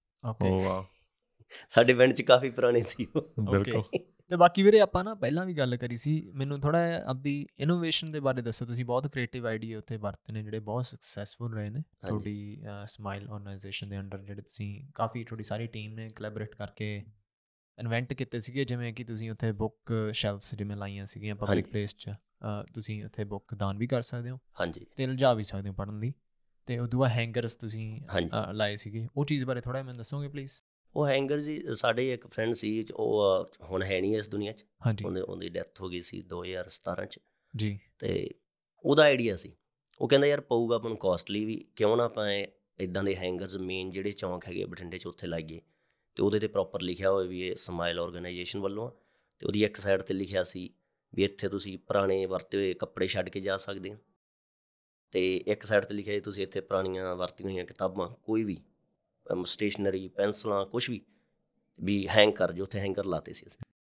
ਸਾਡੇ ਪਿੰਡ 'ਚ ਕਾਫੀ ਪੁਰਾਣੇ ਸੀ ਉਹ। ਬਿਲਕੁਲ। ਅਤੇ ਬਾਕੀ ਵੀਰੇ ਆਪਾਂ ਨਾ ਪਹਿਲਾਂ ਵੀ ਗੱਲ ਕਰੀ ਸੀ, ਮੈਨੂੰ ਥੋੜ੍ਹਾ ਜਿਹਾ ਆਪਦੀ ਇਨੋਵੇਸ਼ਨ ਦੇ ਬਾਰੇ ਦੱਸੋ। ਤੁਸੀਂ ਬਹੁਤ ਕ੍ਰੀਏਟਿਵ ਆਈਡੀਆ ਉੱਥੇ ਵਰਤੇ ਨੇ ਜਿਹੜੇ ਬਹੁਤ ਸਕਸੈਸਫੁਲ ਰਹੇ ਨੇ ਤੁਹਾਡੀ ਸਮਾਈਲ ਔਰਗਨਾਈਜੇਸ਼ਨ ਦੇ ਅੰਡਰ, ਜਿਹੜੇ ਤੁਸੀਂ ਕਾਫੀ ਤੁਹਾਡੀ ਸਾਰੀ ਟੀਮ ਨੇ ਕੋਲੈਬੋਰੇਟ ਕਰਕੇ ਇਨਵੈਂਟ ਕੀਤੇ ਸੀਗੇ। ਜਿਵੇਂ ਕਿ ਤੁਸੀਂ ਉੱਥੇ ਬੁੱਕ ਸ਼ੈਲਫਸ ਜਿਵੇਂ ਲਾਈਆਂ ਸੀਗੀਆਂ ਪਬਲਿਕ ਪਲੇਸ 'ਚ, ਤੁਸੀਂ ਉੱਥੇ ਬੁੱਕ ਦਾਨ ਵੀ ਕਰ ਸਕਦੇ ਹੋ, ਹਾਂਜੀ, ਅਤੇ ਲਿਜਾ ਵੀ ਸਕਦੇ ਹੋ ਪੜ੍ਹਨ ਲਈ। ਅਤੇ ਉਦੋਂ ਬਾਅਦ ਹੈਂਗਰਸ ਤੁਸੀਂ ਲਾਏ ਸੀਗੇ, ਉਹ ਚੀਜ਼ ਬਾਰੇ ਥੋੜ੍ਹਾ ਮੈਨੂੰ ਦੱਸੋਗੇ ਪਲੀਜ਼? ਉਹ ਹੈਂਗਰ ਜੀ, ਸਾਡੇ ਇੱਕ ਫਰੈਂਡ ਸੀ, ਉਹ ਹੁਣ ਹੈ ਨਹੀਂ ਇਸ ਦੁਨੀਆ 'ਚ। ਹਾਂਜੀ। ਉਹਦੀ ਡੈਥ ਹੋ ਗਈ ਸੀ 2017 'ਚ ਜੀ। ਅਤੇ ਉਹਦਾ ਆਈਡੀਆ ਸੀ, ਉਹ ਕਹਿੰਦਾ ਯਾਰ ਪਊਗਾ ਆਪਾਂ ਨੂੰ ਕੋਸਟਲੀ ਵੀ, ਕਿਉਂ ਨਾ ਆਪਾਂ ਇੱਦਾਂ ਦੇ ਹੈਂਗਰਸ ਮੇਨ ਜਿਹੜੇ ਚੌਂਕ ਹੈਗੇ ਬਠਿੰਡੇ 'ਚ ਉੱਥੇ ਲਾਈਏ, ਅਤੇ ਉਹਦੇ 'ਤੇ ਪ੍ਰੋਪਰ ਲਿਖਿਆ ਹੋਵੇ ਵੀ ਇਹ ਸਮਾਈਲ ਔਰਗਨਾਈਜੇਸ਼ਨ ਵੱਲੋਂ। ਅਤੇ ਉਹਦੀ ਇੱਕ ਸਾਈਡ 'ਤੇ ਲਿਖਿਆ ਸੀ ਵੀ ਇੱਥੇ ਤੁਸੀਂ ਪੁਰਾਣੇ ਵਰਤੇ ਹੋਏ ਕੱਪੜੇ ਛੱਡ ਕੇ ਜਾ ਸਕਦੇ ਹੋ, ਅਤੇ ਇੱਕ ਸਾਈਡ 'ਤੇ ਲਿਖਿਆ ਜੀ ਤੁਸੀਂ ਇੱਥੇ ਪੁਰਾਣੀਆਂ ਵਰਤੀਆਂ ਹੋਈਆਂ ਕਿਤਾਬਾਂ, ਕੋਈ ਵੀ ਸਟੇਸ਼ਨਰੀ, ਪੈਨਸਲਾਂ, ਕੁਛ ਵੀ ਹੈਂਗ ਕਰ ਜੋ। ਉੱਥੇ ਹੈਂਗਰ ਲਾਤੇ ਸੀ ਅਸੀਂ।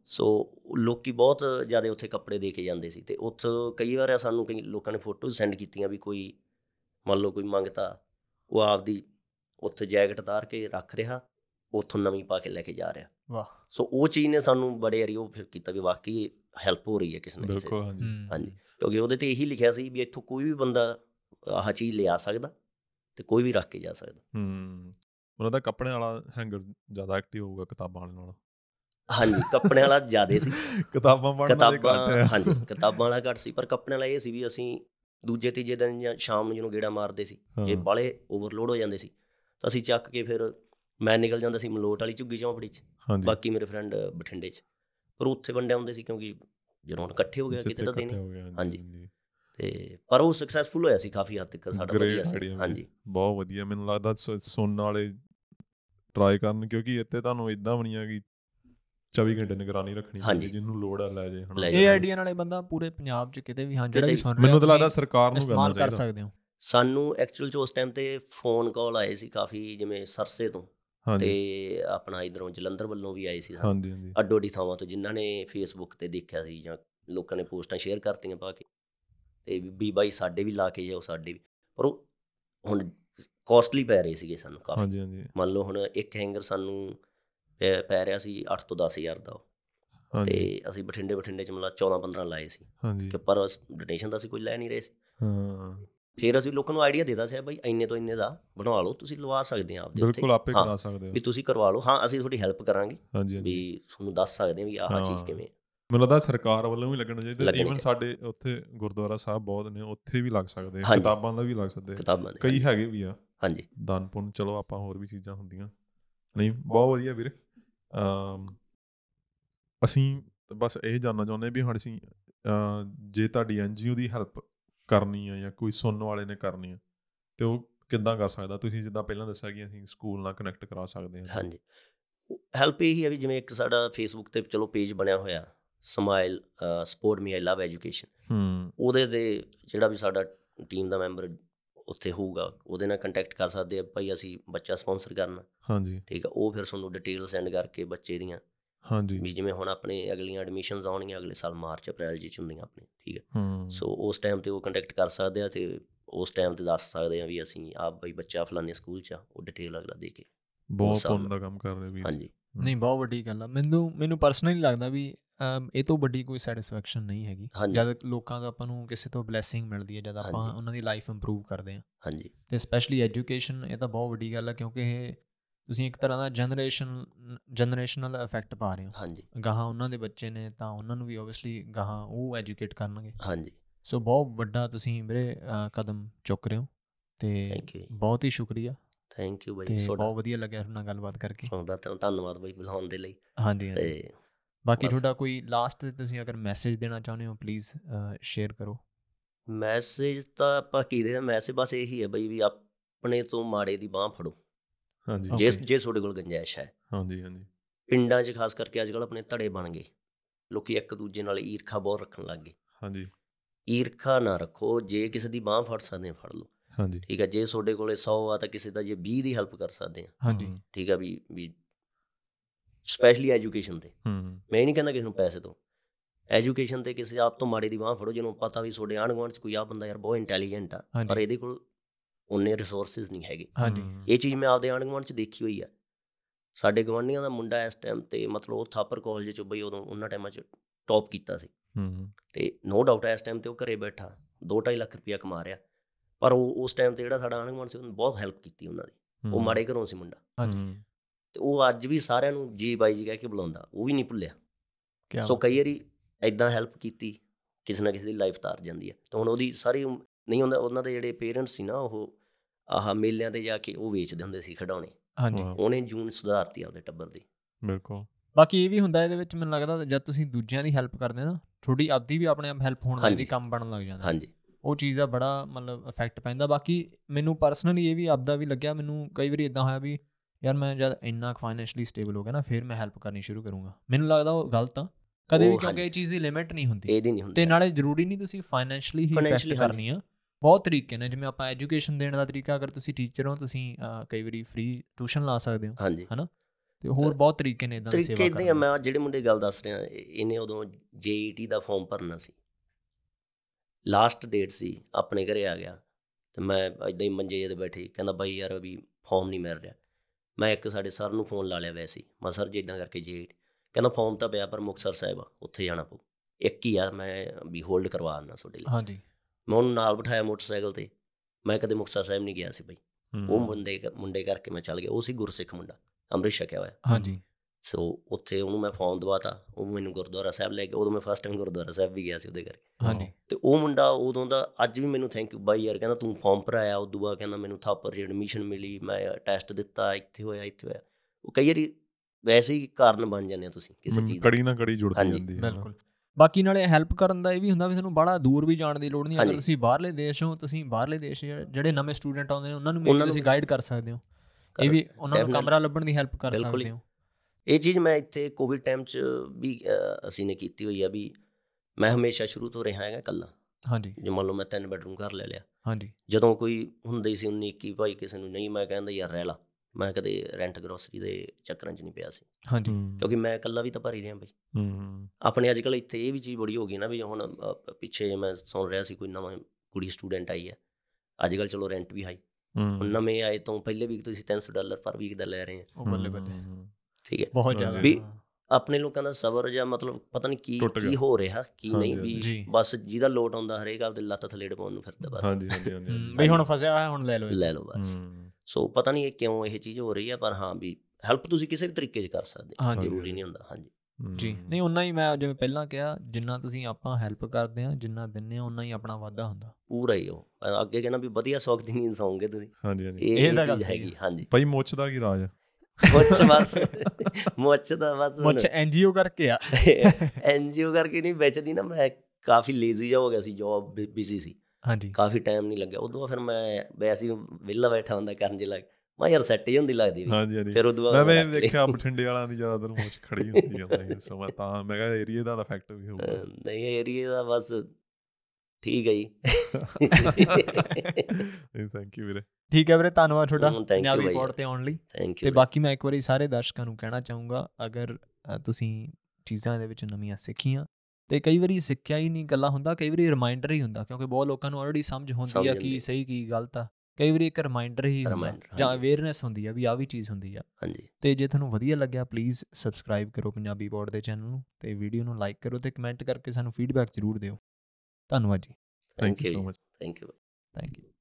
ਸੋ ਲੋਕੀ ਬਹੁਤ ਜ਼ਿਆਦਾ ਉੱਥੇ ਕੱਪੜੇ ਦੇ ਕੇ ਜਾਂਦੇ ਸੀ, ਅਤੇ ਉੱਥੋਂ ਕਈ ਵਾਰ ਸਾਨੂੰ ਕਈ ਲੋਕਾਂ ਨੇ ਫੋਟੋਜ਼ ਸੈਂਡ ਕੀਤੀਆਂ ਵੀ ਕੋਈ ਮੰਨ ਲਓ ਕੋਈ ਮੰਗਤਾ, ਉਹ ਆਪਦੀ ਉੱਥੇ ਜੈਕਟ ਉਤਾਰ ਕੇ ਰੱਖ ਰਿਹਾ, ਉੱਥੋਂ ਨਵੀਂ ਪਾ ਕੇ ਲੈ ਕੇ ਜਾ ਰਿਹਾ। ਵਾਹ। ਸੋ ਉਹ ਚੀਜ਼ ਨੇ ਸਾਨੂੰ ਬੜੇ ਵਾਰੀ ਉਹ ਫਿਰ ਕੀਤਾ ਵੀ ਵਾਕਈ ਹੈਲਪ ਹੋ ਰਹੀ ਹੈ ਕਿਸੇ ਨਾ ਕਿਸੇ। ਬਿਲਕੁਲ ਹਾਂਜੀ। ਹਾਂਜੀ, ਕਿਉਂਕਿ ਉਹਦੇ 'ਤੇ ਇਹੀ ਲਿਖਿਆ ਸੀ ਵੀ ਇੱਥੋਂ ਕੋਈ ਵੀ ਬੰਦਾ ਆਹ ਚੀਜ਼ ਲਿਆ ਸਕਦਾ ਅਤੇ ਕੋਈ ਵੀ ਰੱਖ ਕੇ ਜਾ ਸਕਦਾ। ਉਹਨਾਂ ਦਾ ਕੱਪੜਿਆਂ ਵਾਲਾ ਹੈਂਗਰ ਜ਼ਿਆਦਾ ਐਕਟਿਵ ਹੋਊਗਾ ਕਿਤਾਬਾਂ ਵਾਲੇ ਨਾਲ। ਹਾਂਜੀ, ਕੱਪੜਿਆਂ ਵਾਲਾ ਜ਼ਿਆਦਾ ਸੀ। ਕਿਤਾਬਾਂ ਹਾਂਜੀ, ਕਿਤਾਬਾਂ ਵਾਲਾ ਘੱਟ ਸੀ, ਪਰ ਕੱਪੜਿਆਂ ਵਾਲਾ ਇਹ ਸੀ ਵੀ ਅਸੀਂ ਦੂਜੇ ਤੀਜੇ ਦਿਨ ਜਾਂ ਸ਼ਾਮ ਨੂੰ ਜਦੋਂ ਗੇੜਾ ਮਾਰਦੇ ਸੀ, ਜੇ ਬਾਹਲੇ ਓਵਰਲੋਡ ਹੋ ਜਾਂਦੇ ਸੀ ਤਾਂ ਅਸੀਂ ਚੱਕ ਕੇ ਫਿਰ ਮੈਂ ਨਿਕਲ ਜਾਂਦਾ ਸੀ ਮਲੋਟ ਵਾਲੀ ਝੁੱਗੀ ਝੌਂਪੜੀ 'ਚ, ਬਾਕੀ ਮੇਰੇ ਫਰੈਂਡ ਬਠਿੰਡੇ 'ਚ, ਪਰ ਉੱਥੇ ਵੰਡੇ ਹੁੰਦੇ ਸੀ ਕਿਉਂਕਿ ਜਦੋਂ ਹੁਣ ਇਕੱਠੇ ਹੋ ਗਏ ਕਿਤੇ ਤਾਂ ਦੇਣੇ। ਹਾਂਜੀ, ਅਤੇ ਪਰ ਉਹ ਸਕਸੈਸਫੁਲ ਹੋਇਆ ਸੀ ਕਾਫੀ ਹੱਦ ਤੱਕ ਸਾਡਾ। ਵਧੀਆ ਸੀ। ਹਾਂਜੀ, ਬਹੁਤ ਵਧੀਆ। ਮੈਨੂੰ ਲੱਗਦਾ ਸੁਣਨ ਵਾਲੇ ਟਰਾਈ ਕਰਨ, ਕਿਉਂਕਿ ਇੱਥੇ ਤੁਹਾਨੂੰ ਇੱਦਾਂ ਬਣੀ ਆ ਕਿ 24 ਘੰਟੇ ਨਿਗਰਾਨੀ ਰੱਖਣੀ ਚਾਹੀਦੀ, ਜਿਹਨੂੰ ਲੋੜ ਆ ਲੈ ਜੇ। ਇਹ ਆਈਡੀਆ ਨਾਲੇ ਬੰਦਾ ਪੂਰੇ ਪੰਜਾਬ 'ਚ ਕਿਤੇ ਵੀ, ਹਾਂ ਜਿਹੜਾ ਵੀ ਸੁਣ ਰਿਹਾ, ਮੈਨੂੰ ਤਾਂ ਲੱਗਦਾ ਸਰਕਾਰ ਨੂੰ ਇਸਤੇਮਾਲ ਕਰ ਸਕਦੇ ਹੋ। ਸਾਨੂੰ ਐਕਚੁਅਲ 'ਚ ਉਸ ਟਾਈਮ 'ਤੇ ਫੋਨ ਕਾਲ ਆਏ ਸੀ ਕਾਫੀ, ਜਿਵੇਂ ਸਰਸੇ ਤੋਂ ਅਤੇ ਆਪਣਾ ਇੱਧਰੋਂ ਜਲੰਧਰ ਵੱਲੋਂ ਵੀ ਆਏ ਸੀ ਸਾਨੂੰ, ਅੱਡੋ ਅੱਡੀ ਥਾਵਾਂ ਤੋਂ, ਜਿਨ੍ਹਾਂ ਨੇ ਫੇਸਬੁੱਕ 'ਤੇ ਦੇਖਿਆ ਸੀ ਜਾਂ ਲੋਕਾਂ ਨੇ ਪੋਸਟਾਂ ਸ਼ੇਅਰ ਕਰਤੀਆਂ ਪਾ ਕੇ, ਅਤੇ ਵੀ ਬਾਈ ਸਾਡੇ ਵੀ ਲਾ ਕੇ ਜਾਓ, ਸਾਡੇ ਵੀ। ਪਰ ਉਹ ਹੁਣ ਕੋਸਟਲੀ ਪੈ ਰਹੇ ਸੀਗੇ ਸਾਨੂੰ ਕਾਫੀ। ਮੰਨ ਲਓ ਹੁਣ ਇੱਕ ਹੈਂਗਰ ਸਾਨੂੰ ਪੈ ਰਿਹਾ ਸੀ 8 ਤੋਂ 10 ਹਜ਼ਾਰ ਦਾ, ਅਤੇ ਅਸੀਂ ਬਠਿੰਡੇ 'ਚ ਮਤਲਬ 14-15 ਲਾਏ ਸੀ, ਪਰ ਡੋਨੇਸ਼ਨ ਤਾਂ ਅਸੀਂ ਕੋਈ ਲੈ ਨਹੀਂ ਰਹੇ ਸੀ। ਫਿਰ ਅਸੀਂ ਲੋਕਾਂ ਨੂੰ ਆਈਡੀਆ ਦੇ ਦਿੱਤਾ ਸੀ ਬਾਈ ਇੰਨੇ ਤੋਂ ਇੰਨੇ ਦਾ ਬਣਵਾ ਲਓ, ਤੁਸੀਂ ਲਵਾ ਸਕਦੇ ਆ ਆਪਦੇ ਉੱਥੇ, ਵੀ ਤੁਸੀਂ ਕਰਵਾ ਲਓ, ਹਾਂ ਅਸੀਂ ਤੁਹਾਡੀ ਹੈਲਪ ਕਰਾਂਗੇ, ਵੀ ਤੁਹਾਨੂੰ ਦੱਸ ਸਕਦੇ ਹਾਂ ਵੀ ਆਹ ਚੀਜ਼ ਕਿਵੇਂ। ਮੈਨੂੰ ਲੱਗਦਾ ਸਰਕਾਰ ਵੱਲੋਂ ਵੀ ਲੱਗਣਾ ਚਾਹੀਦਾ। ਈਵਨ ਸਾਡੇ ਉੱਥੇ ਗੁਰਦੁਆਰਾ ਸਾਹਿਬ ਬਹੁਤ ਨੇ, ਉੱਥੇ ਵੀ ਲੱਗ ਸਕਦੇ, ਕਿਤਾਬਾਂ ਦਾ ਵੀ ਲੱਗ ਸਕਦੇ, ਕਈ ਹੈਗੇ ਵੀ ਆ। ਹਾਂਜੀ, ਦਾਨ ਪੁੰਨ, ਚਲੋ ਆਪਾਂ ਹੋਰ ਵੀ ਚੀਜ਼ਾਂ ਹੁੰਦੀਆਂ। ਨਹੀਂ, ਬਹੁਤ ਵਧੀਆ ਵੀਰ। ਅਸੀਂ ਬਸ ਇਹ ਜਾਣਨਾ ਚਾਹੁੰਦੇ ਵੀ ਹੁਣ ਅਸੀਂ ਜੇ ਤੁਹਾਡੀ NGO ਦੀ ਹੈਲਪ ਕਰਨੀ ਆ ਜਾਂ ਕੋਈ ਸੁਣਨ ਵਾਲੇ ਨੇ ਕਰਨੀ ਆ, ਅਤੇ ਉਹ ਕਿੱਦਾਂ ਕਰ ਸਕਦਾ? ਤੁਸੀਂ ਜਿੱਦਾਂ ਪਹਿਲਾਂ ਦੱਸਿਆ ਕਿ ਅਸੀਂ ਸਕੂਲ ਨਾਲ ਕਨੈਕਟ ਕਰਾ ਸਕਦੇ ਹਾਂ। ਹਾਂਜੀ, ਹੈਲਪ ਇਹੀ ਹੈ ਵੀ ਜਿਵੇਂ ਇੱਕ ਸਾਡਾ ਫੇਸਬੁੱਕ 'ਤੇ ਚਲੋ ਪੇਜ ਬਣਿਆ ਹੋਇਆ, smile support me I love education, ਉਹਦੇ 'ਤੇ ਜਿਹੜਾ ਵੀ ਸਾਡਾ ਟੀਮ ਦਾ ਮੈਂਬਰ ਉੱਥੇ ਹੋਊਗਾ, ਉਹਦੇ ਨਾਲ ਕੰਟੈਕਟ ਕਰ ਸਕਦੇ ਆ, ਭਾਈ ਅਸੀਂ ਬੱਚਾ ਸਪੋਂਸਰ ਕਰਨਾ। ਠੀਕ ਆ, ਉਹ ਫਿਰ ਤੁਹਾਨੂੰ ਡਿਟੇਲ ਸੈਂਡ ਕਰਕੇ ਬੱਚੇ ਦੀਆਂ, ਵੀ ਜਿਵੇਂ ਹੁਣ ਆਪਣੇ ਅਗਲੀਆਂ ਐਡਮਿਸ਼ਨਸ ਆਉਣਗੀਆਂ ਅਗਲੇ ਸਾਲ ਮਾਰਚ ਅਪ੍ਰੈਲ 'ਚ ਹੁੰਦੀਆਂ ਆਪਣੇ। ਠੀਕ ਹੈ, ਸੋ ਉਸ ਟਾਈਮ 'ਤੇ ਉਹ ਕੰਟੈਕਟ ਕਰ ਸਕਦੇ ਆ, ਅਤੇ ਉਸ ਟਾਈਮ 'ਤੇ ਦੱਸ ਸਕਦੇ ਆ ਵੀ ਅਸੀਂ ਆਪ ਬਈ ਬੱਚਾ ਫਲਾਣੇ ਸਕੂਲ 'ਚ ਆ, ਉਹ ਡਿਟੇਲ ਅਗਲਾ ਦੇ ਕੇ। ਬਹੁਤ ਪੁੰਨ ਦਾ ਕੰਮ ਕਰ ਰਹੇ ਵੀਰ। ਹਾਂਜੀ, ਨਹੀਂ, ਬਹੁਤ ਵੱਡੀ ਗੱਲ ਆ। ਮੈਨੂੰ ਪਰਸਨਲੀ ਲੱਗਦਾ ਵੀ ਇਹ ਤੋਂ ਵੱਡੀ ਕੋਈ ਸੈਟਿਸਫੈਕਸ਼ਨ ਨਹੀਂ ਹੈਗੀ ਜਦ ਲੋਕਾਂ ਦਾ ਆਪਾਂ ਨੂੰ ਕਿਸੇ ਤੋਂ ਬਲੈਸਿੰਗ ਮਿਲਦੀ ਹੈ, ਜਦ ਆਪਾਂ ਉਹਨਾਂ ਦੀ ਲਾਈਫ ਇੰਪਰੂਵ ਕਰਦੇ ਹਾਂ। ਹਾਂਜੀ, ਅਤੇ ਸਪੈਸ਼ਲੀ ਐਜੂਕੇਸ਼ਨ, ਇਹ ਤਾਂ ਬਹੁਤ ਵੱਡੀ ਗੱਲ ਆ, ਕਿਉਂਕਿ ਇਹ ਤੁਸੀਂ ਇੱਕ ਤਰ੍ਹਾਂ ਦਾ ਜਨਰੇਸ਼ਨਲ ਇਫੈਕਟ ਪਾ ਰਹੇ ਹੋ। ਹਾਂਜੀ, ਗਾਹਾਂ ਉਹਨਾਂ ਦੇ ਬੱਚੇ ਨੇ ਤਾਂ ਉਹਨਾਂ ਨੂੰ ਵੀ ਓਬਵੀਅਸਲੀ ਗਾਹਾਂ ਉਹ ਐਜੂਕੇਟ ਕਰਨਗੇ। ਹਾਂਜੀ, ਸੋ ਬਹੁਤ ਵੱਡਾ ਤੁਸੀਂ ਵੀਰੇ ਕਦਮ ਚੁੱਕ ਰਹੇ ਹੋ, ਅਤੇ ਬਹੁਤ ਹੀ ਸ਼ੁਕਰੀਆ। ਥੈਂਕ ਯੂ ਬਾਈ, ਅਤੇ ਬਹੁਤ ਵਧੀਆ ਲੱਗਿਆ ਤੁਹਾਡੇ ਨਾਲ ਗੱਲਬਾਤ ਕਰਕੇ। ਧੰਨਵਾਦ ਬਾਈ ਬੁਲਾਉਣ ਦੇ ਲਈ। ਹਾਂਜੀ, ਅਤੇ ਬਾਕੀ ਤੁਹਾਡਾ ਕੋਈ ਲਾਸਟ 'ਤੇ ਤੁਸੀਂ ਅਗਰ ਮੈਸੇਜ ਦੇਣਾ ਚਾਹੁੰਦੇ ਹੋ, ਪਲੀਜ਼ ਸ਼ੇਅਰ ਕਰੋ। ਮੈਸੇਜ ਤਾਂ ਆਪਾਂ ਕੀ ਦੇਣਾ, ਮੈਸੇਜ ਬਸ ਇਹੀ ਹੈ ਬਈ ਵੀ ਆਪਣੇ ਤੋਂ ਮਾੜੇ ਦੀ ਬਾਂਹ ਫੜੋ। ਜੇ ਤੁਹਾਡੇ ਕੋਲ ਗੁੰਜਾਇਸ਼ ਹੈ। ਪਿੰਡਾਂ 'ਚ ਖਾਸ ਕਰਕੇ ਅੱਜ ਕੱਲ੍ਹ ਆਪਣੇ ਧੜੇ ਬਣ ਗਏ, ਲੋਕੀ ਇੱਕ ਦੂਜੇ ਨਾਲ ਈਰਖਾ ਬਹੁਤ ਰੱਖਣ ਲੱਗ ਗਏ। ਈਰਖਾ ਨਾ ਰੱਖੋ, ਜੇ ਕਿਸੇ ਦੀ ਬਾਂਹ ਫੜ ਸਕਦੇ ਫੜ ਲਓ। ਠੀਕ ਹੈ, ਜੇ ਤੁਹਾਡੇ ਕੋਲ 100 ਆ ਤਾਂ ਕਿਸੇ ਦਾ ਜੇ 20 ਦੀ ਹੈਲਪ ਕਰ ਸਕਦੇ ਹਾਂ। ਠੀਕ ਆ, ਵੀ ਸਪੈਸ਼ਲੀ ਐਜੂਕੇਸ਼ਨ 'ਤੇ ਮੈਂ ਇਹ ਨਹੀਂ ਕਹਿੰਦਾ ਕਿਸੇ ਨੂੰ ਪੈਸੇ ਦਿਓ, ਐਜੂਕੇਸ਼ਨ 'ਤੇ ਕਿਸੇ ਆਪ ਤੋਂ ਮਾੜੇ ਦੀ ਬਾਂਹ ਫੜੋ, ਜਿਹਨੂੰ ਪਤਾ ਵੀ ਤੁਹਾਡੇ ਆਂਢ ਗੁਆਂਢ 'ਚ ਕੋਈ ਆਹ ਬੰਦਾ ਯਾਰ ਬਹੁਤ ਇੰਟੈਲੀਜੈਂਟ ਆ, ਪਰ ਇਹਦੇ ਕੋਲ ਉਨੇ ਰਿਸੋਰਸਿਸ ਨਹੀਂ ਹੈਗੇ। ਇਹ ਚੀਜ਼ ਮੈਂ ਆਪਦੇ ਆਂਢ ਗੁਆਂਢ 'ਚ ਦੇਖੀ ਹੋਈ ਆ। ਸਾਡੇ ਗੁਆਂਢੀਆਂ ਦਾ ਮੁੰਡਾ ਇਸ ਟਾਈਮ 'ਤੇ ਮਤਲਬ ਉਹ ਥਾਪਰ ਕਾਲਜ 'ਚ ਬਈ ਉਦੋਂ ਉਹਨਾਂ ਟਾਈਮਾਂ 'ਚ ਟੋਪ ਕੀਤਾ ਸੀ, ਅਤੇ ਨੋ ਡਾਊਟ ਇਸ ਟਾਈਮ 'ਤੇ ਉਹ ਘਰੇ ਬੈਠਾ 2-2.5 ਲੱਖ ਰੁਪਇਆ ਕਮਾ ਰਿਹਾ, ਪਰ ਉਹ ਉਸ ਟਾਈਮ 'ਤੇ ਜਿਹੜਾ ਸਾਡਾ ਆਂਢ ਗੁਆਂਢ ਸੀ ਉਹਨੂੰ ਬਹੁਤ ਹੈਲਪ ਕੀਤੀ ਉਹਨਾਂ ਦੀ। ਉਹ ਮਾੜੇ ਘਰੋਂ ਸੀ ਮੁੰਡਾ, ਅਤੇ ਉਹ ਅੱਜ ਵੀ ਸਾਰਿਆਂ ਨੂੰ ਜੀ ਬਾਈ ਜੀ ਕਹਿ ਕੇ ਬੁਲਾਉਂਦਾ, ਉਹ ਵੀ ਨਹੀਂ ਭੁੱਲਿਆ। ਸੋ ਕਈ ਵਾਰੀ ਇੱਦਾਂ ਹੈਲਪ ਕੀਤੀ ਕਿਸੇ ਨਾ ਕਿਸੇ ਦੀ ਲਾਈਫ ਤਾਰ ਜਾਂਦੀ ਹੈ। ਤਾਂ ਹੁਣ ਉਹਦੀ ਸਾਰੀ ਨਹੀਂ ਹੁੰਦਾ, ਉਹਨਾਂ ਦੇ ਜਿਹੜੇ ਪੇਰੈਂਟਸ ਸੀ ਨਾ, ਉਹ ਆਹ ਮੇਲਿਆਂ 'ਤੇ ਜਾ ਕੇ ਉਹ ਵੇਚਦੇ ਹੁੰਦੇ ਸੀ ਖਿਡੌਣੇ। ਉਹਨੇ ਜੂਨ ਸੁਧਾਰਤੀ ਆਪਦੇ ਟੱਬਰ ਦੀ। ਬਿਲਕੁਲ। ਬਾਕੀ ਇਹ ਵੀ ਹੁੰਦਾ ਇਹਦੇ ਵਿੱਚ, ਮੈਨੂੰ ਲੱਗਦਾ ਜਦ ਤੁਸੀਂ ਦੂਜਿਆਂ ਦੀ ਹੈਲਪ ਕਰਦੇ ਨਾ, ਤੁਹਾਡੀ ਆਪਦੀ ਵੀ ਆਪਣੇ ਆਪ ਹੈਲਪ ਹੋਣ ਲੱਗਦੀ, ਕੰਮ ਬਣਨ ਲੱਗ ਜਾਂਦਾ। ਉਹ ਚੀਜ਼ ਦਾ ਬੜਾ ਮਤਲਬ ਇਫੈਕਟ ਪੈਂਦਾ। ਬਾਕੀ ਮੈਨੂੰ ਪਰਸਨਲੀ ਇਹ ਵੀ ਆਪਦਾ ਵੀ ਲੱਗਿਆ, ਮੈਨੂੰ ਕਈ ਵਾਰੀ ਇੱਦਾਂ ਹੋਇਆ ਵੀ ਯਾਰ ਮੈਂ ਜਦ ਇੰਨਾ ਫਾਈਨੈਂਸ਼ਲੀ ਸਟੇਬਲ ਹੋ ਗਿਆ ਨਾ, ਫਿਰ ਮੈਂ ਹੈਲਪ ਕਰਨੀ ਸ਼ੁਰੂ ਕਰੂੰਗਾ। ਮੈਨੂੰ ਲੱਗਦਾ ਉਹ ਗਲਤ ਆ ਕਦੇ ਵੀ, ਕਿਉਂਕਿ ਇਹ ਚੀਜ਼ ਦੀ ਲਿਮਿਟ ਨਹੀਂ ਹੁੰਦੀ, ਅਤੇ ਨਾਲੇ ਜ਼ਰੂਰੀ ਨਹੀਂ ਤੁਸੀਂ ਫਾਈਨੈਂਸ਼ਲੀ ਹੀ ਇਫੈਕਟ ਕਰਨੀ ਆ। ਬਹੁਤ ਤਰੀਕੇ ਨੇ, ਜਿਵੇਂ ਆਪਾਂ ਐਜੂਕੇਸ਼ਨ ਦੇਣ ਦਾ ਤਰੀਕਾ, ਅਗਰ ਤੁਸੀਂ ਟੀਚਰ ਹੋ ਤੁਸੀਂ ਕਈ ਵਾਰੀ ਫ੍ਰੀ ਟਿਊਸ਼ਨ ਲਾ ਸਕਦੇ ਹੋ, ਹੈ ਨਾ। ਤੇ ਹੋਰ ਬਹੁਤ ਤਰੀਕੇ ਨੇ ਇਦਾਂ ਦੀ ਤਰੀਕੇ ਸੇਵਾ ਇੱਦਾਂ ਹੀ ਆ। ਕਰਨ ਦੇ। ਮੈਂ ਜਿਹੜੇ ਮੁੰਡੇ ਗੱਲ ਦੱਸ ਰਿਹਾ, ਇਹਨੇ ਉਦੋਂ JET ਦਾ ਫਾਰਮ ਭਰਨਾ ਸੀ, ਲਾਸਟ ਡੇਟ ਸੀ, ਆਪਣੇ ਘਰੇ ਆ ਗਿਆ ਤੇ ਮੈਂ ਇੱਦਾਂ ਹੀ ਮੰਜੇ ਜਿਹੇ 'ਤੇ ਬੈਠੇ, ਕਹਿੰਦਾ ਬਾਈ ਯਾਰ ਵੀ ਫਾਰਮ ਨਹੀਂ ਮਿਲ ਰਿਹਾ। ਮੈਂ ਇੱਕ ਸਾਡੇ ਸਰ ਨੂੰ ਫੋਨ ਲਾ ਲਿਆ ਵੈਸੇ ਹੀ, ਮੈਂ ਸਰ ਜੀ ਇੱਦਾਂ ਕਰਕੇ JET, ਕਹਿੰਦਾ ਫਾਰਮ ਤਾਂ ਪਿਆ ਪਰ ਮੁਕਤਸਰ ਸਾਹਿਬ ਆ, ਉੱਥੇ ਜਾਣਾ ਪਊ, ਇੱਕ ਹੀ ਆ, ਮੈਂ ਵੀ ਹੋਲਡ ਕਰਵਾ ਆਉਣਾ ਤੁਹਾਡੇ ਲਈ। ਹਾਂਜੀ। ਮੈਂ ਉਹਨੂੰ ਨਾਲ ਬਿਠਾਇਆ ਮੋਟਰਸਾਈਕਲ 'ਤੇ। ਮੈਂ ਕਦੇ ਮੁਕਤਸਰ ਸਾਹਿਬ ਨਹੀਂ ਗਿਆ ਸੀ ਬਾਈ, ਉਹ ਮੁੰਡੇ ਕਰਕੇ ਮੈਂ ਚੱਲ ਗਿਆ। ਉਹ ਸੀ ਗੁਰਸਿੱਖ ਮੁੰਡਾ, ਅੰਮ੍ਰਿਤ ਛਕਿਆ ਹੋਇਆ। ਹਾਂਜੀ। ਸੋ ਉੱਥੇ ਉਹਨੂੰ ਮੈਂ ਫਾਰਮ ਦਵਾਤਾ, ਉਹ ਮੈਨੂੰ ਗੁਰਦੁਆਰਾ ਸਾਹਿਬ ਲੈ ਕੇ, ਉਦੋਂ ਮੈਂ ਫਸਟ ਟਾਈਮ ਗੁਰਦੁਆਰਾ ਸਾਹਿਬ ਵੀ ਗਿਆ ਸੀ ਉਹਦੇ ਘਰੇ। ਹਾਂਜੀ। ਅਤੇ ਉਹ ਮੁੰਡਾ ਉਦੋਂ ਦਾ ਅੱਜ ਵੀ ਮੈਨੂੰ ਥੈਂਕ ਯੂ ਬਾਈ ਯਾਰ, ਕਹਿੰਦਾ ਤੂੰ ਫਾਰਮ ਭਰਾਇਆ, ਉਦੋਂ ਬਾਅਦ ਕਹਿੰਦਾ ਮੈਨੂੰ ਥਾਪਰ 'ਚ ਐਡਮਿਸ਼ਨ ਮਿਲੀ, ਮੈਂ ਟੈਸਟ ਦਿੱਤਾ, ਇੱਥੇ ਹੋਇਆ ਇੱਥੇ ਹੋਇਆ। ਉਹ ਕਈ ਵਾਰੀ ਵੈਸੇ ਹੀ ਕਾਰਨ ਬਣ ਜਾਂਦੇ ਆ ਤੁਸੀਂ ਕਿਸੇ ਚੀਜ਼ ਕੜੀ ਨਾ ਕੜੀ ਜੁੜਦੀ ਜਾਂਦੀ ਹੈ। ਬਿਲਕੁਲ। ਬਾਕੀ ਨਾਲੇ ਹੈਲਪ ਕਰਨ ਦਾ ਇਹ ਵੀ ਹੁੰਦਾ ਵੀ ਤੁਹਾਨੂੰ ਬੜਾ ਦੂਰ ਵੀ ਜਾਣ ਦੀ ਲੋੜ ਨਹੀਂ। ਅਗਰ ਤੁਸੀਂ ਬਾਹਰਲੇ ਦੇਸ਼ ਹੋ, ਤੁਸੀਂ ਬਾਹਰਲੇ ਦੇਸ਼ ਜਿਹੜੇ ਨਵੇਂ ਸਟੂਡੈਂਟ ਆਉਂਦੇ ਨੇ ਉਹਨਾਂ ਨੂੰ ਵੀ ਤੁਸੀਂ ਗਾਈਡ ਕਰ ਸਕਦੇ ਹੋ, ਇਹ ਵੀ ਉਹਨਾਂ ਨੂੰ ਕਮਰਾ ਲੱਭਣ ਦੀ ਹੈਲਪ ਕਰ ਸਕਦੇ ਹੋ। ਇਹ ਚੀਜ਼ ਮੈਂ ਇੱਥੇ ਕੋਵਿਡ ਟਾਈਮ 'ਚ ਵੀ ਅਸੀਂ ਨੇ ਕੀਤੀ ਹੋਈ ਆ ਵੀ ਮੈਂ ਹਮੇਸ਼ਾ ਸ਼ੁਰੂ ਤੋਂ ਰਿਹਾ ਹੈਗਾ ਇਕੱਲਾ। ਹਾਂਜੀ। ਜੇ ਮੰਨ ਲਓ ਮੈਂ 3 ਬੈਡਰੂਮ ਘਰ ਲੈ ਲਿਆ, ਹਾਂਜੀ, ਜਦੋਂ ਕੋਈ ਹੁੰਦੇ ਸੀ 19-21 ਭਾਈ ਕਿਸੇ ਨੂੰ ਨਹੀਂ, ਮੈਂ ਕਹਿੰਦਾ ਯਾਰ ਰਹਿ ਲਾ। ਮੈਂ ਕਦੇ ਰੈਂਟ ਗਰੋਸਰੀ ਦੇ ਚੱਕਰਾਂ 'ਚ ਨਹੀਂ ਪਿਆ ਸੀ। ਹਾਂਜੀ। ਕਿਉਂਕਿ ਮੈਂ ਇਕੱਲਾ ਵੀ ਤਾਂ ਭਰ ਹੀ ਰਿਹਾ ਬਈ। ਆਪਣੇ ਅੱਜ ਕੱਲ੍ਹ ਇੱਥੇ ਇਹ ਵੀ ਚੀਜ਼ ਬੜੀ ਹੋ ਗਈ ਨਾ ਵੀ ਹੁਣ ਪਿੱਛੇ ਮੈਂ ਸੁਣ ਰਿਹਾ ਸੀ ਕੋਈ ਨਵਾਂ ਕੁੜੀ ਸਟੂਡੈਂਟ ਆਈ ਹੈ, ਅੱਜ ਕੱਲ੍ਹ ਚਲੋ ਰੈਂਟ ਵੀ ਹਾਈ, ਹੁਣ ਨਵੇਂ ਆਏ ਤੋਂ ਪਹਿਲੇ ਵੀ ਤੁਸੀਂ $300 ਪਰ ਵੀਕ ਦਾ ਲੈ ਰਹੇ ਆ। ਉਹ ਬੱਲੇ ਬੱਲੇ, ਠੀਕ ਹੈ, ਬਹੁਤ ਜ਼ਿਆਦਾ। ਵੀ ਆਪਣੇ ਲੋਕਾਂ ਦਾ ਸਬਰ ਜਾਂ ਮਤਲਬ ਪਤਾ ਨਹੀਂ ਕੀ ਹੋ ਰਿਹਾ ਕੀ ਨਹੀਂ, ਵੀ ਬਸ ਜਿਹਦਾ ਲੋਟ ਆਉਂਦਾ ਹਰੇਕ ਆਪਦੇ ਲੱਤ ਥੱਲੇ ਪਾਉਣ ਨੂੰ ਫਿਰਦਾ ਬਸ, ਵੀ ਹੁਣ ਫਸਿਆ ਹੋਇਆ ਹੁਣ ਲੈ ਲਓ ਬਸ। ਸੋ ਪਤਾ ਨਹੀਂ ਇਹ ਕਿਉਂ ਇਹ ਚੀਜ਼ ਹੋ ਰਹੀ ਹੈ, ਪਰ ਹਾਂ ਵੀ ਹੈਲਪ ਤੁਸੀਂ ਕਿਸੇ ਵੀ ਤਰੀਕੇ 'ਚ ਕਰ ਸਕਦੇ ਹੋ, ਜ਼ਰੂਰੀ ਨਹੀਂ ਹੁੰਦਾ। ਹਾਂਜੀ ਜੀ, ਨਹੀਂ ਓਨਾ ਹੀ ਮੈਂ ਜਿਵੇਂ ਪਹਿਲਾਂ ਕਿਹਾ, ਜਿੰਨਾ ਤੁਸੀਂ ਆਪਾਂ ਹੈਲਪ ਕਰਦੇ ਹਾਂ, ਜਿੰਨਾ ਦਿੰਦੇ ਹਾਂ, ਓਨਾ ਹੀ ਆਪਣਾ ਵਾਧਾ ਹੁੰਦਾ ਪੂਰਾ ਹੀ। ਉਹ ਅੱਗੇ ਕਹਿੰਦਾ ਵੀ ਵਧੀਆ ਸੌਖ ਦੀ ਨੀਂਦ ਸੌਂਗੇ ਤੁਸੀਂ। ਹਾਂਜੀ, ਇਹ ਚੀਜ਼ ਹੈਗੀ। ਹਾਂਜੀ ਭਾਈ ਮੁੱਛ ਦਾ ਕੀ ਰਾਜ? ਮੁੱਛ ਬਸ ਮੁੱਛ ਦਾ ਬਸ ਮੁੱਛ NGO ਕਰਕੇ ਆ। NGO ਕਰਕੇ ਨਹੀਂ, ਵਿੱਚ ਦੀ ਨਾ ਮੈਂ ਕਾਫੀ ਲੇਜ਼ੀ ਜਿਹਾ ਹੋ ਗਿਆ ਸੀ, ਜੋਬ ਬਿਜ਼ੀ ਸੀ। ਹਾਂਜੀ, ਕਾਫੀ ਟਾਈਮ ਨਹੀਂ ਲੱਗਿਆ। ਉਦੋਂ ਫਿਰ ਮੈਂ ਵੈਸੇ ਵਿਹਲਾ ਬੈਠਾ ਹੁੰਦਾ ਕਰਨ 'ਚ ਲੱਗ, ਮੈਂ ਯਾਰ ਸੈੱਟ ਹੀ ਹੁੰਦੀ ਲੱਗਦੀ ਵੀ। ਫਿਰ ਉਦੋਂ ਬਾਅਦ ਮੈਂ ਵੇਖਿਆ ਬਠਿੰਡੇ ਵਾਲਿਆਂ ਦੀ ਜ਼ਿਆਦਾਤਰ ਮੁੱਛ ਖੜੀ ਹੁੰਦੀ ਆ ਸਮਾਂ, ਤਾਂ ਮੈਂ ਕਿਹਾ ਏਰੀਏ ਦਾ ਇਫੈਕਟ ਵੀ ਹੋਊਗਾ। ਨਹੀਂ, ਏਰੀਏ ਦਾ ਬਸ ਠੀਕ ਹੈ ਜੀ। ਥੈਂਕ ਯੂ ਵੀਰੇ। ਠੀਕ ਹੈ ਵੀਰੇ, ਧੰਨਵਾਦ ਤੁਹਾਡਾ ਪੰਜਾਬੀ ਪੌਡ 'ਤੇ ਆਉਣ ਲਈ। Thank you. ਅਤੇ ਬਾਕੀ ਮੈਂ ਇੱਕ ਵਾਰੀ ਸਾਰੇ ਦਰਸ਼ਕਾਂ ਨੂੰ ਕਹਿਣਾ ਚਾਹੂੰਗਾ, ਅਗਰ ਤੁਸੀਂ ਚੀਜ਼ਾਂ ਦੇ ਵਿੱਚ ਨਵੀਆਂ ਸਿੱਖੀਆਂ, ਅਤੇ ਕਈ ਵਾਰੀ ਸਿੱਖਿਆ ਹੀ ਨਹੀਂ ਇਕੱਲਾ ਹੁੰਦਾ, ਕਈ ਵਾਰੀ ਰਿਮਾਈਂਡਰ ਹੀ ਹੁੰਦਾ, ਕਿਉਂਕਿ ਬਹੁਤ ਲੋਕਾਂ ਨੂੰ ਆਲਰੇਡੀ ਸਮਝ ਹੁੰਦੀ ਆ ਕੀ ਸਹੀ ਕੀ ਗਲਤ ਆ। ਕਈ ਵਾਰੀ ਇੱਕ ਰਿਮਾਈਂਡਰ ਹੀ ਹੁੰਦਾ ਜਾਂ ਅਵੇਅਰਨੈਸ ਹੁੰਦੀ ਆ ਵੀ ਆਹ ਵੀ ਚੀਜ਼ ਹੁੰਦੀ ਆ। ਹਾਂਜੀ, ਅਤੇ ਜੇ ਤੁਹਾਨੂੰ ਵਧੀਆ ਲੱਗਿਆ ਪਲੀਜ਼ ਸਬਸਕ੍ਰਾਈਬ ਕਰੋ ਪੰਜਾਬੀ ਪੌਡ ਦੇ ਚੈਨਲ ਨੂੰ, ਅਤੇ ਵੀਡੀਓ ਨੂੰ ਲਾਈਕ ਕਰੋ ਅਤੇ ਕਮੈਂਟ ਕਰਕੇ ਸਾਨੂੰ ਫੀਡਬੈਕ ਜ਼ਰੂਰ ਦਿਓ। ਧੰਨਵਾਦ ਜੀ। Thank you so much. Thank you. Thank you.